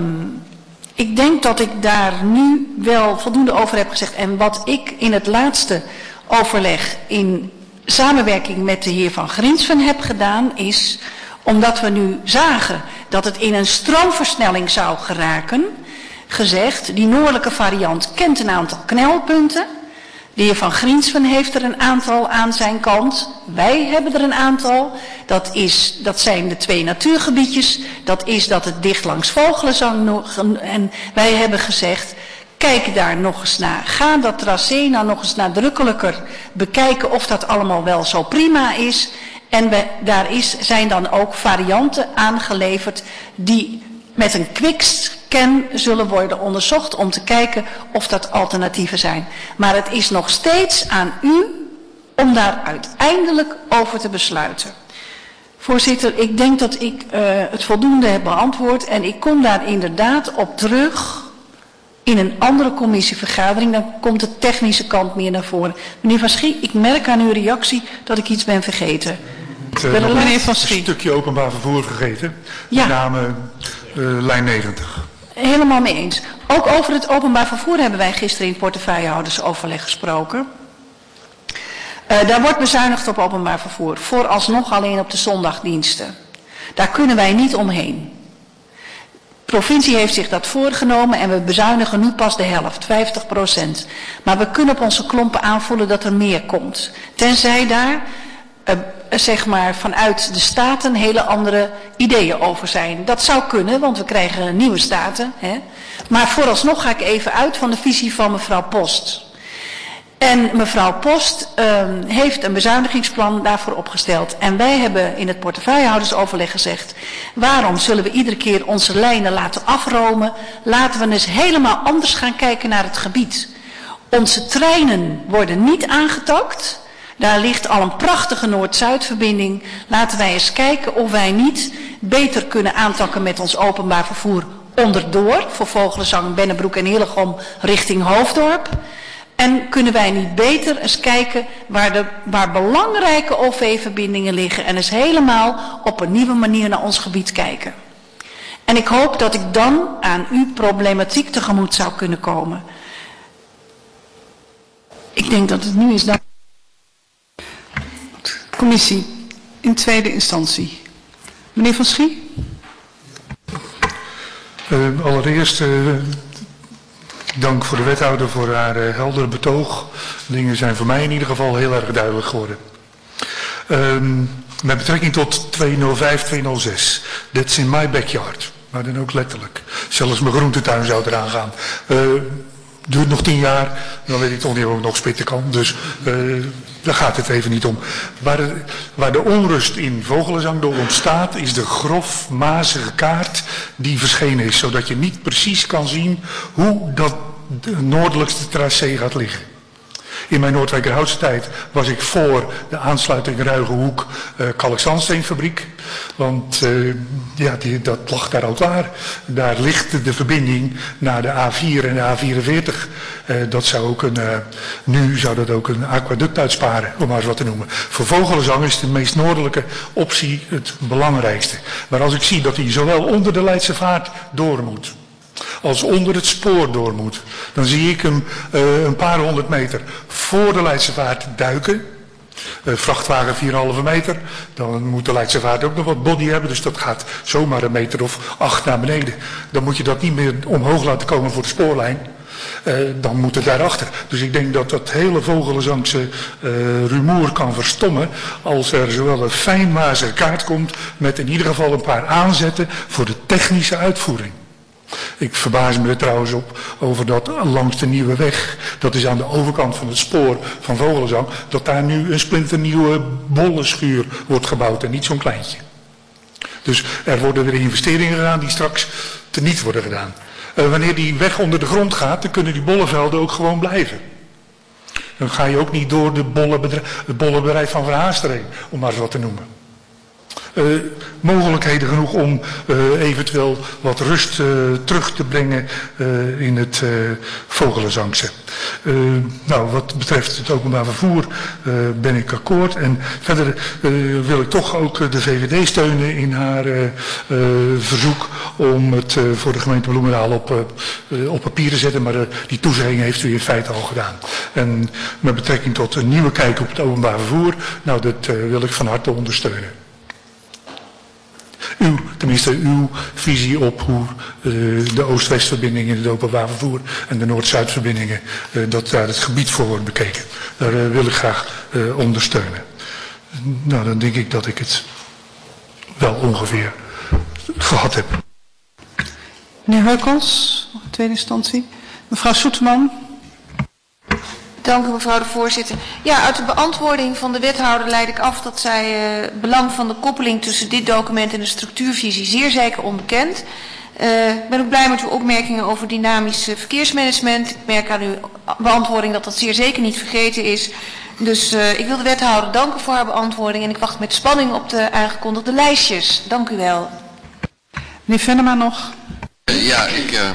Speaker 5: ik denk dat ik daar nu wel voldoende over heb gezegd. En wat ik in het laatste overleg in samenwerking met de heer Van Grinsven heb gedaan is, omdat we nu zagen dat het in een stroomversnelling zou geraken, gezegd, die noordelijke variant kent een aantal knelpunten. De heer Van Grinsven heeft er een aantal aan zijn kant. Wij hebben er een aantal. Dat zijn de 2 natuurgebiedjes. Dat is dat het dicht langs Vogelenzang. En wij hebben gezegd, kijk daar nog eens naar. Ga dat tracé nou nog eens nadrukkelijker bekijken of dat allemaal wel zo prima is. En zijn dan ook varianten aangeleverd die met een quickscan zullen worden onderzocht om te kijken of dat alternatieven zijn. Maar het is nog steeds aan u om daar uiteindelijk over te besluiten. Voorzitter, ik denk dat ik het voldoende heb beantwoord en ik kom daar inderdaad op terug in een andere commissievergadering. Dan komt de technische kant meer naar voren. Meneer Van Schie, ik merk aan uw reactie dat ik iets ben vergeten.
Speaker 4: Meneer Van Schie. Een stukje openbaar vervoer vergeten. Ja. Met name lijn 90.
Speaker 5: Helemaal mee eens. Ook over het openbaar vervoer hebben wij gisteren in het portefeuillehoudersoverleg gesproken. Daar wordt bezuinigd op openbaar vervoer. Vooralsnog alleen op de zondagdiensten. Daar kunnen wij niet omheen. De provincie heeft zich dat voorgenomen en we bezuinigen nu pas de helft, 50%. Maar we kunnen op onze klompen aanvoelen dat er meer komt. Tenzij daar zeg maar vanuit de staten hele andere ideeën over zijn. Dat zou kunnen, want we krijgen nieuwe staten. Hè? Maar vooralsnog ga ik even uit van de visie van mevrouw Post. En mevrouw Post heeft een bezuinigingsplan daarvoor opgesteld. En wij hebben in het portefeuillehoudersoverleg gezegd, waarom zullen we iedere keer onze lijnen laten afromen? Laten we eens helemaal anders gaan kijken naar het gebied. Onze treinen worden niet aangetakt. Daar ligt al een prachtige Noord-Zuid-verbinding. Laten wij eens kijken of wij niet beter kunnen aantakken met ons openbaar vervoer onderdoor. Voor Vogelenzang, Bennebroek en Hillegom richting Hoofddorp. En kunnen wij niet beter eens kijken waar belangrijke OV-verbindingen liggen. En eens helemaal op een nieuwe manier naar ons gebied kijken. En ik hoop dat ik dan aan uw problematiek tegemoet zou kunnen komen. Ik denk dat het nu is.
Speaker 2: Commissie, in tweede instantie. Meneer Van Schie?
Speaker 4: Allereerst dank voor de wethouder voor haar heldere betoog. Dingen zijn voor mij in ieder geval heel erg duidelijk geworden. Met betrekking tot 205-206. That's in my backyard. Maar dan ook letterlijk. Zelfs mijn groentetuin zou eraan gaan. Duurt nog 10 jaar, dan weet ik toch niet of ik nog spitten kan. Dus daar gaat het even niet om. Waar de onrust in Vogelenzang door ontstaat, is de grof mazige kaart die verschenen is. Zodat je niet precies kan zien hoe dat noordelijkste tracé gaat liggen. In mijn Noordwijkerhoutse tijd was ik voor de aansluiting Ruigenhoek kalkzandsteenfabriek. Want dat lag daar al klaar. Daar ligt de verbinding naar de A4 en de A44. Nu zou dat ook een aquaduct uitsparen, om maar eens wat te noemen. Voor Vogelenzang is de meest noordelijke optie het belangrijkste. Maar als ik zie dat hij zowel onder de Leidse Vaart door moet, als onder het spoor door moet, dan zie ik hem een paar 100 meter voor de Leidse Vaart duiken. Vrachtwagen 4,5 meter. Dan moet de Leidse Vaart ook nog wat body hebben. Dus dat gaat zomaar een meter of 8 naar beneden. Dan moet je dat niet meer omhoog laten komen voor de spoorlijn. Dan moet het daarachter. Dus ik denk dat dat hele Vogelenzangse rumoer kan verstommen als er zowel een fijnmazige kaart komt met in ieder geval een paar aanzetten voor de technische uitvoering. Ik verbaas me er trouwens op over dat langs de nieuwe weg, dat is aan de overkant van het spoor van Vogelenzang, dat daar nu een splinternieuwe bollenschuur wordt gebouwd en niet zo'n kleintje. Dus er worden weer investeringen gedaan die straks teniet worden gedaan. Wanneer die weg onder de grond gaat, dan kunnen die bollenvelden ook gewoon blijven. Dan ga je ook niet door het bollenbedrijf van Van Haasteren heen, om maar eens wat te noemen. mogelijkheden genoeg om eventueel wat rust terug te brengen in het Vogelenzangse. Nou, wat betreft het openbaar vervoer ben ik akkoord. En verder wil ik toch ook de VVD steunen in haar verzoek om het voor de gemeente Bloemendaal op papier te zetten. Maar die toezegging heeft u in feite al gedaan. En met betrekking tot een nieuwe kijk op het openbaar vervoer, nou, dat wil ik van harte ondersteunen. Tenminste uw visie op hoe de Oost-West-verbindingen in het openbaar vervoer en de Noord-Zuid-verbindingen, dat daar het gebied voor wordt bekeken. Daar wil ik graag ondersteunen. Nou, dan denk ik dat ik het wel ongeveer gehad heb.
Speaker 2: Meneer Heukels, nog in tweede instantie. Mevrouw Soeterman.
Speaker 8: Dank u, mevrouw de voorzitter. Ja, uit de beantwoording van de wethouder leid ik af dat zij het belang van de koppeling tussen dit document en de structuurvisie zeer zeker onbekend. Ik ben ook blij met uw opmerkingen over dynamisch verkeersmanagement. Ik merk aan uw beantwoording dat dat zeer zeker niet vergeten is. Dus ik wil de wethouder danken voor haar beantwoording en ik wacht met spanning op de aangekondigde lijstjes. Dank u wel.
Speaker 2: Meneer Venema nog.
Speaker 10: Ja,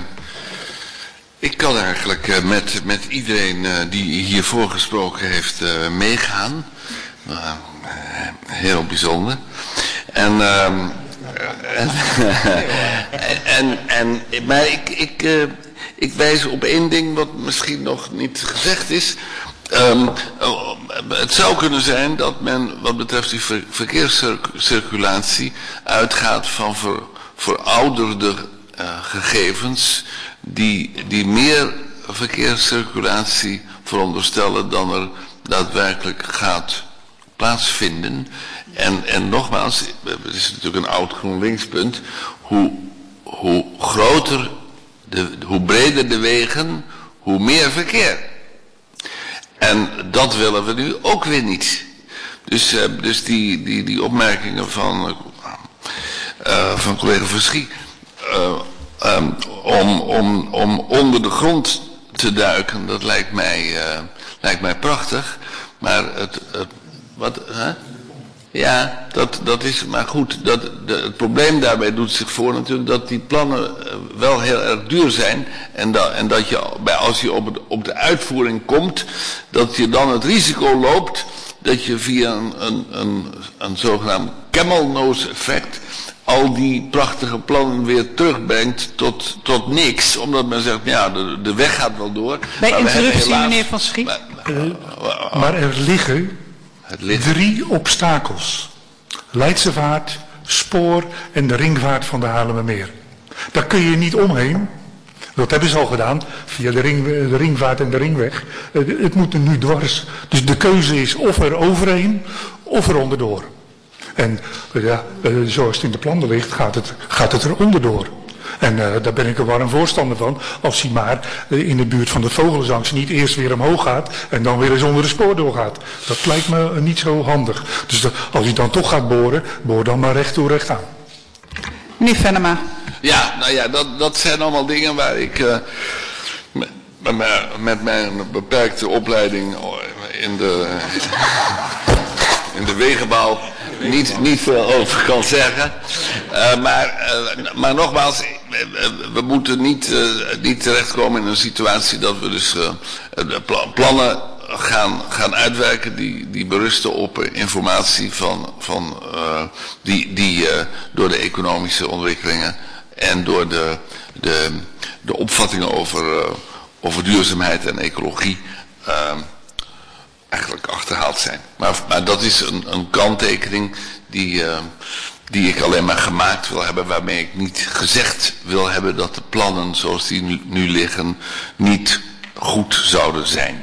Speaker 10: ik kan eigenlijk met iedereen die hiervoor gesproken heeft meegaan. Heel bijzonder. Maar ik wijs op één ding wat misschien nog niet gezegd is. Het zou kunnen zijn dat men wat betreft die verkeerscirculatie uitgaat van verouderde gegevens die meer verkeerscirculatie veronderstellen dan er daadwerkelijk gaat plaatsvinden. En nogmaals, het is natuurlijk een oud GroenLinks-punt, hoe groter, hoe breder de wegen, hoe meer verkeer. En dat willen we nu ook weer niet. Dus die opmerkingen van collega Verschie, om onder de grond te duiken, dat lijkt mij prachtig. Maar ja, dat is maar goed. Het probleem daarbij doet zich voor natuurlijk dat die plannen wel heel erg duur zijn. En dat je, als je op de uitvoering komt, dat je dan het risico loopt dat je via een zogenaamd camel nose effect al die prachtige plannen weer terugbrengt tot niks. Omdat men zegt, ja, de weg gaat wel door.
Speaker 2: Bij interruptie, meneer Van Schie.
Speaker 4: Maar er liggen 3 obstakels. Leidsevaart, spoor en de ringvaart van de Haarlemmermeer. Daar kun je niet omheen. Dat hebben ze al gedaan, via de ringvaart en de ringweg. Het moet er nu dwars. Dus de keuze is of er overheen of er onderdoor. En ja, zoals het in de plannen ligt, gaat het er onderdoor. En daar ben ik een warm voorstander van, als hij maar in de buurt van de Vogelenzangse niet eerst weer omhoog gaat en dan weer eens onder de spoor doorgaat. Dat lijkt me niet zo handig. Dus als hij dan toch gaat boren, boor dan maar recht toe recht aan.
Speaker 2: Meneer Venema.
Speaker 10: Ja, nou ja, dat zijn allemaal dingen waar ik met mijn beperkte opleiding in de wegenbouw niet veel over kan zeggen. Maar nogmaals, we moeten niet terechtkomen in een situatie dat we dus plannen gaan uitwerken die berusten op informatie die door de economische ontwikkelingen en door de opvattingen over duurzaamheid en ecologie eigenlijk achterhaald zijn. Maar dat is een kanttekening die ik alleen maar gemaakt wil hebben, waarmee ik niet gezegd wil hebben dat de plannen zoals die nu liggen niet goed zouden zijn.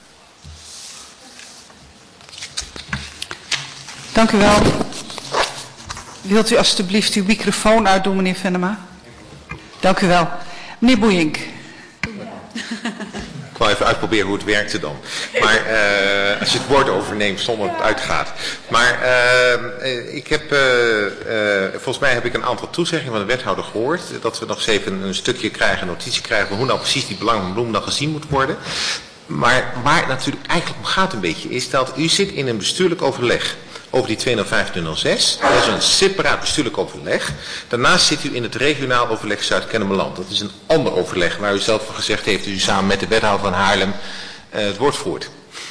Speaker 2: Dank u wel. Wilt u alstublieft uw microfoon uitdoen, meneer Venema? Dank u wel. Meneer Boeink.
Speaker 3: Ik wil even uitproberen hoe het werkte dan. Maar als je het woord overneemt zonder dat het uitgaat. Maar ik heb, volgens mij heb ik een aantal toezeggingen van de wethouder gehoord. Dat we nog eens even een stukje krijgen, een notitie krijgen van hoe nou precies die belang van Bloemendaal gezien moet worden. Maar waar het natuurlijk eigenlijk om gaat een beetje is dat u zit in een bestuurlijk overleg. over die 20506. Dat is een separaat bestuurlijk overleg. Daarnaast zit u in het regionaal overleg Zuid-Kennemerland. Dat is een ander overleg waar u zelf van gezegd heeft dat u samen met de wethouder van Haarlem het woord voert.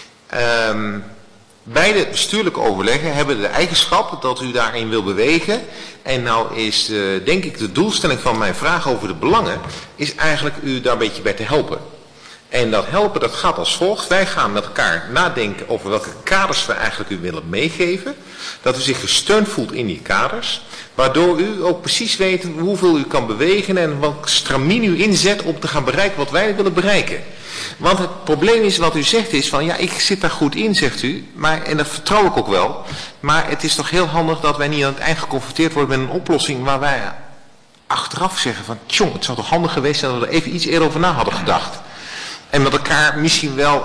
Speaker 3: Beide bestuurlijke overleggen hebben de eigenschap dat u daarin wil bewegen. En nou is denk ik de doelstelling van mijn vraag over de belangen, is eigenlijk u daar een beetje bij te helpen. En dat helpen, dat gaat als volgt. Wij gaan met elkaar nadenken over welke kaders we eigenlijk u willen meegeven. Dat u zich gesteund voelt in die kaders. Waardoor u ook precies weet hoeveel u kan bewegen en welk stramien u inzet om te gaan bereiken wat wij willen bereiken. Want het probleem is wat u zegt is van ja, ik zit daar goed in, zegt u. Maar, en dat vertrouw ik ook wel. Maar het is toch heel handig dat wij niet aan het eind geconfronteerd worden met een oplossing waar wij achteraf zeggen van tjong, het zou toch handig geweest zijn dat we er even iets eerder over na hadden gedacht. En met elkaar misschien wel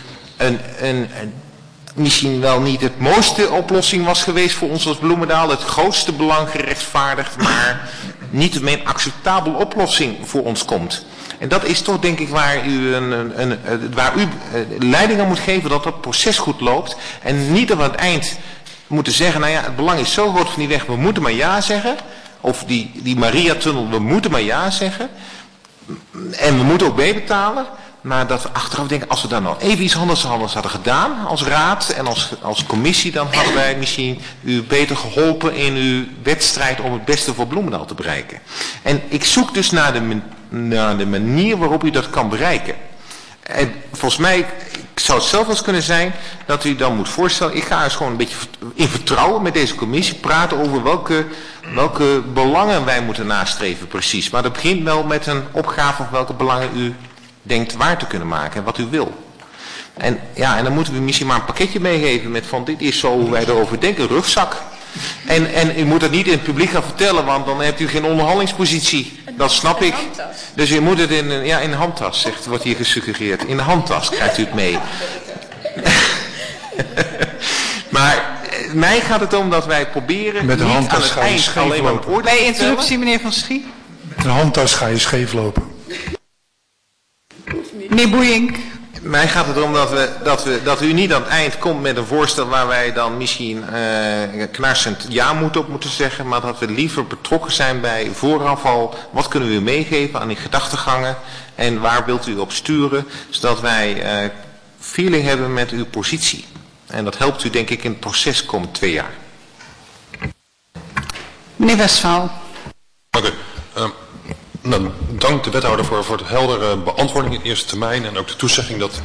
Speaker 3: misschien wel niet het mooiste oplossing was geweest voor ons als Bloemendaal. Het grootste belang gerechtvaardigd, maar niet de meest acceptabele oplossing voor ons komt. En dat is toch denk ik waar u, leiding aan moet geven dat dat proces goed loopt. En niet dat we aan het eind moeten zeggen, nou ja, het belang is zo groot van die weg, we moeten maar ja zeggen. Of die Maria-tunnel, we moeten maar ja zeggen. En we moeten ook meebetalen. Maar dat we achteraf denken, als we dan nog even iets anders hadden gedaan als raad en als commissie, dan hadden wij misschien u beter geholpen in uw wedstrijd om het beste voor Bloemendaal te bereiken. En ik zoek dus naar de manier waarop u dat kan bereiken. En volgens mij, ik zou het zelf wel eens kunnen zijn, dat u dan moet voorstellen, ik ga eens gewoon een beetje in vertrouwen met deze commissie praten over welke belangen wij moeten nastreven precies. Maar dat begint wel met een opgave of welke belangen u denkt waar te kunnen maken en wat u wil. En ja, en dan moeten we misschien maar een pakketje meegeven met van dit is zo hoe wij erover denken, een rugzak. En u moet dat niet in het publiek gaan vertellen, want dan hebt u geen onderhandelingspositie. Dat snap ik. Dus u moet het in een handtas, wordt hier gesuggereerd. In de handtas krijgt u het mee. Maar mij gaat het om dat wij proberen
Speaker 4: met
Speaker 3: niet aan het eind alleen maar een oordeel
Speaker 2: bij interruptie, meneer Van Schie.
Speaker 4: Met een handtas ga je scheef lopen.
Speaker 2: Meneer Boeink.
Speaker 3: Mij gaat het erom dat u niet aan het eind komt met een voorstel waar wij dan misschien knarsend ja moeten zeggen, maar dat we liever betrokken zijn bij vooraf al, wat kunnen we u meegeven aan die gedachtegangen en waar wilt u op sturen, zodat wij feeling hebben met uw positie. En dat helpt u denk ik in het proces komend 2 jaar.
Speaker 2: Meneer Westphal.
Speaker 9: Oké. Nou, dank de wethouder voor het heldere beantwoording in eerste termijn en ook de toezegging dat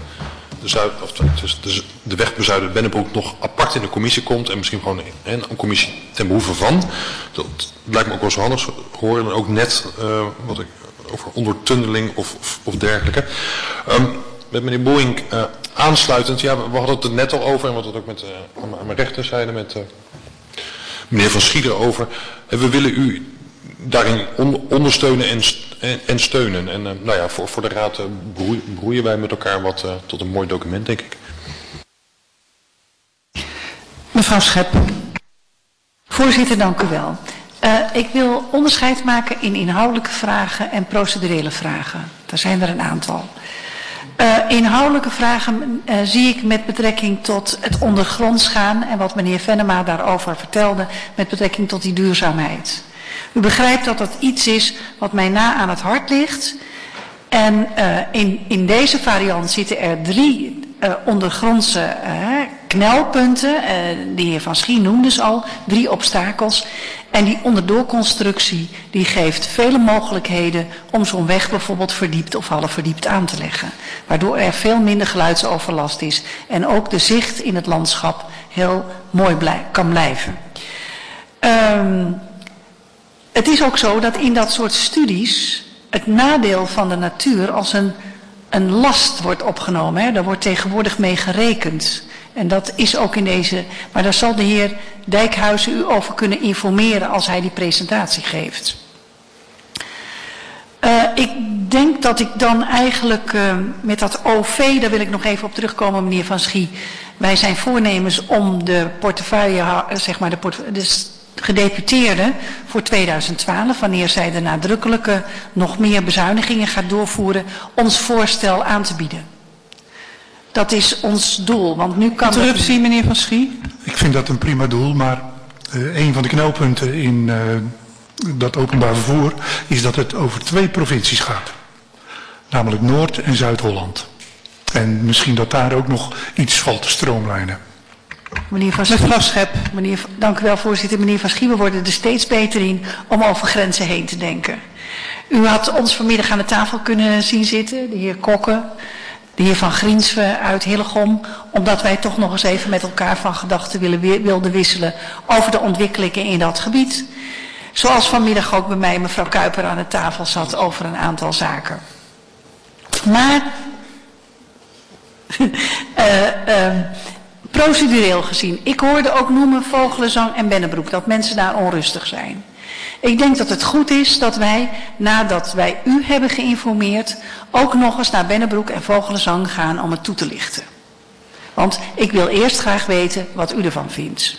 Speaker 9: de weg Bezuiden-Bennebroek nog apart in de commissie komt en misschien gewoon een commissie ten behoeve van. Dat lijkt me ook wel zo handig horen en ook net wat ik over ondertunneling of dergelijke. Met meneer Boeink aansluitend, ja, we hadden het er net al over en wat we ook met aan mijn rechter zeiden met meneer Van Schie erover. We willen u daarin ondersteunen en steunen. En nou ja, voor de raad broeien wij met elkaar wat tot een mooi document, denk ik.
Speaker 5: Mevrouw Schep. Voorzitter, dank u wel. Ik wil onderscheid maken in inhoudelijke vragen en procedurele vragen. Er zijn er een aantal. Inhoudelijke vragen zie ik met betrekking tot het ondergronds gaan en wat meneer Venema daarover vertelde met betrekking tot die duurzaamheid. U begrijpt dat dat iets is wat mij na aan het hart ligt. En in deze variant zitten er 3 ondergrondse knelpunten. De heer Van Schie noemde ze al, 3 obstakels. En die onderdoorconstructie die geeft vele mogelijkheden om zo'n weg bijvoorbeeld verdiept of half verdiept aan te leggen. Waardoor er veel minder geluidsoverlast is. En ook de zicht in het landschap heel mooi kan blijven. Het is ook zo dat in dat soort studies het nadeel van de natuur als een last wordt opgenomen. Hè. Daar wordt tegenwoordig mee gerekend. En dat is ook in deze. Maar daar zal de heer Dijkhuizen u over kunnen informeren als hij die presentatie geeft. Ik denk dat ik dan eigenlijk met dat OV, daar wil ik nog even op terugkomen, meneer Van Schie. Wij zijn voornemens om de portefeuille, zeg maar de gedeputeerde voor 2012, wanneer zij de nadrukkelijke nog meer bezuinigingen gaat doorvoeren, ons voorstel aan te bieden. Dat is ons doel, want nu kan...
Speaker 2: Interruptie, meneer Van Schie.
Speaker 4: Ik vind dat een prima doel, maar een van de knelpunten in dat openbaar vervoer is dat het over 2 provincies gaat. Namelijk Noord- en Zuid-Holland. En misschien dat daar ook nog iets valt te stroomlijnen.
Speaker 5: Meneer Van Schie, dank u wel, voorzitter. Meneer Van Schie, we worden er steeds beter in om over grenzen heen te denken. U had ons vanmiddag aan de tafel kunnen zien zitten, de heer Kokke, de heer Van Griensven uit Hillegom, omdat wij toch nog eens even met elkaar van gedachten wilden wisselen over de ontwikkelingen in dat gebied. Zoals vanmiddag ook bij mij mevrouw Kuiper aan de tafel zat over een aantal zaken. Maar procedureel gezien, ik hoorde ook noemen Vogelenzang en Bennebroek, dat mensen daar onrustig zijn. Ik denk dat het goed is dat wij, nadat wij u hebben geïnformeerd, ook nog eens naar Bennebroek en Vogelenzang gaan om het toe te lichten. Want ik wil eerst graag weten wat u ervan vindt.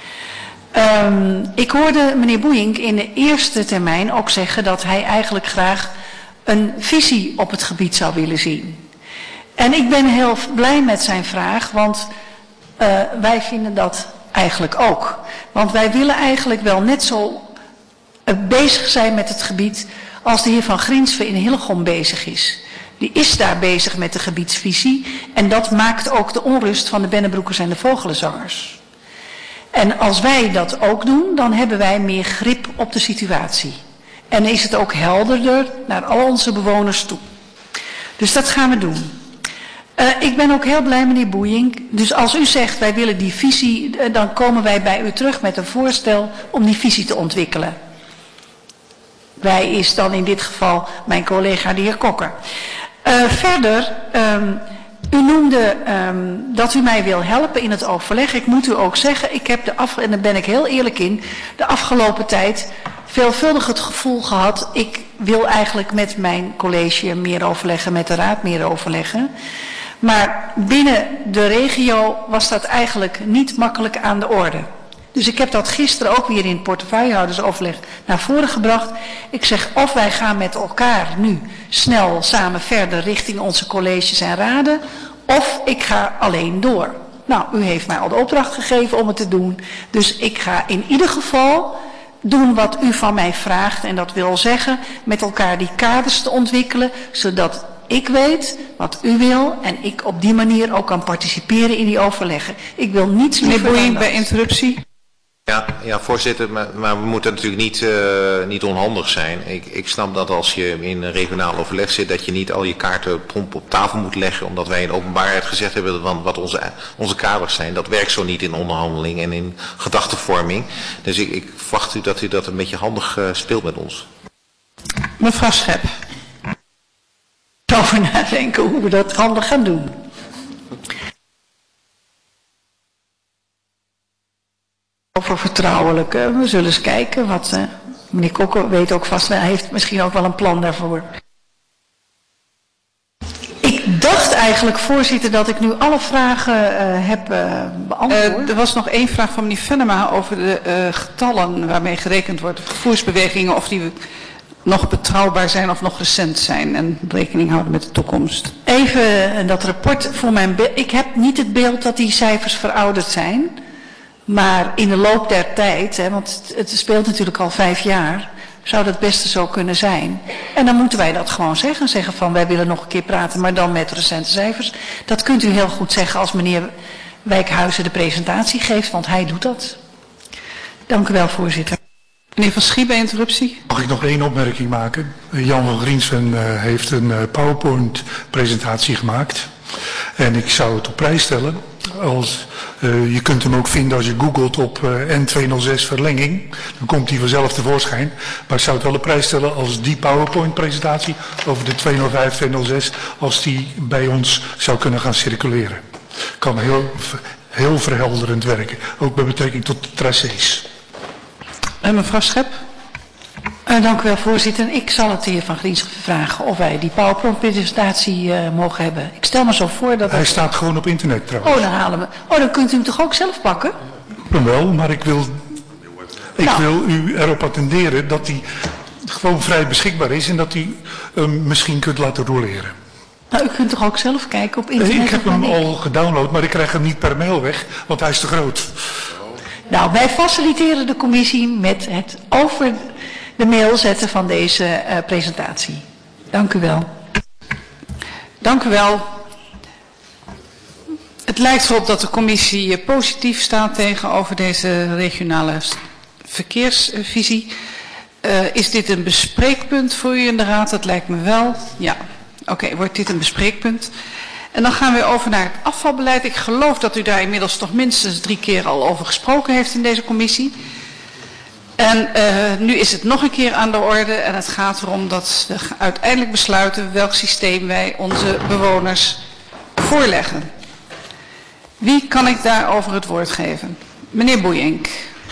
Speaker 5: Ik hoorde meneer Boeink in de eerste termijn ook zeggen dat hij eigenlijk graag een visie op het gebied zou willen zien. En ik ben heel blij met zijn vraag, want wij vinden dat eigenlijk ook. Want wij willen eigenlijk wel net zo bezig zijn met het gebied als de heer Van Griensven in Hillegom bezig is. Die is daar bezig met de gebiedsvisie en dat maakt ook de onrust van de Bennebroekers en de Vogelenzangers. En als wij dat ook doen, dan hebben wij meer grip op de situatie. En is het ook helderder naar al onze bewoners toe. Dus dat gaan we doen. Ik ben ook heel blij, meneer Boeink. Dus als u zegt, wij willen die visie, dan komen wij bij u terug met een voorstel om die visie te ontwikkelen. Wij is dan in dit geval mijn collega de heer Kokker. Verder, u noemde dat u mij wil helpen in het overleg. Ik moet u ook zeggen, ik heb en daar ben ik heel eerlijk in, de afgelopen tijd veelvuldig het gevoel gehad, ik wil eigenlijk met mijn college meer overleggen, met de raad meer overleggen. Maar binnen de regio was dat eigenlijk niet makkelijk aan de orde. Dus ik heb dat gisteren ook weer in het portefeuillehoudersoverleg naar voren gebracht. Ik zeg, of wij gaan met elkaar nu snel samen verder richting onze colleges en raden, of ik ga alleen door. Nou, u heeft mij al de opdracht gegeven om het te doen. Dus ik ga in ieder geval doen wat u van mij vraagt. En dat wil zeggen, met elkaar die kaders te ontwikkelen, zodat ik weet wat u wil en ik op die manier ook kan participeren in die overleggen. Ik wil niets meer.
Speaker 2: Meneer Boeink, bij interruptie.
Speaker 3: Ja, voorzitter, maar we moeten natuurlijk niet onhandig zijn. Ik snap dat als je in een regionaal overleg zit, dat je niet al je kaarten prompt op tafel moet leggen, omdat wij in openbaarheid gezegd hebben van wat onze kaders zijn. Dat werkt zo niet in onderhandeling en in gedachtenvorming. Dus ik verwacht dat u dat een beetje handig speelt met ons.
Speaker 2: Mevrouw Schep.
Speaker 5: Over nadenken hoe we dat handig gaan doen. Over vertrouwelijke, we zullen eens kijken wat meneer Kokke weet ook vast, hij heeft misschien ook wel een plan daarvoor. Ik dacht eigenlijk, voorzitter, dat ik nu alle vragen heb beantwoord.
Speaker 2: Er was nog één vraag van meneer Venema over de getallen waarmee gerekend wordt, vervoersbewegingen, of die nog betrouwbaar zijn of nog recent zijn en rekening houden met de toekomst.
Speaker 5: Even dat rapport voor mijn beeld. Ik heb niet het beeld dat die cijfers verouderd zijn. Maar in de loop der tijd, want het speelt natuurlijk al 5 jaar, zou dat best zo kunnen zijn. En dan moeten wij dat gewoon zeggen. Zeggen van wij willen nog een keer praten, maar dan met recente cijfers. Dat kunt u heel goed zeggen als meneer Wijkhuizen de presentatie geeft, want hij doet dat. Dank u wel, voorzitter.
Speaker 2: Meneer Van Schie, bij interruptie.
Speaker 4: Mag ik nog 1 opmerking maken? Jan van Griensven heeft een PowerPoint-presentatie gemaakt. En ik zou het op prijs stellen. Je kunt hem ook vinden als je googelt op N206 verlenging. Dan komt hij vanzelf tevoorschijn. Maar ik zou het wel op prijs stellen als die PowerPoint-presentatie over de 205, 206, als die bij ons zou kunnen gaan circuleren. Kan heel verhelderend werken. Ook met betrekking tot de tracés.
Speaker 2: En mevrouw Schep.
Speaker 5: Dank u wel, voorzitter. Ik zal het de heer Van Griensven vragen of wij die PowerPoint-presentatie mogen hebben. Ik stel me zo voor dat...
Speaker 4: Hij staat gewoon op internet trouwens.
Speaker 5: Oh, dan halen we. Oh, dan kunt u hem toch ook zelf pakken?
Speaker 4: Dan wel, maar ik wil u erop attenderen dat hij gewoon vrij beschikbaar is en dat u hem misschien kunt laten roleren.
Speaker 5: Nou, u kunt toch ook zelf kijken op internet?
Speaker 4: Ik heb hem al gedownload, maar ik krijg hem niet per mail weg, want hij is te groot.
Speaker 5: Nou, wij faciliteren de commissie met het over de mail zetten van deze presentatie. Dank u wel.
Speaker 2: Dank u wel. Het lijkt erop dat de commissie positief staat tegenover deze regionale verkeersvisie. Is dit een bespreekpunt voor u in de raad? Dat lijkt me wel. Ja, oké, wordt dit een bespreekpunt? En dan gaan we over naar het afvalbeleid. Ik geloof dat u daar inmiddels toch minstens 3 keer al over gesproken heeft in deze commissie. En nu is het nog een keer aan de orde en het gaat erom dat we uiteindelijk besluiten welk systeem wij onze bewoners voorleggen. Wie kan ik daarover het woord geven? Meneer Boeyenk.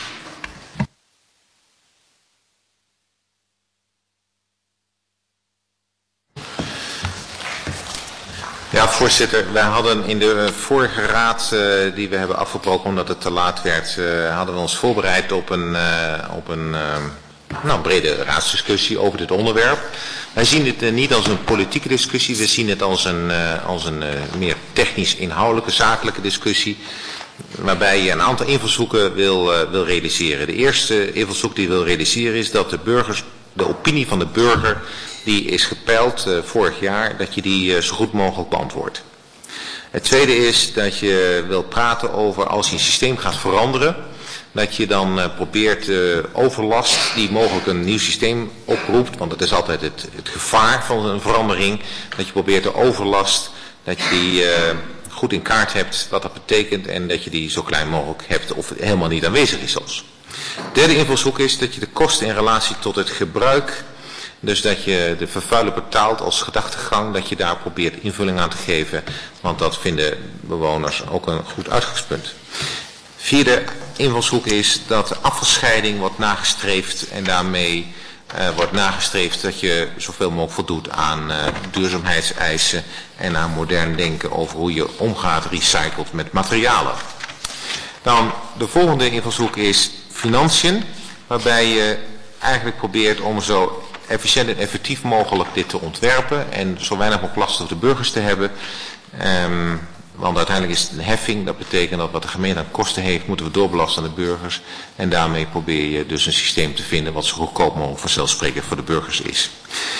Speaker 3: Ja, voorzitter, wij hadden in de vorige raad die we hebben afgebroken omdat het te laat werd, hadden we ons voorbereid op een brede raadsdiscussie over dit onderwerp. Wij zien dit niet als een politieke discussie, we zien het als een meer technisch inhoudelijke zakelijke discussie, waarbij je een aantal invalshoeken wil realiseren. De eerste invalshoek die je wil realiseren is dat de opinie van de burger die is gepeild vorig jaar, dat je die zo goed mogelijk beantwoordt. Het tweede is dat je wil praten over als je een systeem gaat veranderen, dat je dan probeert overlast die mogelijk een nieuw systeem oproept, want het is altijd het gevaar van een verandering, dat je probeert de overlast, dat je die goed in kaart hebt wat dat betekent en dat je die zo klein mogelijk hebt of helemaal niet aanwezig is zelfs. De derde invalshoek is dat je de kosten in relatie tot het gebruik, dus dat je de vervuiler betaalt als gedachtegang, dat je daar probeert invulling aan te geven, want dat vinden bewoners ook een goed uitgangspunt. Vierde invalshoek is dat de afvalscheiding wordt nagestreefd en daarmee wordt nagestreefd dat je zoveel mogelijk voldoet aan duurzaamheidseisen en aan modern denken over hoe je omgaat, recycelt met materialen. Dan de volgende invalshoek is financiën, waarbij je eigenlijk probeert om zo efficiënt en effectief mogelijk dit te ontwerpen en zo weinig mogelijk last voor de burgers te hebben. Want uiteindelijk is het een heffing, dat betekent dat wat de gemeente aan kosten heeft, moeten we doorbelasten aan de burgers. En daarmee probeer je dus een systeem te vinden wat zo goedkoop mogelijk vanzelfsprekend voor de burgers is.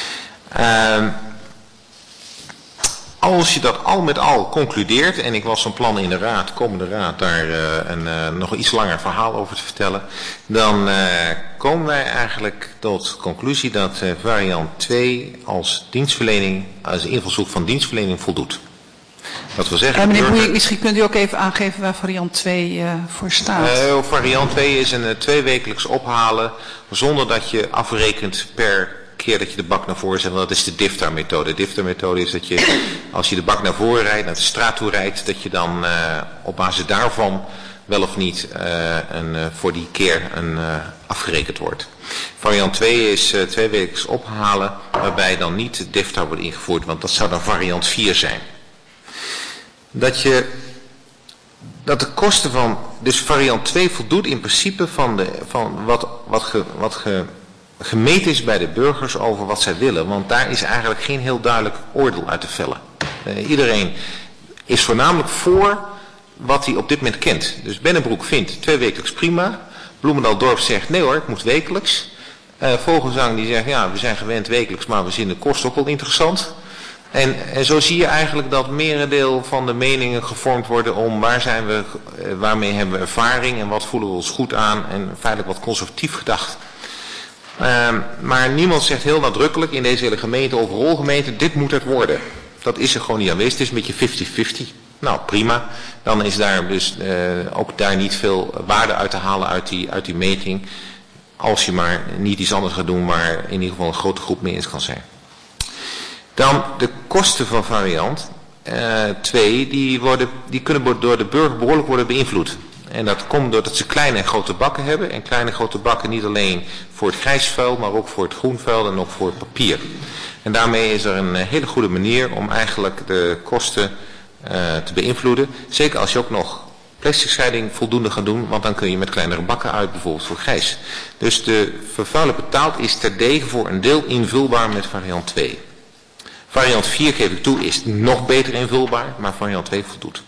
Speaker 3: Als je dat al met al concludeert, en ik was van plan in de raad, komende raad, daar nog een iets langer verhaal over te vertellen, dan komen wij eigenlijk tot de conclusie dat variant 2 als dienstverlening, als invalshoek van dienstverlening voldoet. Dat wil zeggen,
Speaker 2: meneer Boeyenk, misschien kunt u ook even aangeven waar variant 2 voor staat.
Speaker 3: Variant 2 is een 2-wekelijks ophalen zonder dat je afrekent per keer dat je de bak naar voren zet, want dat is de DIFTA-methode. De DIFTA-methode is dat je, als je de bak naar voren rijdt, naar de straat toe rijdt, dat je dan op basis daarvan wel of niet voor die keer afgerekend wordt. Variant 2 is 2 wekelijks ophalen, waarbij dan niet de DIFTA wordt ingevoerd, want dat zou dan variant 4 zijn. Dat de kosten van, dus variant 2 voldoet in principe van wat gemeten is bij de burgers over wat zij willen. Want daar is eigenlijk geen heel duidelijk oordeel uit te vellen. Iedereen is voornamelijk voor wat hij op dit moment kent. Dus Bennebroek vindt 2 wekelijks prima. Bloemendal-Dorp zegt nee hoor, het moet wekelijks. Vogelzang die zegt ja, we zijn gewend wekelijks, maar we vinden de kosten ook wel interessant. En zo zie je eigenlijk dat merendeel van de meningen gevormd worden om waarmee hebben we ervaring en wat voelen we ons goed aan en feitelijk wat conservatief gedacht. Maar niemand zegt heel nadrukkelijk in deze hele gemeente of rolgemeente, dit moet het worden. Dat is er gewoon niet aanwezig, het is een beetje 50-50. Nou prima, dan is daar dus ook daar niet veel waarde uit te halen uit die meting. Als je maar niet iets anders gaat doen waar in ieder geval een grote groep mee eens kan zijn. Dan de kosten van variant 2, die kunnen door de burger behoorlijk worden beïnvloed. En dat komt doordat ze kleine en grote bakken hebben. En kleine en grote bakken niet alleen voor het grijsvuil, maar ook voor het groenvuil en ook voor het papier. En daarmee is er een hele goede manier om eigenlijk de kosten te beïnvloeden. Zeker als je ook nog plastic scheiding voldoende gaat doen, want dan kun je met kleinere bakken uit, bijvoorbeeld voor grijs. Dus de vervuiler betaalt is terdege voor een deel invulbaar met variant 2. Variant 4, geef ik toe, is nog beter invulbaar, maar variant 2 voldoet.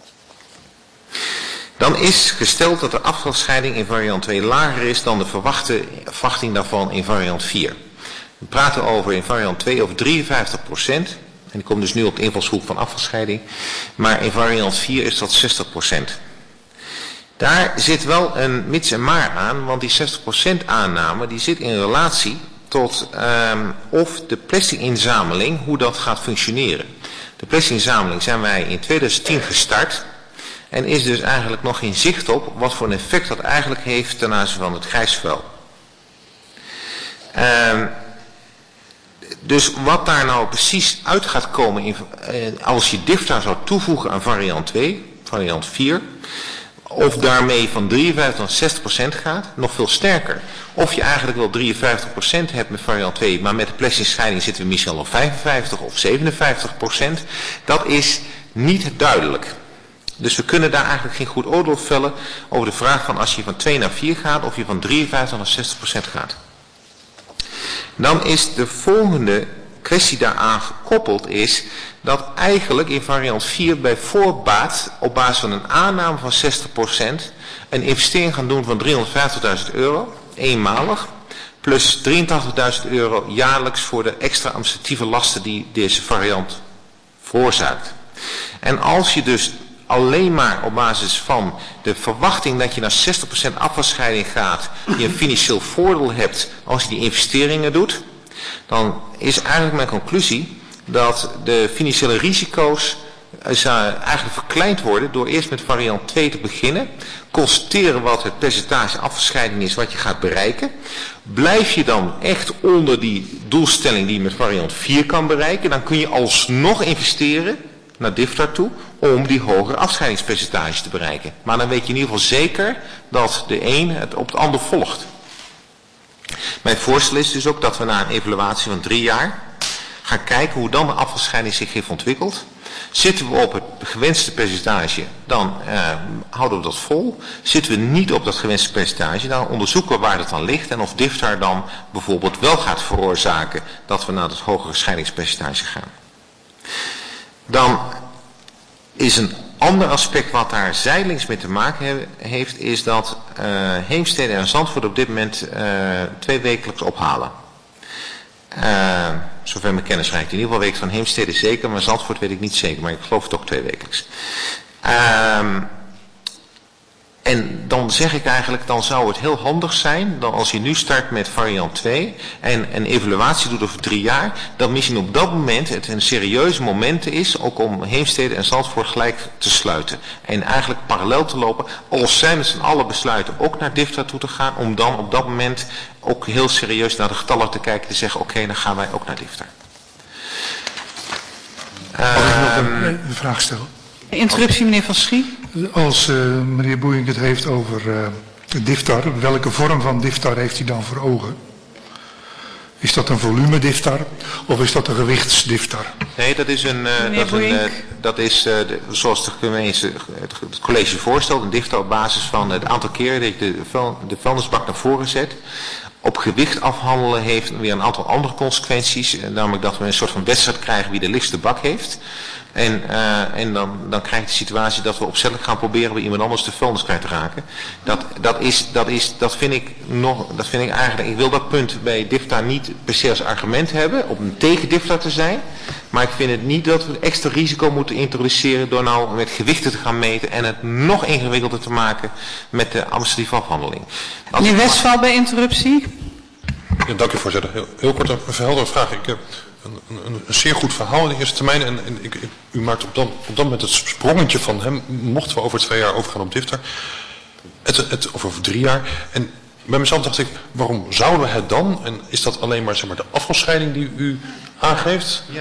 Speaker 3: Dan is gesteld dat de afvalscheiding in variant 2 lager is dan de verwachting daarvan in variant 4. We praten over in variant 2 over 53%. En ik kom dus nu op de invalshoek van afvalscheiding. Maar in variant 4 is dat 60%. Daar zit wel een mits en maar aan, want die 60% aanname die zit in relatie tot of de plastic-inzameling, hoe dat gaat functioneren. De plastic-inzameling zijn wij in 2010 gestart en is dus eigenlijk nog geen zicht op wat voor een effect dat eigenlijk heeft ten aanzien van het grijsvuil. Dus wat daar nou precies uit gaat komen als je DIFTA zou toevoegen aan variant 2, variant 4, of daarmee van 53 naar 60% gaat, nog veel sterker. Of je eigenlijk wel 53% hebt met variant 2, maar met de plastic scheiding zitten we misschien al op 55 of 57%. Dat is niet duidelijk. Dus we kunnen daar eigenlijk geen goed oordeel vellen over de vraag van als je van 2 naar 4 gaat, of je van 53 naar 60% gaat. Dan is de volgende kwestie daaraan gekoppeld is dat eigenlijk in variant 4 bij voorbaat op basis van een aanname van 60% een investering gaan doen van €350.000, eenmalig, plus €83.000 jaarlijks voor de extra administratieve lasten die deze variant veroorzaakt. En als je dus alleen maar op basis van de verwachting dat je naar 60% afvalscheiding gaat, je een financieel voordeel hebt als je die investeringen doet, dan is eigenlijk mijn conclusie dat de financiële risico's eigenlijk verkleind worden door eerst met variant 2 te beginnen, constateren wat het percentage afvalscheiding is wat je gaat bereiken. Blijf je dan echt onder die doelstelling die je met variant 4 kan bereiken, dan kun je alsnog investeren naar DIFTA toe om die hogere afscheidingspercentage te bereiken. Maar dan weet je in ieder geval zeker dat de een het op het ander volgt. Mijn voorstel is dus ook dat we na een evaluatie van 3 jaar gaan kijken hoe dan de afvalscheiding zich heeft ontwikkeld. Zitten we op het gewenste percentage, dan houden we dat vol. Zitten we niet op dat gewenste percentage, dan onderzoeken we waar dat dan ligt en of DIFTA dan bijvoorbeeld wel gaat veroorzaken dat we naar het hogere scheidingspercentage gaan. Dan is een ander aspect wat daar zijdelings mee te maken heeft, is dat Heemstede en Zandvoort op dit moment 2 wekelijks ophalen. Zover mijn kennis reikt. In ieder geval weet ik van Heemstede zeker, maar Zandvoort weet ik niet zeker, maar ik geloof het ook 2 wekelijks. En dan zeg ik eigenlijk, dan zou het heel handig zijn, dan als je nu start met variant 2 en een evaluatie doet over 3 jaar, dat misschien op dat moment het een serieus moment is, ook om Heemstede en Zandvoort gelijk te sluiten. En eigenlijk parallel te lopen, als zij met z'n allen besluiten ook naar DIFTA toe te gaan, om dan op dat moment ook heel serieus naar de getallen te kijken, te zeggen, oké, dan gaan wij ook naar DIFTA.
Speaker 4: Mag ik nog een vraag stellen?
Speaker 2: Interruptie, meneer Van Schie.
Speaker 4: Als meneer Boeing het heeft over DIFTAR, welke vorm van DIFTAR heeft hij dan voor ogen? Is dat een volume DIFTAR of is dat een gewichtsDIFTAR?
Speaker 3: Nee, dat is, zoals het college voorstelt, een DIFTAR op basis van het aantal keren dat je de vuilnisbak naar voren zet. Op gewicht afhandelen heeft weer een aantal andere consequenties. Namelijk dat we een soort van wedstrijd krijgen wie de lichtste bak heeft. En dan krijg je de situatie dat we opzettelijk gaan proberen bij iemand anders de vuilnis kwijt te raken. Dat vind ik eigenlijk, ik wil dat punt bij DIFTA niet per se als argument hebben, om tegen DIFTA te zijn. Maar ik vind het niet dat we extra risico moeten introduceren door nou met gewichten te gaan meten en het nog ingewikkelder te maken met de administratieve afhandeling.
Speaker 2: Meneer Westphal bij interruptie.
Speaker 9: Ja, dank u voorzitter. Heel kort een verhelderde vraag. Ik heb een zeer goed verhaal in de eerste termijn en u maakt op dat moment het sprongetje van hem, mochten we over 2 jaar overgaan op DIFTA, of over 3 jaar. En bij mezelf dacht ik, waarom zouden we het dan? En is dat alleen maar, zeg maar de afvalscheiding die u aangeeft?
Speaker 3: Ja.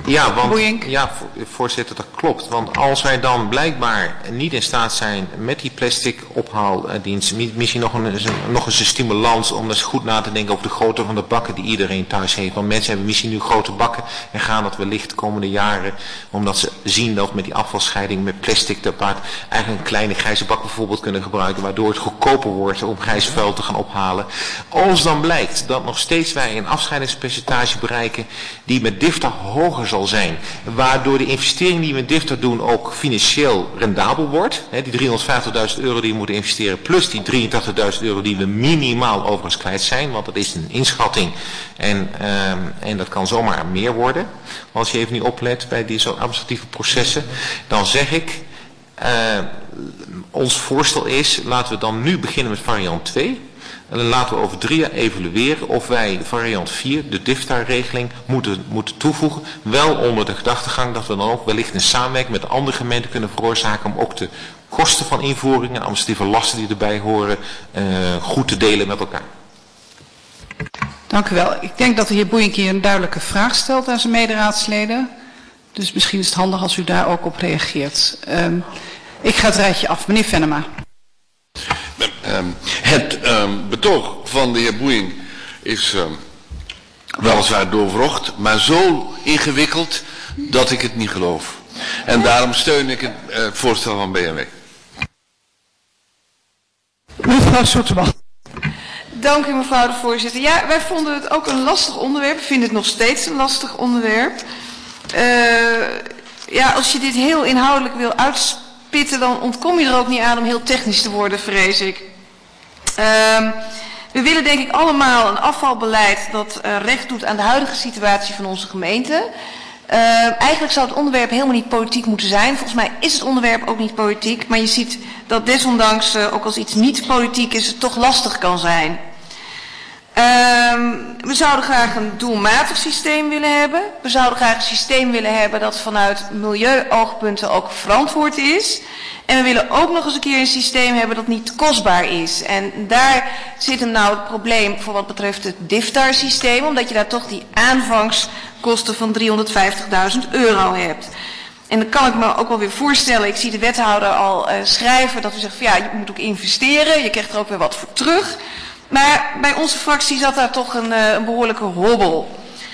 Speaker 3: Ja, voorzitter, dat klopt. Want als wij dan blijkbaar niet in staat zijn met die plastic ophaaldienst, misschien nog eens een stimulans om eens goed na te denken over de grootte van de bakken die iedereen thuis heeft. Want mensen hebben misschien nu grote bakken en gaan dat wellicht de komende jaren, omdat ze zien dat met die afvalscheiding met plastic te paard eigenlijk een kleine grijze bak bijvoorbeeld kunnen gebruiken, waardoor het goedkoper wordt om grijs vuil te gaan ophalen. Als dan blijkt dat nog steeds wij een afscheidingspercentage bereiken die met DIFTA hoger zal zijn, waardoor de investering die we in DIFTA doen ook financieel rendabel wordt. Die €350.000 die we moeten investeren plus die €83.000 die we minimaal overigens kwijt zijn, want dat is een inschatting en dat kan zomaar meer worden. Als je even niet oplet bij die zo'n administratieve processen, dan zeg ik, ons voorstel is, laten we dan nu beginnen met variant 2. En dan laten we over 3 jaar evalueren of wij variant 4, de DIFTA-regeling, moeten toevoegen. Wel onder de gedachtegang dat we dan ook wellicht een samenwerking met andere gemeenten kunnen veroorzaken om ook de kosten van invoering en administratieve lasten die erbij horen goed te delen met elkaar.
Speaker 2: Dank u wel. Ik denk dat de heer Boeink hier een duidelijke vraag stelt aan zijn mederaadsleden. Dus misschien is het handig als u daar ook op reageert. Ik ga het rijtje af. Meneer Venema.
Speaker 10: Het betoog van de heer Boeink is weliswaar doorwrocht, maar zo ingewikkeld dat ik het niet geloof. En daarom steun ik het voorstel van BMW.
Speaker 2: Mevrouw Soeterman.
Speaker 8: Dank u, mevrouw de voorzitter. Ja, wij vonden het ook een lastig onderwerp. We vinden het nog steeds een lastig onderwerp. Als je dit heel inhoudelijk wil uitspitten, dan ontkom je er ook niet aan om heel technisch te worden, vrees ik. We willen denk ik allemaal een afvalbeleid dat recht doet aan de huidige situatie van onze gemeente. Eigenlijk zou het onderwerp helemaal niet politiek moeten zijn. Volgens mij is het onderwerp ook niet politiek. Maar je ziet dat desondanks, ook als iets niet politiek is, het toch lastig kan zijn. We zouden graag een doelmatig systeem willen hebben. We zouden graag een systeem willen hebben dat vanuit milieuoogpunten ook verantwoord is. En we willen ook nog eens een keer een systeem hebben dat niet kostbaar is. En daar zit hem nou het probleem voor wat betreft het DIFTAR-systeem. Omdat je daar toch die aanvangskosten van €350.000 hebt. En dan kan ik me ook wel weer voorstellen, ik zie de wethouder al schrijven dat we zeggen van ja, je moet ook investeren. Je krijgt er ook weer wat voor terug. Maar bij onze fractie zat daar toch een behoorlijke hobbel.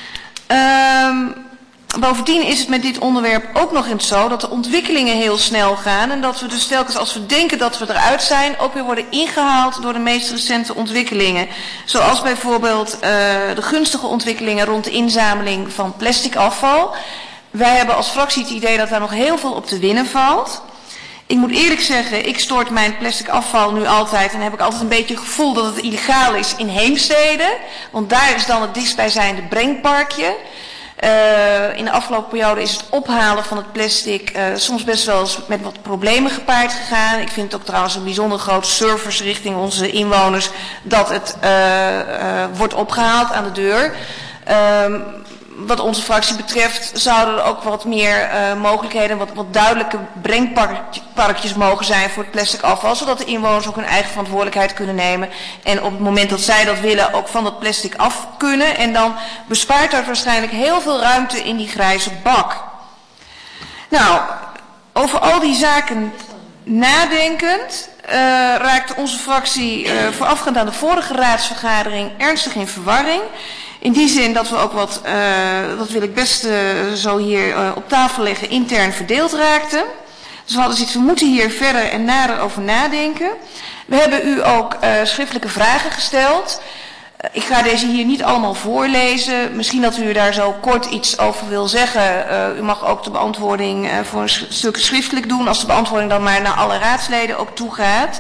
Speaker 8: Bovendien is het met dit onderwerp ook nog eens zo dat de ontwikkelingen heel snel gaan. En dat we dus telkens als we denken dat we eruit zijn, ook weer worden ingehaald door de meest recente ontwikkelingen. Zoals bijvoorbeeld de gunstige ontwikkelingen rond de inzameling van plastic afval. Wij hebben als fractie het idee dat daar nog heel veel op te winnen valt. Ik moet eerlijk zeggen, ik stort mijn plastic afval nu altijd en heb ik altijd een beetje het gevoel dat het illegaal is in Heemstede. Want daar is dan het dichtstbijzijnde brengparkje. In de afgelopen periode is het ophalen van het plastic soms best wel eens met wat problemen gepaard gegaan. Ik vind het ook trouwens een bijzonder groot service richting onze inwoners dat het wordt opgehaald aan de deur. Wat onze fractie betreft zouden er ook wat meer mogelijkheden, wat duidelijke brengparkjes mogen zijn voor het plastic afval, zodat de inwoners ook hun eigen verantwoordelijkheid kunnen nemen en op het moment dat zij dat willen ook van dat plastic af kunnen. En dan bespaart dat waarschijnlijk heel veel ruimte in die grijze bak. Nou, over al die zaken nadenkend raakte onze fractie voorafgaand aan de vorige raadsvergadering ernstig in verwarring. In die zin dat we ook wat, dat wil ik best zo hier op tafel leggen, intern verdeeld raakten. Dus we hadden zoiets, we moeten hier verder en nader over nadenken. We hebben u ook schriftelijke vragen gesteld. Ik ga deze hier niet allemaal voorlezen. Misschien dat u daar zo kort iets over wil zeggen. U mag ook de beantwoording voor een stuk schriftelijk doen, als de beantwoording dan maar naar alle raadsleden ook toegaat.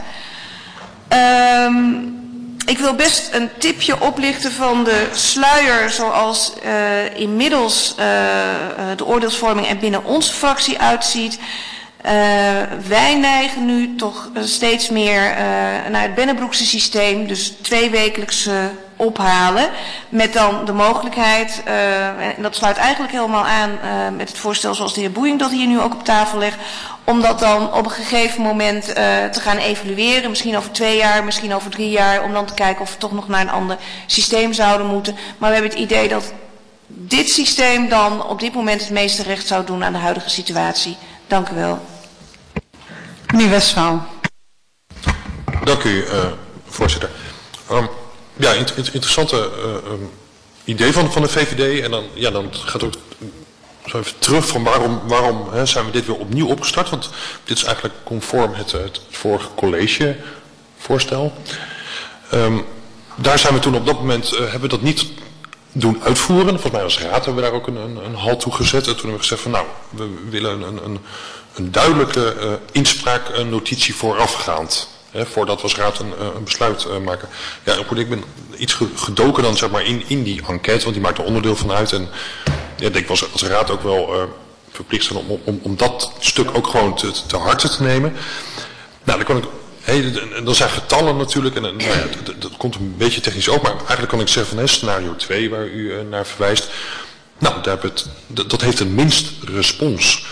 Speaker 8: Ik wil best een tipje oplichten van de sluier zoals inmiddels de oordeelsvorming er binnen onze fractie uitziet. Wij neigen nu toch steeds meer naar het Bennebroekse systeem, dus 2-wekelijks ophalen. Met dan de mogelijkheid, en dat sluit eigenlijk helemaal aan met het voorstel zoals de heer Boeink dat hier nu ook op tafel legt, om dat dan op een gegeven moment te gaan evalueren. Misschien over 2 jaar, misschien over 3 jaar, om dan te kijken of we toch nog naar een ander systeem zouden moeten. Maar we hebben het idee dat dit systeem dan op dit moment het meeste recht zou doen aan de huidige situatie. Dank u wel.
Speaker 2: Meneer Westphal.
Speaker 9: Dank u, voorzitter. Ja, interessante idee van de VVD. En dan gaat ook zo even terug van waarom zijn we dit weer opnieuw opgestart. Want dit is eigenlijk conform het vorige collegevoorstel. Daar zijn we toen op dat moment, hebben we dat niet doen uitvoeren. Volgens mij als raad hebben we daar ook een halt toe gezet. En toen hebben we gezegd van nou, we willen een duidelijke inspraaknotitie voorafgaand. Voordat we als raad een besluit maken. Ja, ik ben iets gedoken dan zeg maar in die enquête, want die maakt er onderdeel van uit. En ja, ik denk wel als raad ook wel verplicht zijn om dat stuk ook gewoon te harte te nemen. Nou, dan kan ik... dat zijn getallen natuurlijk, en nou ja, dat komt een beetje technisch ook, maar eigenlijk kan ik zeggen van scenario 2 waar u naar verwijst. Nou, dat heeft het minst respons.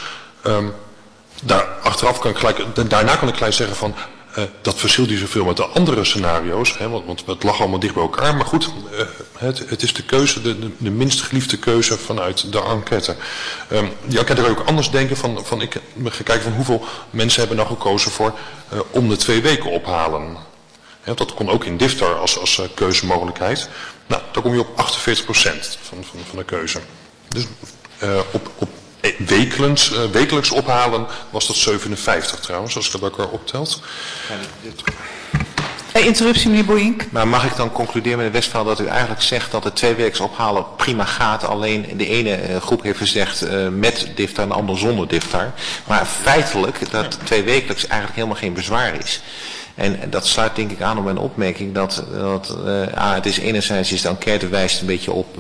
Speaker 9: Daarna kan ik gelijk zeggen van, dat verschilt niet zoveel met de andere scenario's, want het lag allemaal dicht bij elkaar. Maar goed, het is de keuze, de minst geliefde keuze vanuit de enquête. Die enquête kan je ook anders denken van ik ga kijken van hoeveel mensen hebben nou gekozen voor om de 2 weken ophalen. Dat kon ook in DIFTAR als keuzemogelijkheid. Nou, dan kom je op 48% van de keuze. Dus op wekelijks ophalen was dat 57 trouwens, als ik dat bij elkaar optelt.
Speaker 2: Interruptie, meneer Boeink.
Speaker 13: Maar mag ik dan concluderen, meneer Westphal, dat u eigenlijk zegt dat het 2 weken ophalen prima gaat, alleen de ene groep heeft gezegd met DIFTAR en de andere zonder DIFTAR. Maar feitelijk dat 2 wekelijks eigenlijk helemaal geen bezwaar is. En dat sluit denk ik aan op mijn opmerking dat het is enerzijds is de enquête wijst een beetje op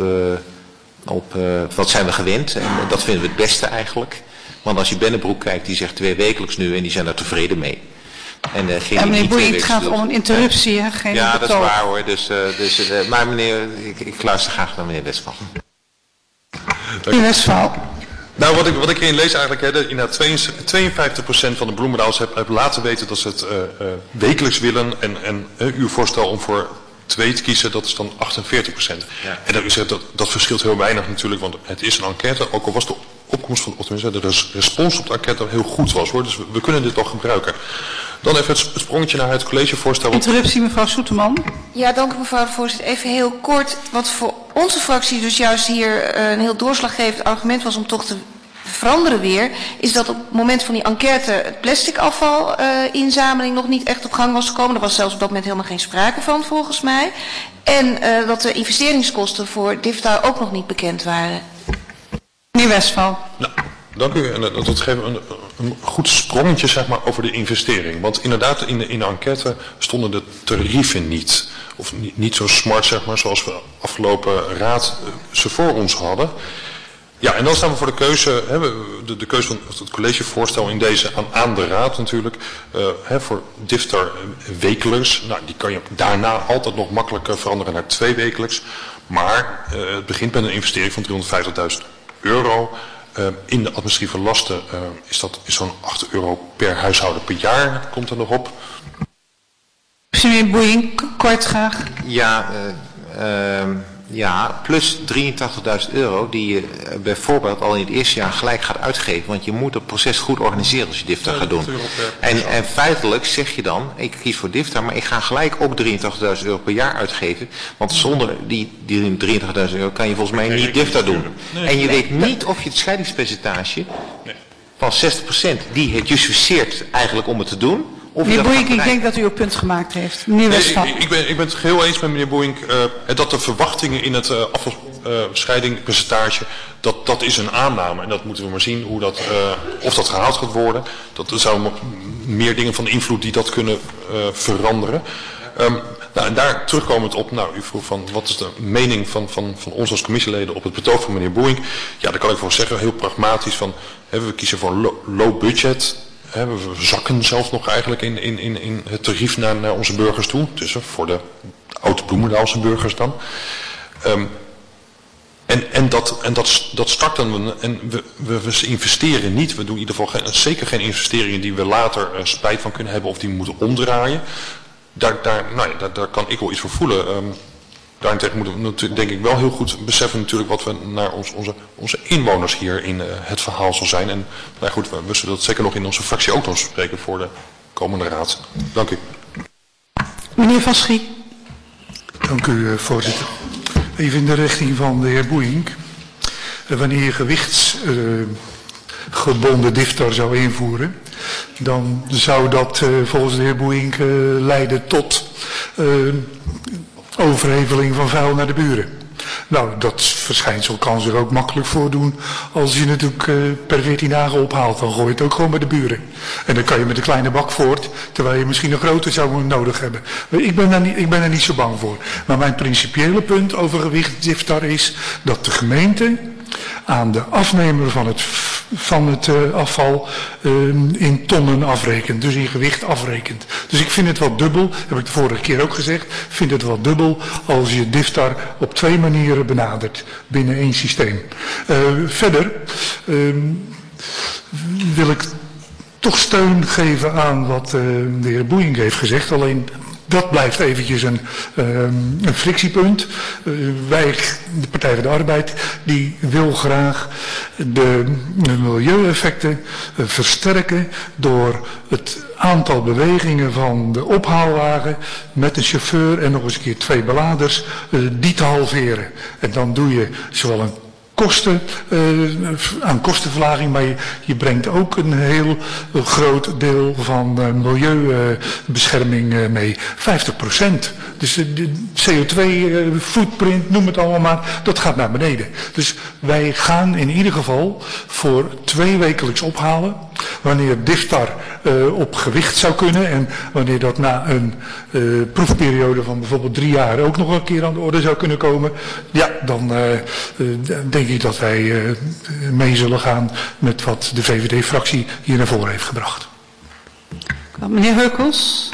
Speaker 13: wat zijn we gewend. En dat vinden we het beste eigenlijk. Want als je Bennebroek kijkt, die zegt 2 wekelijks nu en die zijn daar tevreden mee. En
Speaker 2: meneer Boeink, het gaat om een interruptie, hè? Geen
Speaker 13: ja, dat is waar hoor. Maar meneer, ik luister graag naar meneer Westphal.
Speaker 2: Meneer Westphal.
Speaker 9: Nou, wat ik hierin lees eigenlijk, inderdaad 52% van de Bloemendaals heb laten weten dat ze het wekelijks willen. En uw voorstel om voor 2 te kiezen, dat is dan 48%. Ja. En dat verschilt heel weinig natuurlijk, want het is een enquête, ook al was de opkomst van de respons op de enquête heel goed was hoor. Dus we kunnen dit wel gebruiken. Dan even het sprongetje naar het collegevoorstel.
Speaker 2: Interruptie, mevrouw Soeterman.
Speaker 8: Ja, dank u mevrouw de voorzitter. Even heel kort, wat voor onze fractie dus juist hier een heel doorslaggevend argument was om toch te veranderen weer, is dat op het moment van die enquête het plastic afvalinzameling nog niet echt op gang was gekomen. Er was zelfs op dat moment helemaal geen sprake van volgens mij. En dat de investeringskosten voor DIFTAR ook nog niet bekend waren.
Speaker 2: Meneer Westphal.
Speaker 9: Nou, dank u. En dat geeft een goed sprongetje zeg maar, over de investering. Want inderdaad, in de enquête stonden de tarieven niet. Of niet zo smart, zeg maar, zoals we afgelopen raad ze voor ons hadden. Ja, en dan staan we voor de keuze, de keuze van het collegevoorstel in deze aan de raad natuurlijk. Voor DIFTAR wekelijks. Nou, die kan je daarna altijd nog makkelijker veranderen naar 2 wekelijks. Maar het begint met een investering van €350.000. In de administratieve lasten is zo'n €8 per huishouden per jaar. Komt er nog op.
Speaker 2: Meneer Boeink, kort graag.
Speaker 13: Ja, plus €83.000 die je bijvoorbeeld al in het eerste jaar gelijk gaat uitgeven. Want je moet het proces goed organiseren als je DIFTAR gaat doen. En feitelijk zeg je dan, ik kies voor DIFTAR, maar ik ga gelijk ook €83.000 per jaar uitgeven. Want zonder die €83.000 kan je volgens mij niet DIFTAR doen. En je weet niet of je het scheidingspercentage van 60% die het justificeert eigenlijk om het te doen.
Speaker 2: Meneer Boeink, ik denk dat u uw punt gemaakt heeft. Meneer Westphal.
Speaker 9: Ik ben het geheel eens met meneer Boeink dat de verwachtingen in het afvalscheidingpercentage, dat is een aanname. En dat moeten we maar zien hoe of dat gehaald gaat worden. Dat er zijn meer dingen van invloed die dat kunnen veranderen. Nou, en daar terugkomend op, u vroeg van wat is de mening van ons als commissieleden op het betoog van meneer Boeink. Ja, daar kan ik voor zeggen, heel pragmatisch van, we kiezen voor low budget. We zakken zelfs nog eigenlijk in het tarief naar onze burgers toe. Dus voor de oud-Bloemendaalse burgers dan. Dat starten we. En we investeren niet. We doen in ieder geval zeker geen investeringen die we later spijt van kunnen hebben of die we moeten omdraaien. Daar kan ik wel iets voor voelen. Daarentegen moeten we natuurlijk, denk ik wel heel goed beseffen natuurlijk wat we naar onze inwoners hier in het verhaal zal zijn. En nou goed, we zullen dat zeker nog in onze fractie ook nog spreken voor de komende raad. Dank u.
Speaker 2: Meneer Van Schie.
Speaker 4: Dank u, voorzitter. Even in de richting van de heer Boeink. Wanneer je gewichtsgebonden DIFTAR zou invoeren, dan zou dat volgens de heer Boeink leiden tot overheveling van vuil naar de buren. Nou, dat verschijnsel kan zich ook makkelijk voordoen als je natuurlijk per 14 dagen ophaalt. Dan gooi je het ook gewoon bij de buren. En dan kan je met een kleine bak voort, terwijl je misschien een grote zou nodig hebben. Ik ben er niet zo bang voor. Maar mijn principiële punt over gewichtsdiftar is dat de gemeente aan de afnemer van het afval in tonnen afrekent. Dus in gewicht afrekent. Dus ik vind het wel dubbel, heb ik de vorige keer ook gezegd, vind het wel dubbel als je DIFTAR op 2 manieren benadert binnen 1 systeem. Verder wil ik toch steun geven aan wat de heer Boeink heeft gezegd. Alleen dat blijft eventjes een frictiepunt. Wij, de Partij van de Arbeid, die wil graag de milieueffecten versterken door het aantal bewegingen van de ophaalwagen met een chauffeur en nog eens een keer 2 beladers, die te halveren. En dan doe je zowel een kostenverlaging, maar je brengt ook een heel groot deel van milieubescherming mee. 50%. Dus de CO2 footprint, noem het allemaal maar, dat gaat naar beneden. Dus wij gaan in ieder geval voor 2 wekelijks ophalen. Wanneer DIFTAR op gewicht zou kunnen en wanneer dat na een proefperiode van bijvoorbeeld 3 jaar ook nog een keer aan de orde zou kunnen komen, ja, dan denk ik dat wij mee zullen gaan met wat de VVD-fractie hier naar voren heeft gebracht.
Speaker 2: Meneer Heukels.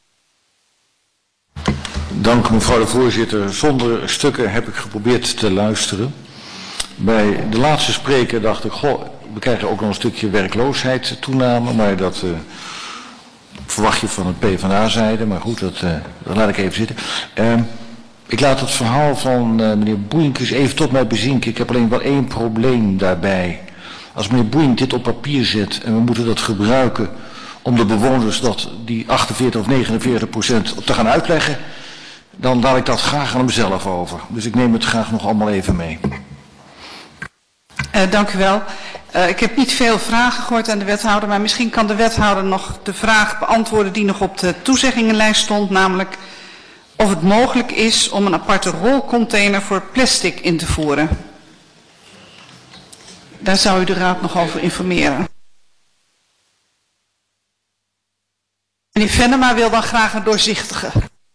Speaker 1: Dank mevrouw de voorzitter. Zonder stukken heb ik geprobeerd te luisteren. Bij de laatste spreker dacht ik, we krijgen ook nog een stukje werkloosheid toename, maar dat verwacht je van het PvdA-zijde, maar goed, dat laat ik even zitten. Ik laat het verhaal van meneer Boeink eens even tot mij bezinken. Ik heb alleen wel 1 probleem daarbij. Als meneer Boeink dit op papier zet en we moeten dat gebruiken om de bewoners die 48 of 49% te gaan uitleggen, dan laat ik dat graag aan hemzelf over. Dus ik neem het graag nog allemaal even mee.
Speaker 2: Dank u wel. Ik heb niet veel vragen gehoord aan de wethouder, maar misschien kan de wethouder nog de vraag beantwoorden die nog op de toezeggingenlijst stond, namelijk of het mogelijk is om een aparte rolcontainer voor plastic in te voeren. Daar zou u de raad nog over informeren. Meneer Venema wil dan graag een doorzichtige.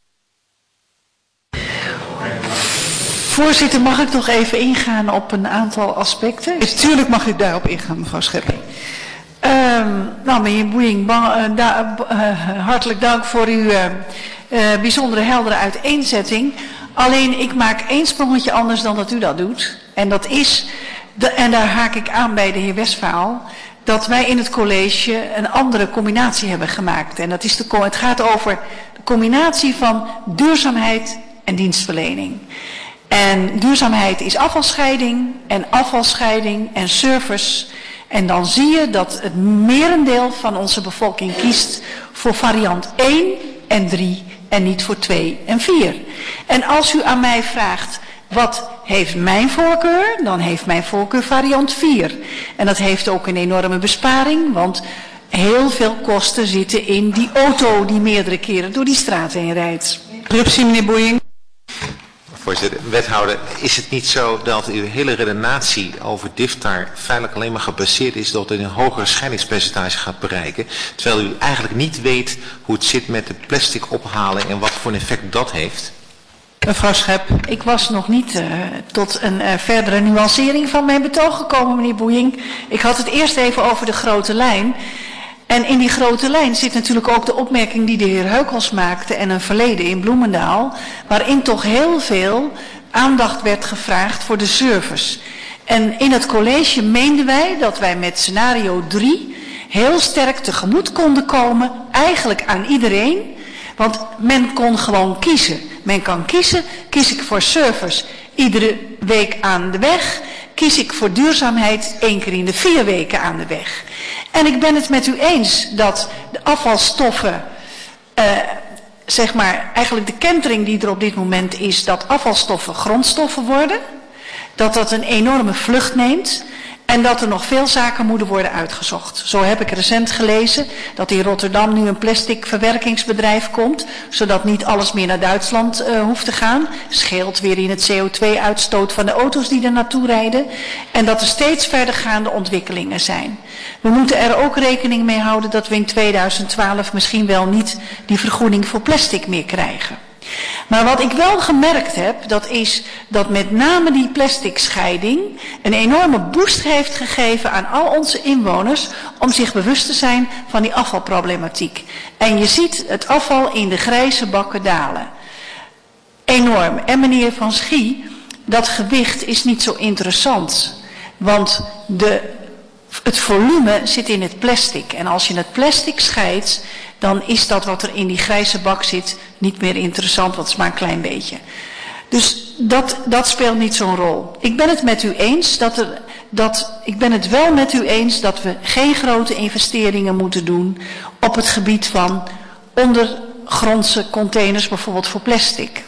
Speaker 5: Voorzitter, mag ik nog even ingaan op een aantal aspecten?
Speaker 2: Natuurlijk mag u daarop ingaan, mevrouw Schepping.
Speaker 5: Nou, meneer Boeink, hartelijk dank voor uw bijzondere heldere uiteenzetting. Alleen ik maak 1 sprongetje anders dan dat u dat doet. En dat is, en daar haak ik aan bij de heer Westphal, dat wij in het college een andere combinatie hebben gemaakt. En dat is het gaat over de combinatie van duurzaamheid en dienstverlening. En duurzaamheid is afvalscheiding en service. En dan zie je dat het merendeel van onze bevolking kiest voor variant 1 en 3 en niet voor 2 en 4. En als u aan mij vraagt, wat heeft mijn voorkeur? Dan heeft mijn voorkeur variant 4. En dat heeft ook een enorme besparing, want heel veel kosten zitten in die auto die meerdere keren door die straat heen rijdt.
Speaker 2: Interruptie, meneer Boeink.
Speaker 13: Voorzitter, wethouder, is het niet zo dat uw hele redenatie over DIFTAR feitelijk alleen maar gebaseerd is dat het een hoger scheidingspercentage gaat bereiken, terwijl u eigenlijk niet weet hoe het zit met de plastic ophalen en wat voor een effect dat heeft?
Speaker 2: Mevrouw Schep.
Speaker 5: Ik was nog niet tot een verdere nuancering van mijn betoog gekomen, meneer Boeink. Ik had het eerst even over de grote lijn. En in die grote lijn zit natuurlijk ook de opmerking die de heer Heukels maakte en een verleden in Bloemendaal, waarin toch heel veel aandacht werd gevraagd voor de service. En in het college meenden wij dat wij met scenario 3 heel sterk tegemoet konden komen, eigenlijk aan iedereen, want men kon gewoon kiezen. Men kan kiezen. Kies ik voor service iedere week aan de weg? Kies ik voor duurzaamheid 1 keer in de 4 weken aan de weg? En ik ben het met u eens dat de afvalstoffen, zeg maar, eigenlijk de kentering die er op dit moment is, dat afvalstoffen grondstoffen worden. Dat dat een enorme vlucht neemt. En dat er nog veel zaken moeten worden uitgezocht. Zo heb ik recent gelezen dat in Rotterdam nu een plastic verwerkingsbedrijf komt. Zodat niet alles meer naar Duitsland hoeft te gaan. Scheelt weer in het CO2-uitstoot van de auto's die er naartoe rijden. En dat er steeds verdergaande ontwikkelingen zijn. We moeten er ook rekening mee houden dat we in 2012 misschien wel niet die vergoeding voor plastic meer krijgen. Maar wat ik wel gemerkt heb, dat is dat met name die plastic scheiding een enorme boost heeft gegeven aan al onze inwoners om zich bewust te zijn van die afvalproblematiek. En je ziet het afval in de grijze bakken dalen. Enorm. En meneer Van Schie, dat gewicht is niet zo interessant. Want het volume zit in het plastic. En als je het plastic scheidt, dan is dat wat er in die grijze bak zit niet meer interessant, want het is maar een klein beetje. Dus dat speelt niet zo'n rol. Ik ben het met u eens ik ben het wel met u eens dat we geen grote investeringen moeten doen op het gebied van ondergrondse containers, bijvoorbeeld voor plastic.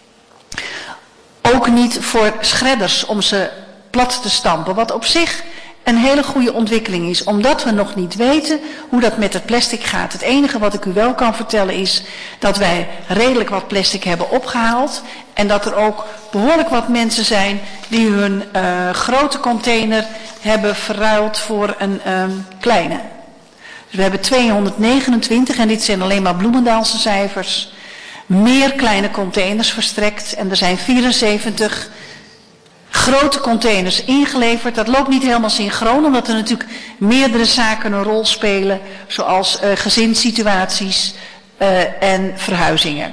Speaker 5: Ook niet voor shredders om ze plat te stampen, wat op zich een hele goede ontwikkeling is, omdat we nog niet weten hoe dat met het plastic gaat. Het enige wat ik u wel kan vertellen is dat wij redelijk wat plastic hebben opgehaald en dat er ook behoorlijk wat mensen zijn die hun grote container hebben verruild voor een kleine. Dus we hebben 229, en dit zijn alleen maar Bloemendaalse cijfers, meer kleine containers verstrekt en er zijn 74 grote containers ingeleverd. Dat loopt niet helemaal synchroon, omdat er natuurlijk meerdere zaken een rol spelen, zoals gezinssituaties en verhuizingen.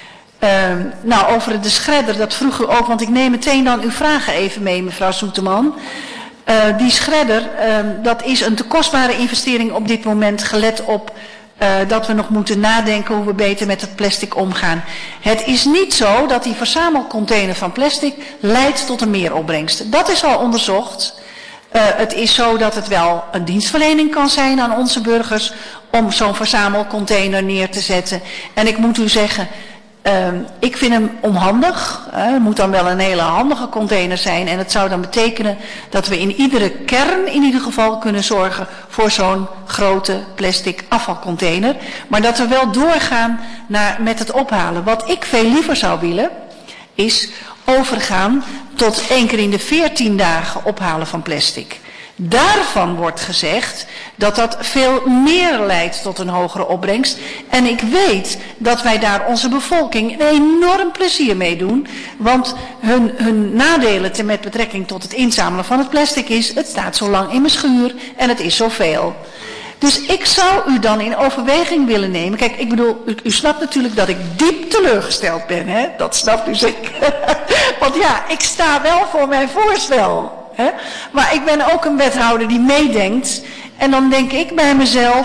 Speaker 5: Nou, over de shredder, dat vroeg u ook, want ik neem meteen dan uw vragen even mee, mevrouw Soeteman. Die shredder, dat is een te kostbare investering op dit moment, gelet op dat we nog moeten nadenken hoe we beter met het plastic omgaan. Het is niet zo dat die verzamelcontainer van plastic leidt tot een meeropbrengst. Dat is al onderzocht. Het is zo dat het wel een dienstverlening kan zijn aan onze burgers om zo'n verzamelcontainer neer te zetten. En ik moet u zeggen, ik vind hem onhandig. Het moet dan wel een hele handige container zijn. En het zou dan betekenen dat we in iedere kern in ieder geval kunnen zorgen voor zo'n grote plastic afvalcontainer. Maar dat we wel doorgaan met het ophalen. Wat ik veel liever zou willen is overgaan tot 1 keer in de 14 dagen ophalen van plastic. Daarvan wordt gezegd dat dat veel meer leidt tot een hogere opbrengst. En ik weet dat wij daar onze bevolking een enorm plezier mee doen. Want hun nadelen met betrekking tot het inzamelen van het plastic is, het staat zo lang in mijn schuur en het is zoveel. Dus ik zou u dan in overweging willen nemen. Kijk, ik bedoel, u snapt natuurlijk dat ik diep teleurgesteld ben. Hè? Dat snapt u zeker. Want ja, ik sta wel voor mijn voorstel. Hè? Maar ik ben ook een wethouder die meedenkt. En dan denk ik bij mezelf,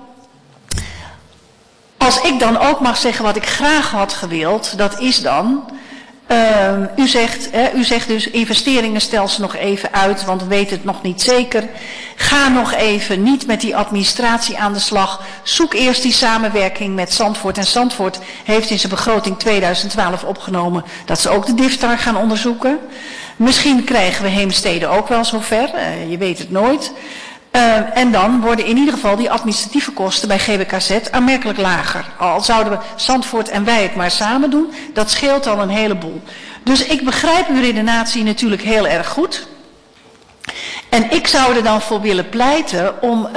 Speaker 5: als ik dan ook mag zeggen wat ik graag had gewild, dat is dan, u zegt dus investeringen stel ze nog even uit, want we weten het nog niet zeker. Ga nog even niet met die administratie aan de slag. Zoek eerst die samenwerking met Zandvoort. En Zandvoort heeft in zijn begroting 2012 opgenomen dat ze ook de DIFTAR gaan onderzoeken. Misschien krijgen we Heemstede ook wel zover, je weet het nooit. En dan worden in ieder geval die administratieve kosten bij GBKZ aanmerkelijk lager. Al zouden we Zandvoort en wij het maar samen doen, dat scheelt al een heleboel. Dus ik begrijp uw redenatie natuurlijk heel erg goed. En ik zou er dan voor willen pleiten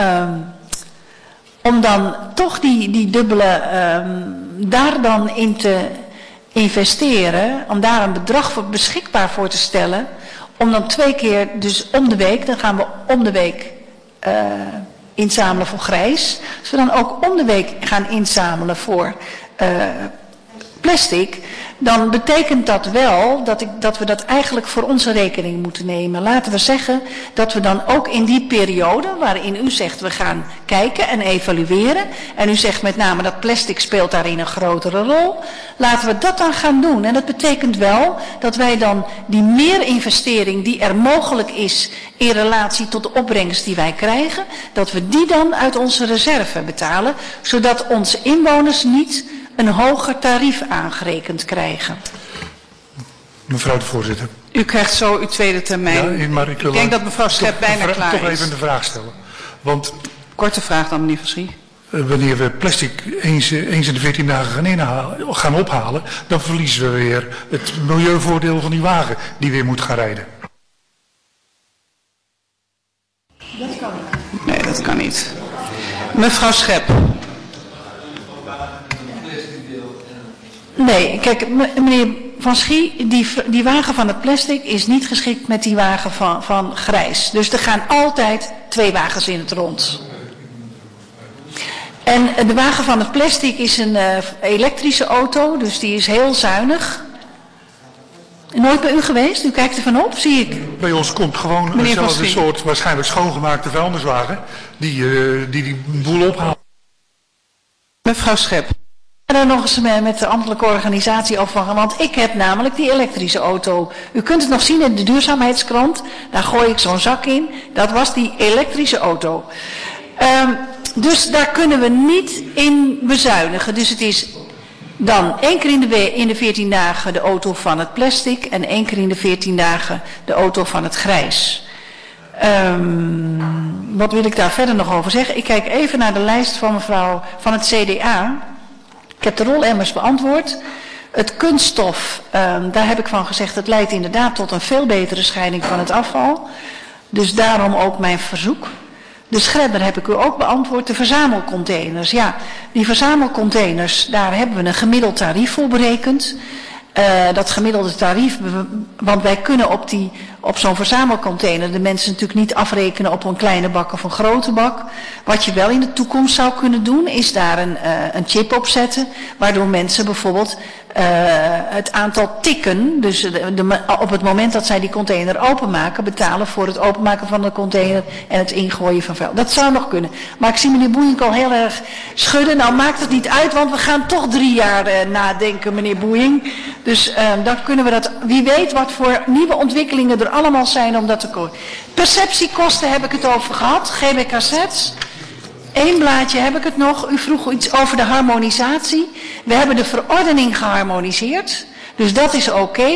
Speaker 5: om dan toch die dubbele, daar dan in te investeren, om daar een bedrag voor beschikbaar voor te stellen, om dan 2 keer, dus om de week, dan gaan we om de week inzamelen voor grijs. Dus we dan ook om de week gaan inzamelen voor plastic, dan betekent dat wel dat we dat eigenlijk voor onze rekening moeten nemen. Laten we zeggen dat we dan ook in die periode, waarin u zegt we gaan kijken en evalueren, en u zegt met name dat plastic speelt daarin een grotere rol, laten we dat dan gaan doen. En dat betekent wel dat wij dan die meerinvestering die er mogelijk is in relatie tot de opbrengst die wij krijgen, dat we die dan uit onze reserve betalen, zodat onze inwoners niet een hoger tarief aangerekend krijgen.
Speaker 4: Mevrouw de voorzitter.
Speaker 2: U krijgt zo uw tweede termijn.
Speaker 4: Ja, maar ik
Speaker 2: denk dat mevrouw Schep bijna klaar is.
Speaker 4: Toch even de vraag stellen. Want,
Speaker 2: korte vraag dan, meneer Van Schie.
Speaker 4: Wanneer we plastic eens in de 14 dagen gaan ophalen, dan verliezen we weer het milieuvoordeel van die wagen die weer moet gaan rijden.
Speaker 2: Dat kan niet. Nee, dat kan niet. Mevrouw Schep.
Speaker 5: Nee, kijk, meneer Van Schie, die wagen van het plastic is niet geschikt met die wagen van grijs. Dus er gaan altijd 2 wagens in het rond. En de wagen van het plastic is een elektrische auto, dus die is heel zuinig. Nooit bij u geweest? U kijkt er van op, zie ik.
Speaker 4: Bij ons komt gewoon eenzelfde soort waarschijnlijk schoongemaakte vuilniswagen die boel ophaalt.
Speaker 2: Mevrouw Schep.
Speaker 5: En dan nog eens met de ambtelijke organisatie overgaan, want ik heb namelijk die elektrische auto. U kunt het nog zien in de duurzaamheidskrant, daar gooi ik zo'n zak in. Dat was die elektrische auto. Dus daar kunnen we niet in bezuinigen. Dus het is dan 1 keer in de 14 dagen de auto van het plastic en 1 keer in de 14 dagen de auto van het grijs. Wat wil ik daar verder nog over zeggen? Ik kijk even naar de lijst van mevrouw van het CDA. Ik heb de rolemmers beantwoord. Het kunststof, daar heb ik van gezegd, het leidt inderdaad tot een veel betere scheiding van het afval. Dus daarom ook mijn verzoek. De schredder heb ik u ook beantwoord. De verzamelcontainers, ja, die verzamelcontainers, daar hebben we een gemiddeld tarief voor berekend. Dat gemiddelde tarief, want wij kunnen op zo'n verzamelcontainer de mensen natuurlijk niet afrekenen op een kleine bak of een grote bak. Wat je wel in de toekomst zou kunnen doen, is daar een chip op zetten, waardoor mensen bijvoorbeeld het aantal tikken, dus op het moment dat zij die container openmaken, betalen voor het openmaken van de container en het ingooien van vuil. Dat zou nog kunnen. Maar ik zie meneer Boeink al heel erg schudden. Nou maakt het niet uit, want we gaan toch 3 jaar nadenken, meneer Boeink. Dus dan kunnen we dat, wie weet wat voor nieuwe ontwikkelingen er allemaal zijn om dat te komen. Perceptiekosten heb ik het over gehad, GBKZ. 1 blaadje heb ik het nog. U vroeg iets over de harmonisatie. We hebben de verordening geharmoniseerd. Dus dat is oké.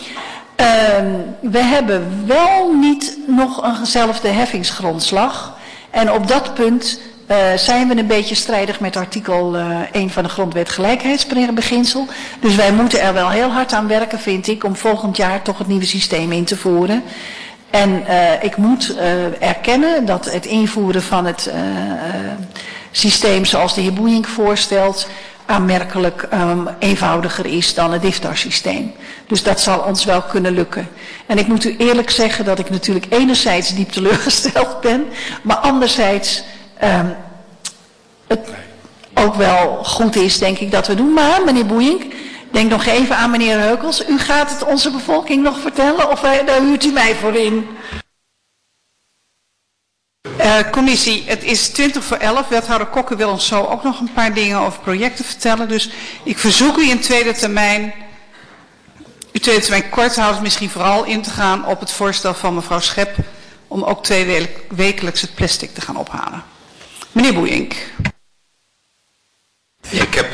Speaker 5: We hebben wel niet nog eenzelfde heffingsgrondslag. En op dat punt zijn we een beetje strijdig met artikel 1 van de Grondwet gelijkheidsbeginsel. Dus wij moeten er wel heel hard aan werken, vind ik, om volgend jaar toch het nieuwe systeem in te voeren. En ik moet erkennen dat het invoeren van het systeem zoals de heer Boeink voorstelt aanmerkelijk eenvoudiger is dan het DIFTAR-systeem. Dus dat zal ons wel kunnen lukken. En ik moet u eerlijk zeggen dat ik natuurlijk enerzijds diep teleurgesteld ben, maar anderzijds het ook wel goed is, denk ik, dat we doen. Maar meneer Boeink, denk nog even aan meneer Heukels. U gaat het onze bevolking nog vertellen of daar huurt u mij voor in?
Speaker 2: Commissie, het is 11:20. Wethouder Kokke wil ons zo ook nog een paar dingen over projecten vertellen. Dus ik verzoek u in tweede termijn, uw tweede termijn kort houden, misschien vooral in te gaan op het voorstel van mevrouw Schep om ook 2 wekelijks het plastic te gaan ophalen. Meneer Boeink.
Speaker 13: Ik heb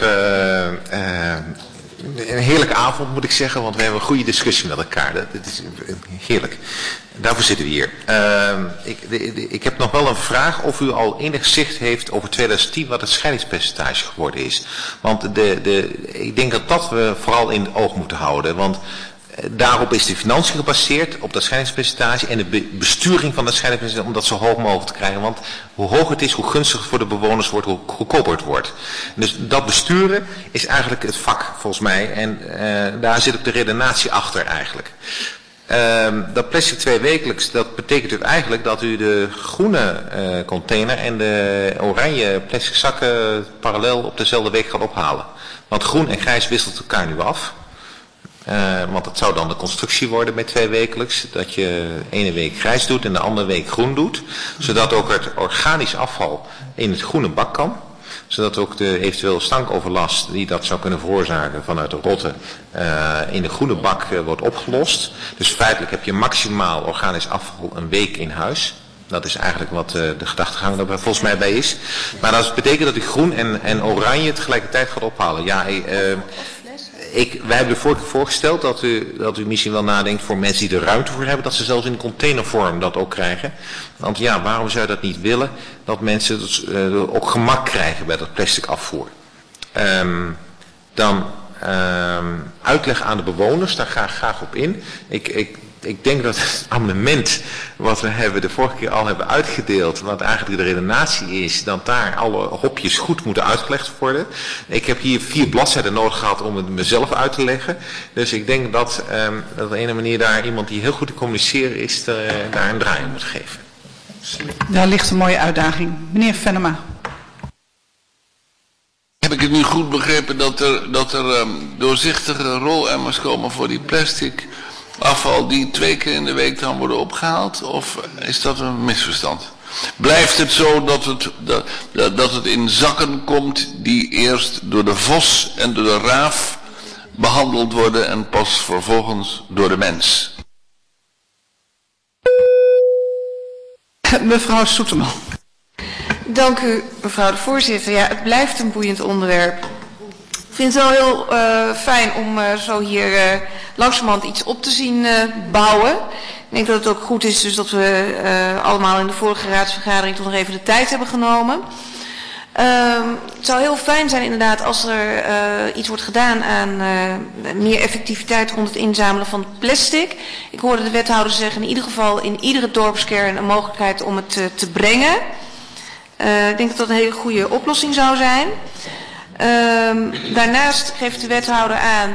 Speaker 13: een heerlijke avond, moet ik zeggen, want we hebben een goede discussie met elkaar. Dat is heerlijk. Daarvoor zitten we hier. Ik heb nog wel een vraag of u al enig zicht heeft over 2010 wat het scheidingspercentage geworden is. Want ik denk dat we vooral in het oog moeten houden. Want daarop is de financiën gebaseerd, op dat scheidingspercentage en de besturing van dat scheidingspercentage om dat zo hoog mogelijk te krijgen. Want hoe hoger het is, hoe gunstiger het voor de bewoners wordt, hoe goedkoper het wordt. Dus dat besturen is eigenlijk het vak volgens mij en daar zit ook de redenatie achter eigenlijk. Dat plastic 2 wekelijks, dat betekent dus eigenlijk dat u de groene container en de oranje plastic zakken parallel op dezelfde week gaat ophalen. Want groen en grijs wisselt elkaar nu af. Want het zou dan de constructie worden met 2 wekelijks. Dat je de ene week grijs doet en de andere week groen doet. Zodat ook het organisch afval in het groene bak kan. Zodat ook de eventueel stankoverlast die dat zou kunnen veroorzaken vanuit de rotte in de groene bak wordt opgelost. Dus feitelijk heb je maximaal organisch afval een week in huis. Dat is eigenlijk wat de gedachtegang er volgens mij bij is. Maar dat betekent dat u groen en oranje tegelijkertijd gaat ophalen. Ja, wij hebben de vorige keer voorgesteld dat u misschien wel nadenkt voor mensen die er ruimte voor hebben, dat ze zelfs in containervorm dat ook krijgen. Want ja, waarom zou je dat niet willen? Dat mensen ook gemak krijgen bij dat plastic afvoer. Dan uitleg aan de bewoners, daar ga ik graag op in. Ik denk dat het amendement wat we de vorige keer al hebben uitgedeeld, wat eigenlijk de redenatie is, dat daar alle hopjes goed moeten uitgelegd worden. Ik heb hier 4 bladzijden nodig gehad om het mezelf uit te leggen. Dus ik denk dat op de ene manier daar iemand die heel goed te communiceren is, daar een draai moet geven.
Speaker 2: Daar ligt een mooie uitdaging. Meneer Venema.
Speaker 10: Heb ik het nu goed begrepen dat er doorzichtige rolemmers komen voor die plastic afval die 2 keer in de week dan worden opgehaald? Of is dat een misverstand? Blijft het zo dat het in zakken komt die eerst door de vos en door de raaf behandeld worden en pas vervolgens door de mens?
Speaker 2: Mevrouw Soeterman.
Speaker 8: Dank u, mevrouw de voorzitter. Ja, het blijft een boeiend onderwerp. Ik vind het wel heel fijn om zo hier langzamerhand iets op te zien bouwen. Ik denk dat het ook goed is dus dat we allemaal in de vorige raadsvergadering toch nog even de tijd hebben genomen. Het zou heel fijn zijn inderdaad als er iets wordt gedaan aan meer effectiviteit rond het inzamelen van plastic. Ik hoorde de wethouder zeggen in ieder geval in iedere dorpskern een mogelijkheid om het te brengen. Ik denk dat dat een hele goede oplossing zou zijn. Daarnaast geeft de wethouder aan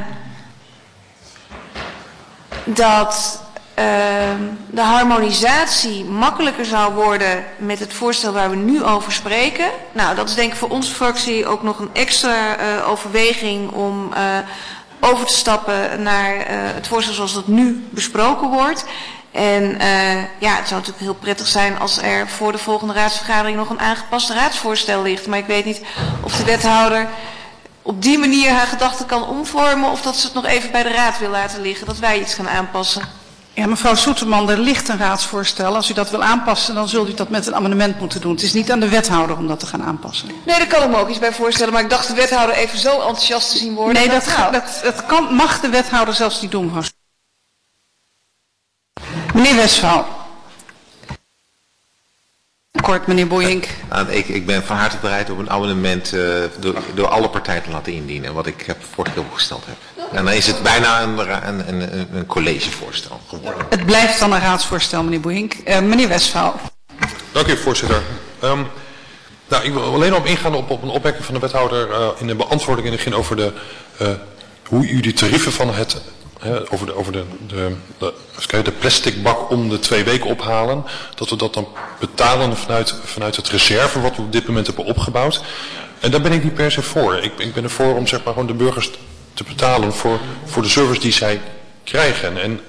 Speaker 8: dat de harmonisatie makkelijker zou worden met het voorstel waar we nu over spreken. Nou, dat is denk ik voor onze fractie ook nog een extra overweging om over te stappen naar het voorstel zoals dat nu besproken wordt. En ja, het zou natuurlijk heel prettig zijn als er voor de volgende raadsvergadering nog een aangepast raadsvoorstel ligt. Maar ik weet niet of de wethouder op die manier haar gedachten kan omvormen of dat ze het nog even bij de raad wil laten liggen, dat wij iets gaan aanpassen.
Speaker 2: Ja, mevrouw Soeterman, er ligt een raadsvoorstel. Als u dat wil aanpassen, dan zult u dat met een amendement moeten doen. Het is niet aan de wethouder om dat te gaan aanpassen.
Speaker 8: Nee, daar kan ik me ook iets bij voorstellen, maar ik dacht de wethouder even zo enthousiast te zien worden.
Speaker 2: Nee, dat mag de wethouder zelfs niet doen, mevrouw. Meneer Westphal. Kort, meneer Boeink.
Speaker 13: Ik ben van harte bereid om een amendement door alle partijen te laten indienen, wat ik vorige keer opgesteld heb. En dan is het bijna een collegevoorstel geworden.
Speaker 2: Het blijft dan een raadsvoorstel, meneer Boeink. Meneer Westphal.
Speaker 9: Dank u, voorzitter. Nou, ik wil alleen op ingaan op een opmerking van de wethouder in de beantwoording in het begin over hoe u die tarieven van het over de plastic bak om de 2 weken ophalen, dat we dat dan betalen vanuit het reserve wat we op dit moment hebben opgebouwd. En daar ben ik niet per se voor. Ik ben ervoor om zeg maar gewoon de burgers te betalen voor de service die zij krijgen. En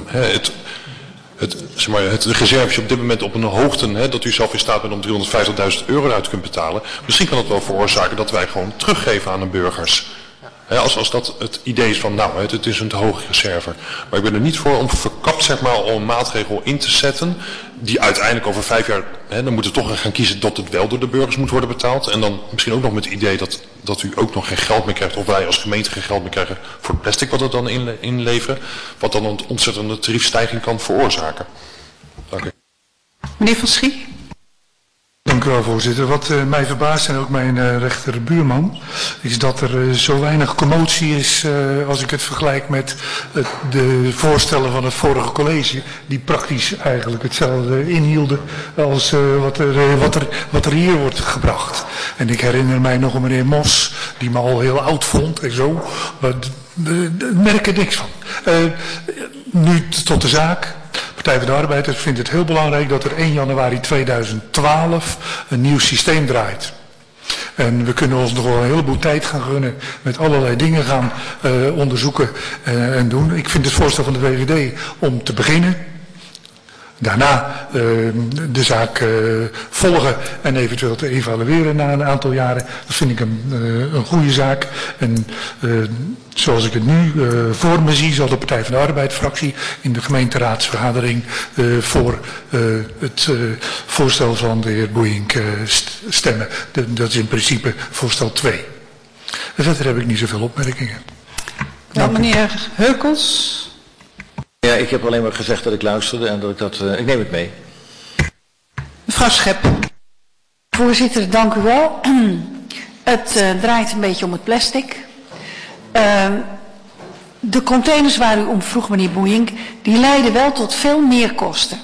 Speaker 9: de reserve op dit moment op een hoogte dat u zelf in staat bent om €350.000 uit kunt betalen. Misschien kan dat wel veroorzaken dat wij gewoon teruggeven aan de burgers. Als dat het idee is van, nou, het is een te hoge reserve. Maar ik ben er niet voor om verkapt, zeg maar, al een maatregel in te zetten, die uiteindelijk over 5 jaar, dan moeten we toch gaan kiezen dat het wel door de burgers moet worden betaald. En dan misschien ook nog met het idee dat u ook nog geen geld meer krijgt, of wij als gemeente geen geld meer krijgen voor het plastic wat we dan inleveren. Wat dan een ontzettende tariefstijging kan veroorzaken. Dank u.
Speaker 2: Meneer Van Schie.
Speaker 4: Dank u wel, voorzitter. Wat mij verbaast, en ook mijn rechterbuurman, is dat er zo weinig commotie is als ik het vergelijk met de voorstellen van het vorige college, die praktisch eigenlijk hetzelfde inhielden als wat er hier wordt gebracht. En ik herinner mij nog een meneer Mos, die me al heel oud vond en zo. Daar merk ik niks van. Nu tot de zaak. Partij van de Arbeid vindt het heel belangrijk dat er 1 januari 2012 een nieuw systeem draait. En we kunnen ons nog wel een heleboel tijd gaan gunnen met allerlei dingen gaan onderzoeken en doen. Ik vind het voorstel van de VVD om te beginnen. Daarna de zaak volgen en eventueel te evalueren na een aantal jaren. Dat vind ik een goede zaak. En zoals ik het nu voor me zie, zal de Partij van de Arbeid-fractie in de gemeenteraadsvergadering voor het voorstel van de heer Boeink stemmen. Dat is in principe voorstel 2. En verder heb ik niet zoveel opmerkingen.
Speaker 2: Ja, meneer Heukels.
Speaker 1: Ja, ik heb alleen maar gezegd dat ik luisterde en dat ik dat... ik neem het mee.
Speaker 2: Mevrouw Schep.
Speaker 5: Voorzitter, dank u wel. Het draait een beetje om het plastic. De containers waar u om vroeg, meneer Boeink, die leiden wel tot veel meer kosten.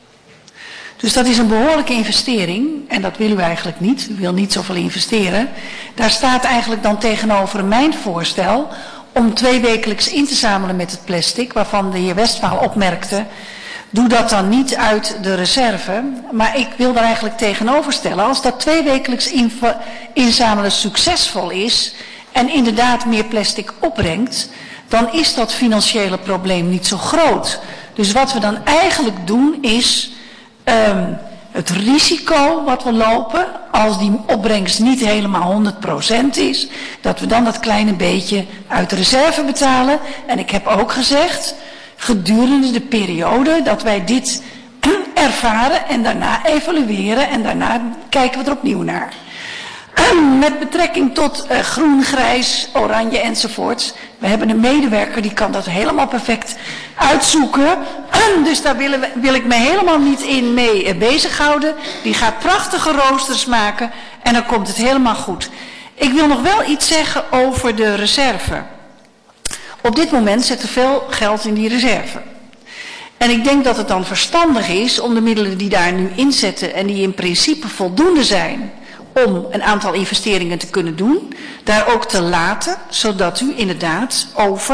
Speaker 5: Dus dat is een behoorlijke investering en dat wil u eigenlijk niet. U wil niet zoveel investeren. Daar staat eigenlijk dan tegenover mijn voorstel om 2 wekelijks in te zamelen met het plastic, waarvan de heer Westphal opmerkte, doe dat dan niet uit de reserve. Maar ik wil daar eigenlijk tegenover stellen, als dat 2 wekelijks inzamelen succesvol is en inderdaad meer plastic opbrengt, dan is dat financiële probleem niet zo groot. Dus wat we dan eigenlijk doen is het risico wat we lopen, als die opbrengst niet helemaal 100% is, dat we dan dat kleine beetje uit de reserve betalen. En ik heb ook gezegd, gedurende de periode dat wij dit ervaren en daarna evalueren en daarna kijken we er opnieuw naar. Met betrekking tot groen, grijs, oranje enzovoorts. We hebben een medewerker die kan dat helemaal perfect uitzoeken. Dus daar wil ik me helemaal niet in mee bezighouden. Die gaat prachtige roosters maken en dan komt het helemaal goed. Ik wil nog wel iets zeggen over de reserve. Op dit moment zit er veel geld in die reserve. En ik denk dat het dan verstandig is om de middelen die daar nu in zitten en die in principe voldoende zijn om een aantal investeringen te kunnen doen, daar ook te laten, zodat u inderdaad over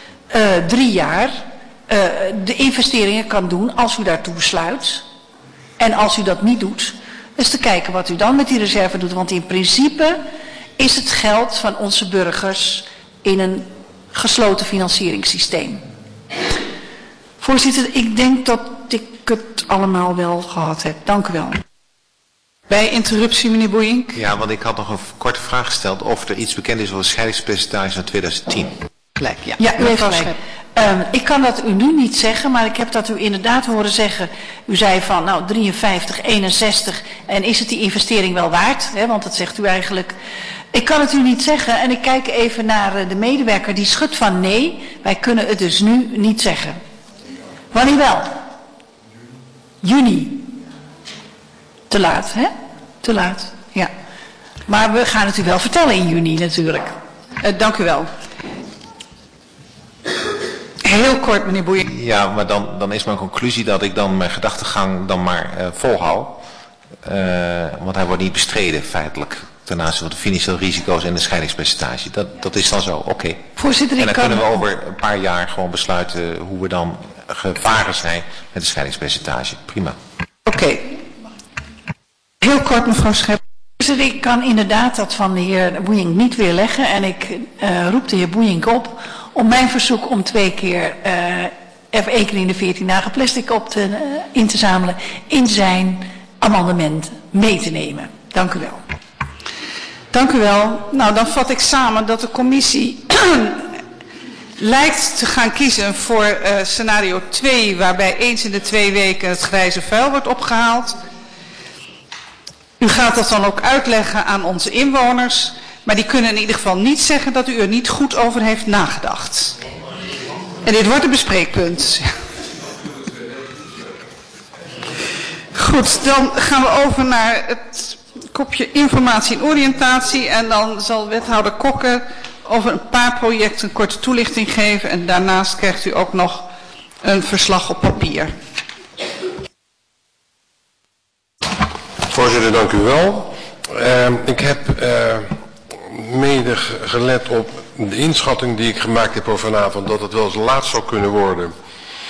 Speaker 5: 3 jaar de investeringen kan doen als u daartoe besluit. En als u dat niet doet, dus te kijken wat u dan met die reserve doet. Want in principe is het geld van onze burgers in een gesloten financieringssysteem. Voorzitter, ik denk dat ik het allemaal wel gehad heb. Dank u wel.
Speaker 2: Bij interruptie, meneer Boeink.
Speaker 13: Ja, want ik had nog een korte vraag gesteld of er iets bekend is over het scheidingspercentage van 2010.
Speaker 2: Gelijk, ja.
Speaker 5: Ja, u heeft gelijk. Ik kan dat u nu niet zeggen, maar ik heb dat u inderdaad horen zeggen. U zei van, nou, 53, 61, en is het die investering wel waard? Hè, want dat zegt u eigenlijk. Ik kan het u niet zeggen en ik kijk even naar de medewerker die schudt van nee. Wij kunnen het dus nu niet zeggen. Wanneer wel? Juni. Te laat, hè? Te laat, ja. Maar we gaan het u wel vertellen in juni natuurlijk.
Speaker 2: Dank u wel. Heel kort, meneer Boeink.
Speaker 13: Ja, maar dan is mijn conclusie dat ik dan mijn gedachtegang dan maar volhoud. Want hij wordt niet bestreden feitelijk ten aanzien van de financiële risico's en de scheidingspercentage. Dat is dan zo, oké.
Speaker 5: Voorzitter,
Speaker 13: en dan kunnen we over een paar jaar gewoon besluiten hoe we dan gevaren zijn met de scheidingspercentage. Prima.
Speaker 2: Oké. Heel kort, mevrouw Schep.
Speaker 5: Ik kan inderdaad dat van de heer Boeink niet weerleggen en ik roep de heer Boeink op om mijn verzoek om 2 keer, even 1 keer in de 14 dagen plastic in te zamelen in zijn amendement mee te nemen. Dank u wel.
Speaker 2: Dank u wel. Nou, dan vat ik samen dat de commissie lijkt te gaan kiezen voor scenario 2, waarbij eens in de 2 weken het grijze vuil wordt opgehaald. U gaat dat dan ook uitleggen aan onze inwoners, maar die kunnen in ieder geval niet zeggen dat u er niet goed over heeft nagedacht. En dit wordt een bespreekpunt. Goed, dan gaan we over naar het kopje informatie en oriëntatie en dan zal wethouder Kokke over een paar projecten een korte toelichting geven en daarnaast krijgt u ook nog een verslag op papier.
Speaker 12: Voorzitter, dank u wel. Ik heb mede gelet op de inschatting die ik gemaakt heb voor vanavond, dat het wel eens laat zou kunnen worden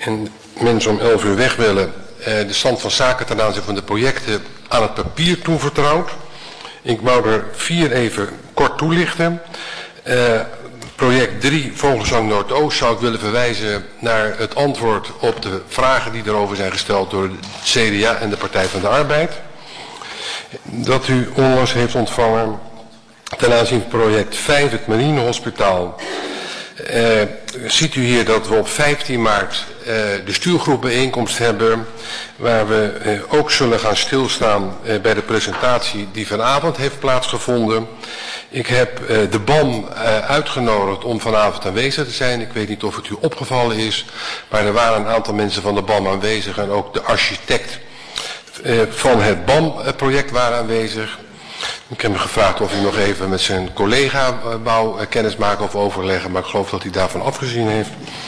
Speaker 12: en mensen om 11 uur weg willen, de stand van zaken ten aanzien van de projecten aan het papier toevertrouwd. Ik wou er 4 even kort toelichten. Project 3, Vogelzang Noordoost, zou ik willen verwijzen naar het antwoord op de vragen die erover zijn gesteld door het CDA en de Partij van de Arbeid. Dat u onlangs heeft ontvangen ten aanzien van project 5, het Marinehospitaal. Ziet u hier dat we op 15 maart de stuurgroepbijeenkomst hebben, waar we ook zullen gaan stilstaan bij de presentatie die vanavond heeft plaatsgevonden. Ik heb de BAM uitgenodigd om vanavond aanwezig te zijn. Ik weet niet of het u opgevallen is, maar er waren een aantal mensen van de BAM aanwezig en ook de architect van het BAM-project waren aanwezig. Ik heb hem gevraagd of hij nog even met zijn collega wou kennismaken of overleggen, maar ik geloof dat hij daarvan afgezien heeft.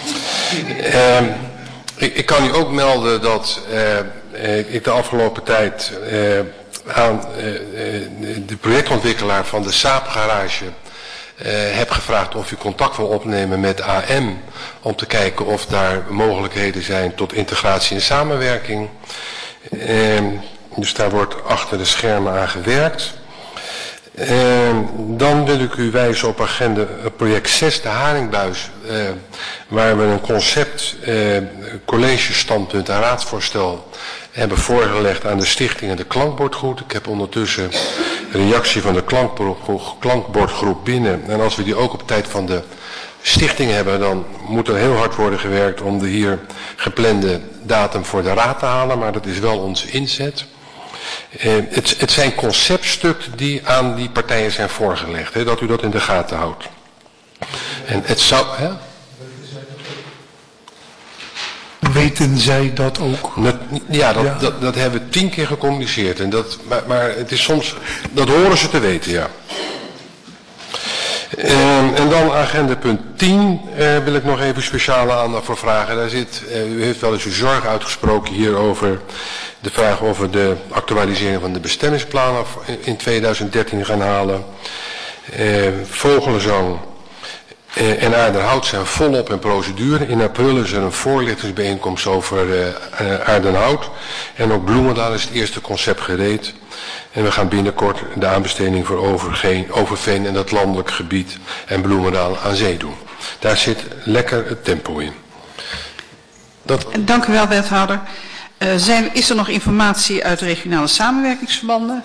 Speaker 12: Ik kan u ook melden dat ik de afgelopen tijd aan de projectontwikkelaar van de Saab-garage heb gevraagd of u contact wil opnemen met AM om te kijken of daar mogelijkheden zijn tot integratie en samenwerking. Dus daar wordt achter de schermen aan gewerkt. Dan wil ik u wijzen op agenda project 6, de Haringbuis, waar we een concept, collegestandpunt en raadsvoorstel hebben voorgelegd aan de stichting en de klankbordgroep. Ik heb ondertussen een reactie van de klankbordgroep binnen. En als we die ook op tijd van de stichting hebben, dan moet er heel hard worden gewerkt om de hier geplande datum voor de raad te halen. Maar dat is wel onze inzet. Het zijn conceptstukken die aan die partijen zijn voorgelegd. Hè, dat u dat in de gaten houdt. En het zou... Hè?
Speaker 4: Weten zij dat ook?
Speaker 12: Dat hebben we 10 keer gecommuniceerd. En maar het is soms... Dat horen ze te weten, ja. En dan agenda punt 10 wil ik nog even speciale aandacht voor vragen. Daar zit, u heeft wel eens uw zorg uitgesproken hier over de vraag over de actualisering van de bestemmingsplannen in 2013 gaan halen. Vogelenzang en Aardenhout zijn volop in procedure. In april is er een voorlichtingsbijeenkomst over Aardenhout. En ook Bloemendaal is het eerste concept gereed. En we gaan binnenkort de aanbesteding voor Overveen en dat landelijk gebied en Bloemendaal aan zee doen. Daar zit lekker het tempo in.
Speaker 2: Dank u wel, wethouder. Is er nog informatie uit de regionale samenwerkingsverbanden?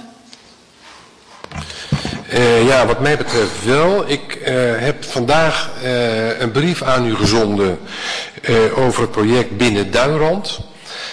Speaker 12: Ja, wat mij betreft wel. Ik heb vandaag een brief aan u gezonden over het project Binnen Duinrand.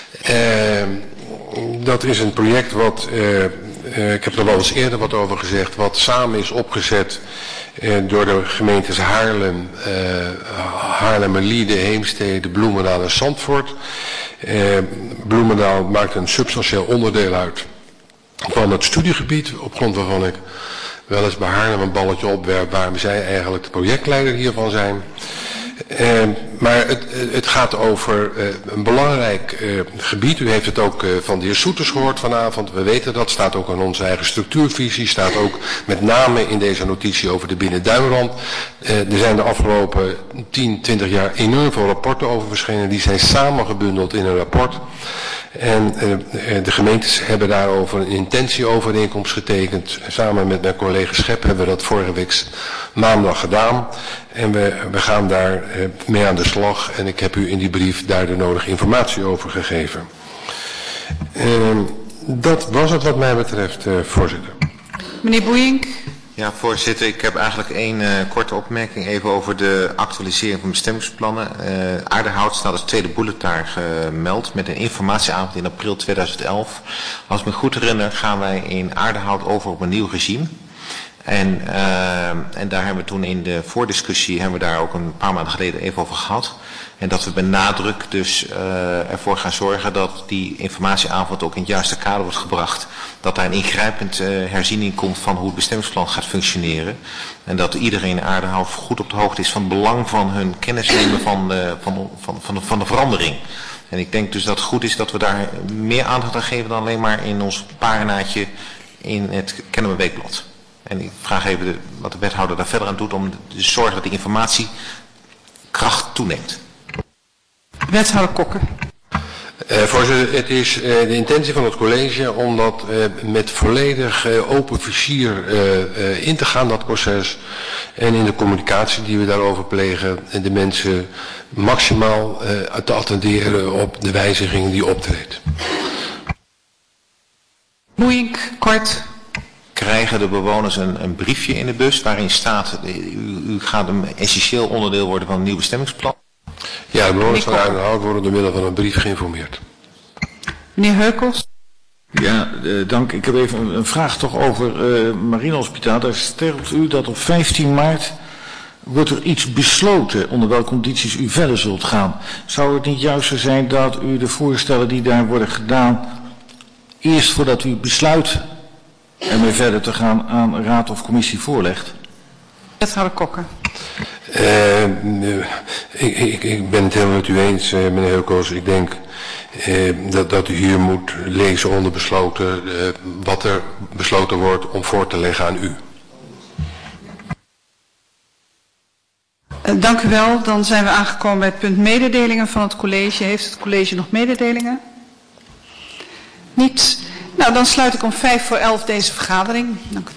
Speaker 12: Dat is een project wat, ik heb er wel eens eerder wat over gezegd, wat samen is opgezet door de gemeentes Haarlem, Haarlemmerliede, Heemstede, Bloemendaal en Zandvoort. Bloemendaal maakt een substantieel onderdeel uit van het studiegebied, op grond waarvan ik wel eens bij Haarlem een balletje opwerp waarom zij eigenlijk de projectleider hiervan zijn. Maar het gaat over een belangrijk gebied. U heeft het ook van de heer Soeters gehoord vanavond. We weten dat, staat ook in onze eigen structuurvisie. Staat ook met name in deze notitie over de Binnenduinrand. Er zijn de afgelopen 10, 20 jaar enorm veel rapporten over verschenen. Die zijn samengebundeld in een rapport. En de gemeentes hebben daarover een intentieovereenkomst getekend. Samen met mijn collega Schep hebben we dat vorige week maandag gedaan. En we gaan daar mee aan de slag. En ik heb u in die brief daar de nodige informatie over gegeven. Dat was het wat mij betreft, voorzitter.
Speaker 2: Meneer Boeink.
Speaker 13: Ja, voorzitter, ik heb eigenlijk één korte opmerking even over de actualisering van bestemmingsplannen. Aardenhout staat als tweede bulletin gemeld met een informatieavond in april 2011. Als ik me goed herinner gaan wij in Aardenhout over op een nieuw regime. En daar hebben we toen in de voordiscussie hebben we daar ook een paar maanden geleden even over gehad. En dat we bij nadruk dus ervoor gaan zorgen dat die informatieavond ook in het juiste kader wordt gebracht. Dat daar een ingrijpend herziening komt van hoe het bestemmingsplan gaat functioneren. En dat iedereen in Aardenhout goed op de hoogte is van het belang van hun kennis nemen van de verandering. En ik denk dus dat het goed is dat we daar meer aandacht aan geven dan alleen maar in ons paginaatje in het Kennemer Weekblad. En ik vraag even wat de wethouder daar verder aan doet om te zorgen dat die informatiekracht toeneemt.
Speaker 2: Wethouder Kokke.
Speaker 12: Voorzitter, het is de intentie van het college om dat met volledig open vizier in te gaan, dat proces. En in de communicatie die we daarover plegen, de mensen maximaal te attenderen op de wijziging die optreedt.
Speaker 2: Moeink, kort.
Speaker 13: Krijgen de bewoners een briefje in de bus waarin staat, u gaat een essentieel onderdeel worden van een nieuw bestemmingsplan?
Speaker 12: Ja, de bewoners van Aardenhout worden door middel van een brief geïnformeerd.
Speaker 2: Meneer Heukels.
Speaker 1: Ja, dank. Ik heb even een vraag toch over Marinehospitaal. Daar stelt u dat op 15 maart wordt er iets besloten onder welke condities u verder zult gaan. Zou het niet juister zijn dat u de voorstellen die daar worden gedaan eerst voordat u besluit ermee verder te gaan aan raad of commissie voorlegt?
Speaker 2: Wethouder Kokke.
Speaker 12: Ik ben het helemaal met u eens, meneer Heukels. Ik denk dat u hier moet lezen onder besloten wat er besloten wordt om voor te leggen aan u.
Speaker 2: Dank u wel. Dan zijn we aangekomen bij het punt mededelingen van het college. Heeft het college nog mededelingen? Niet. Nou, dan sluit ik om 11:05 deze vergadering. Dank u wel.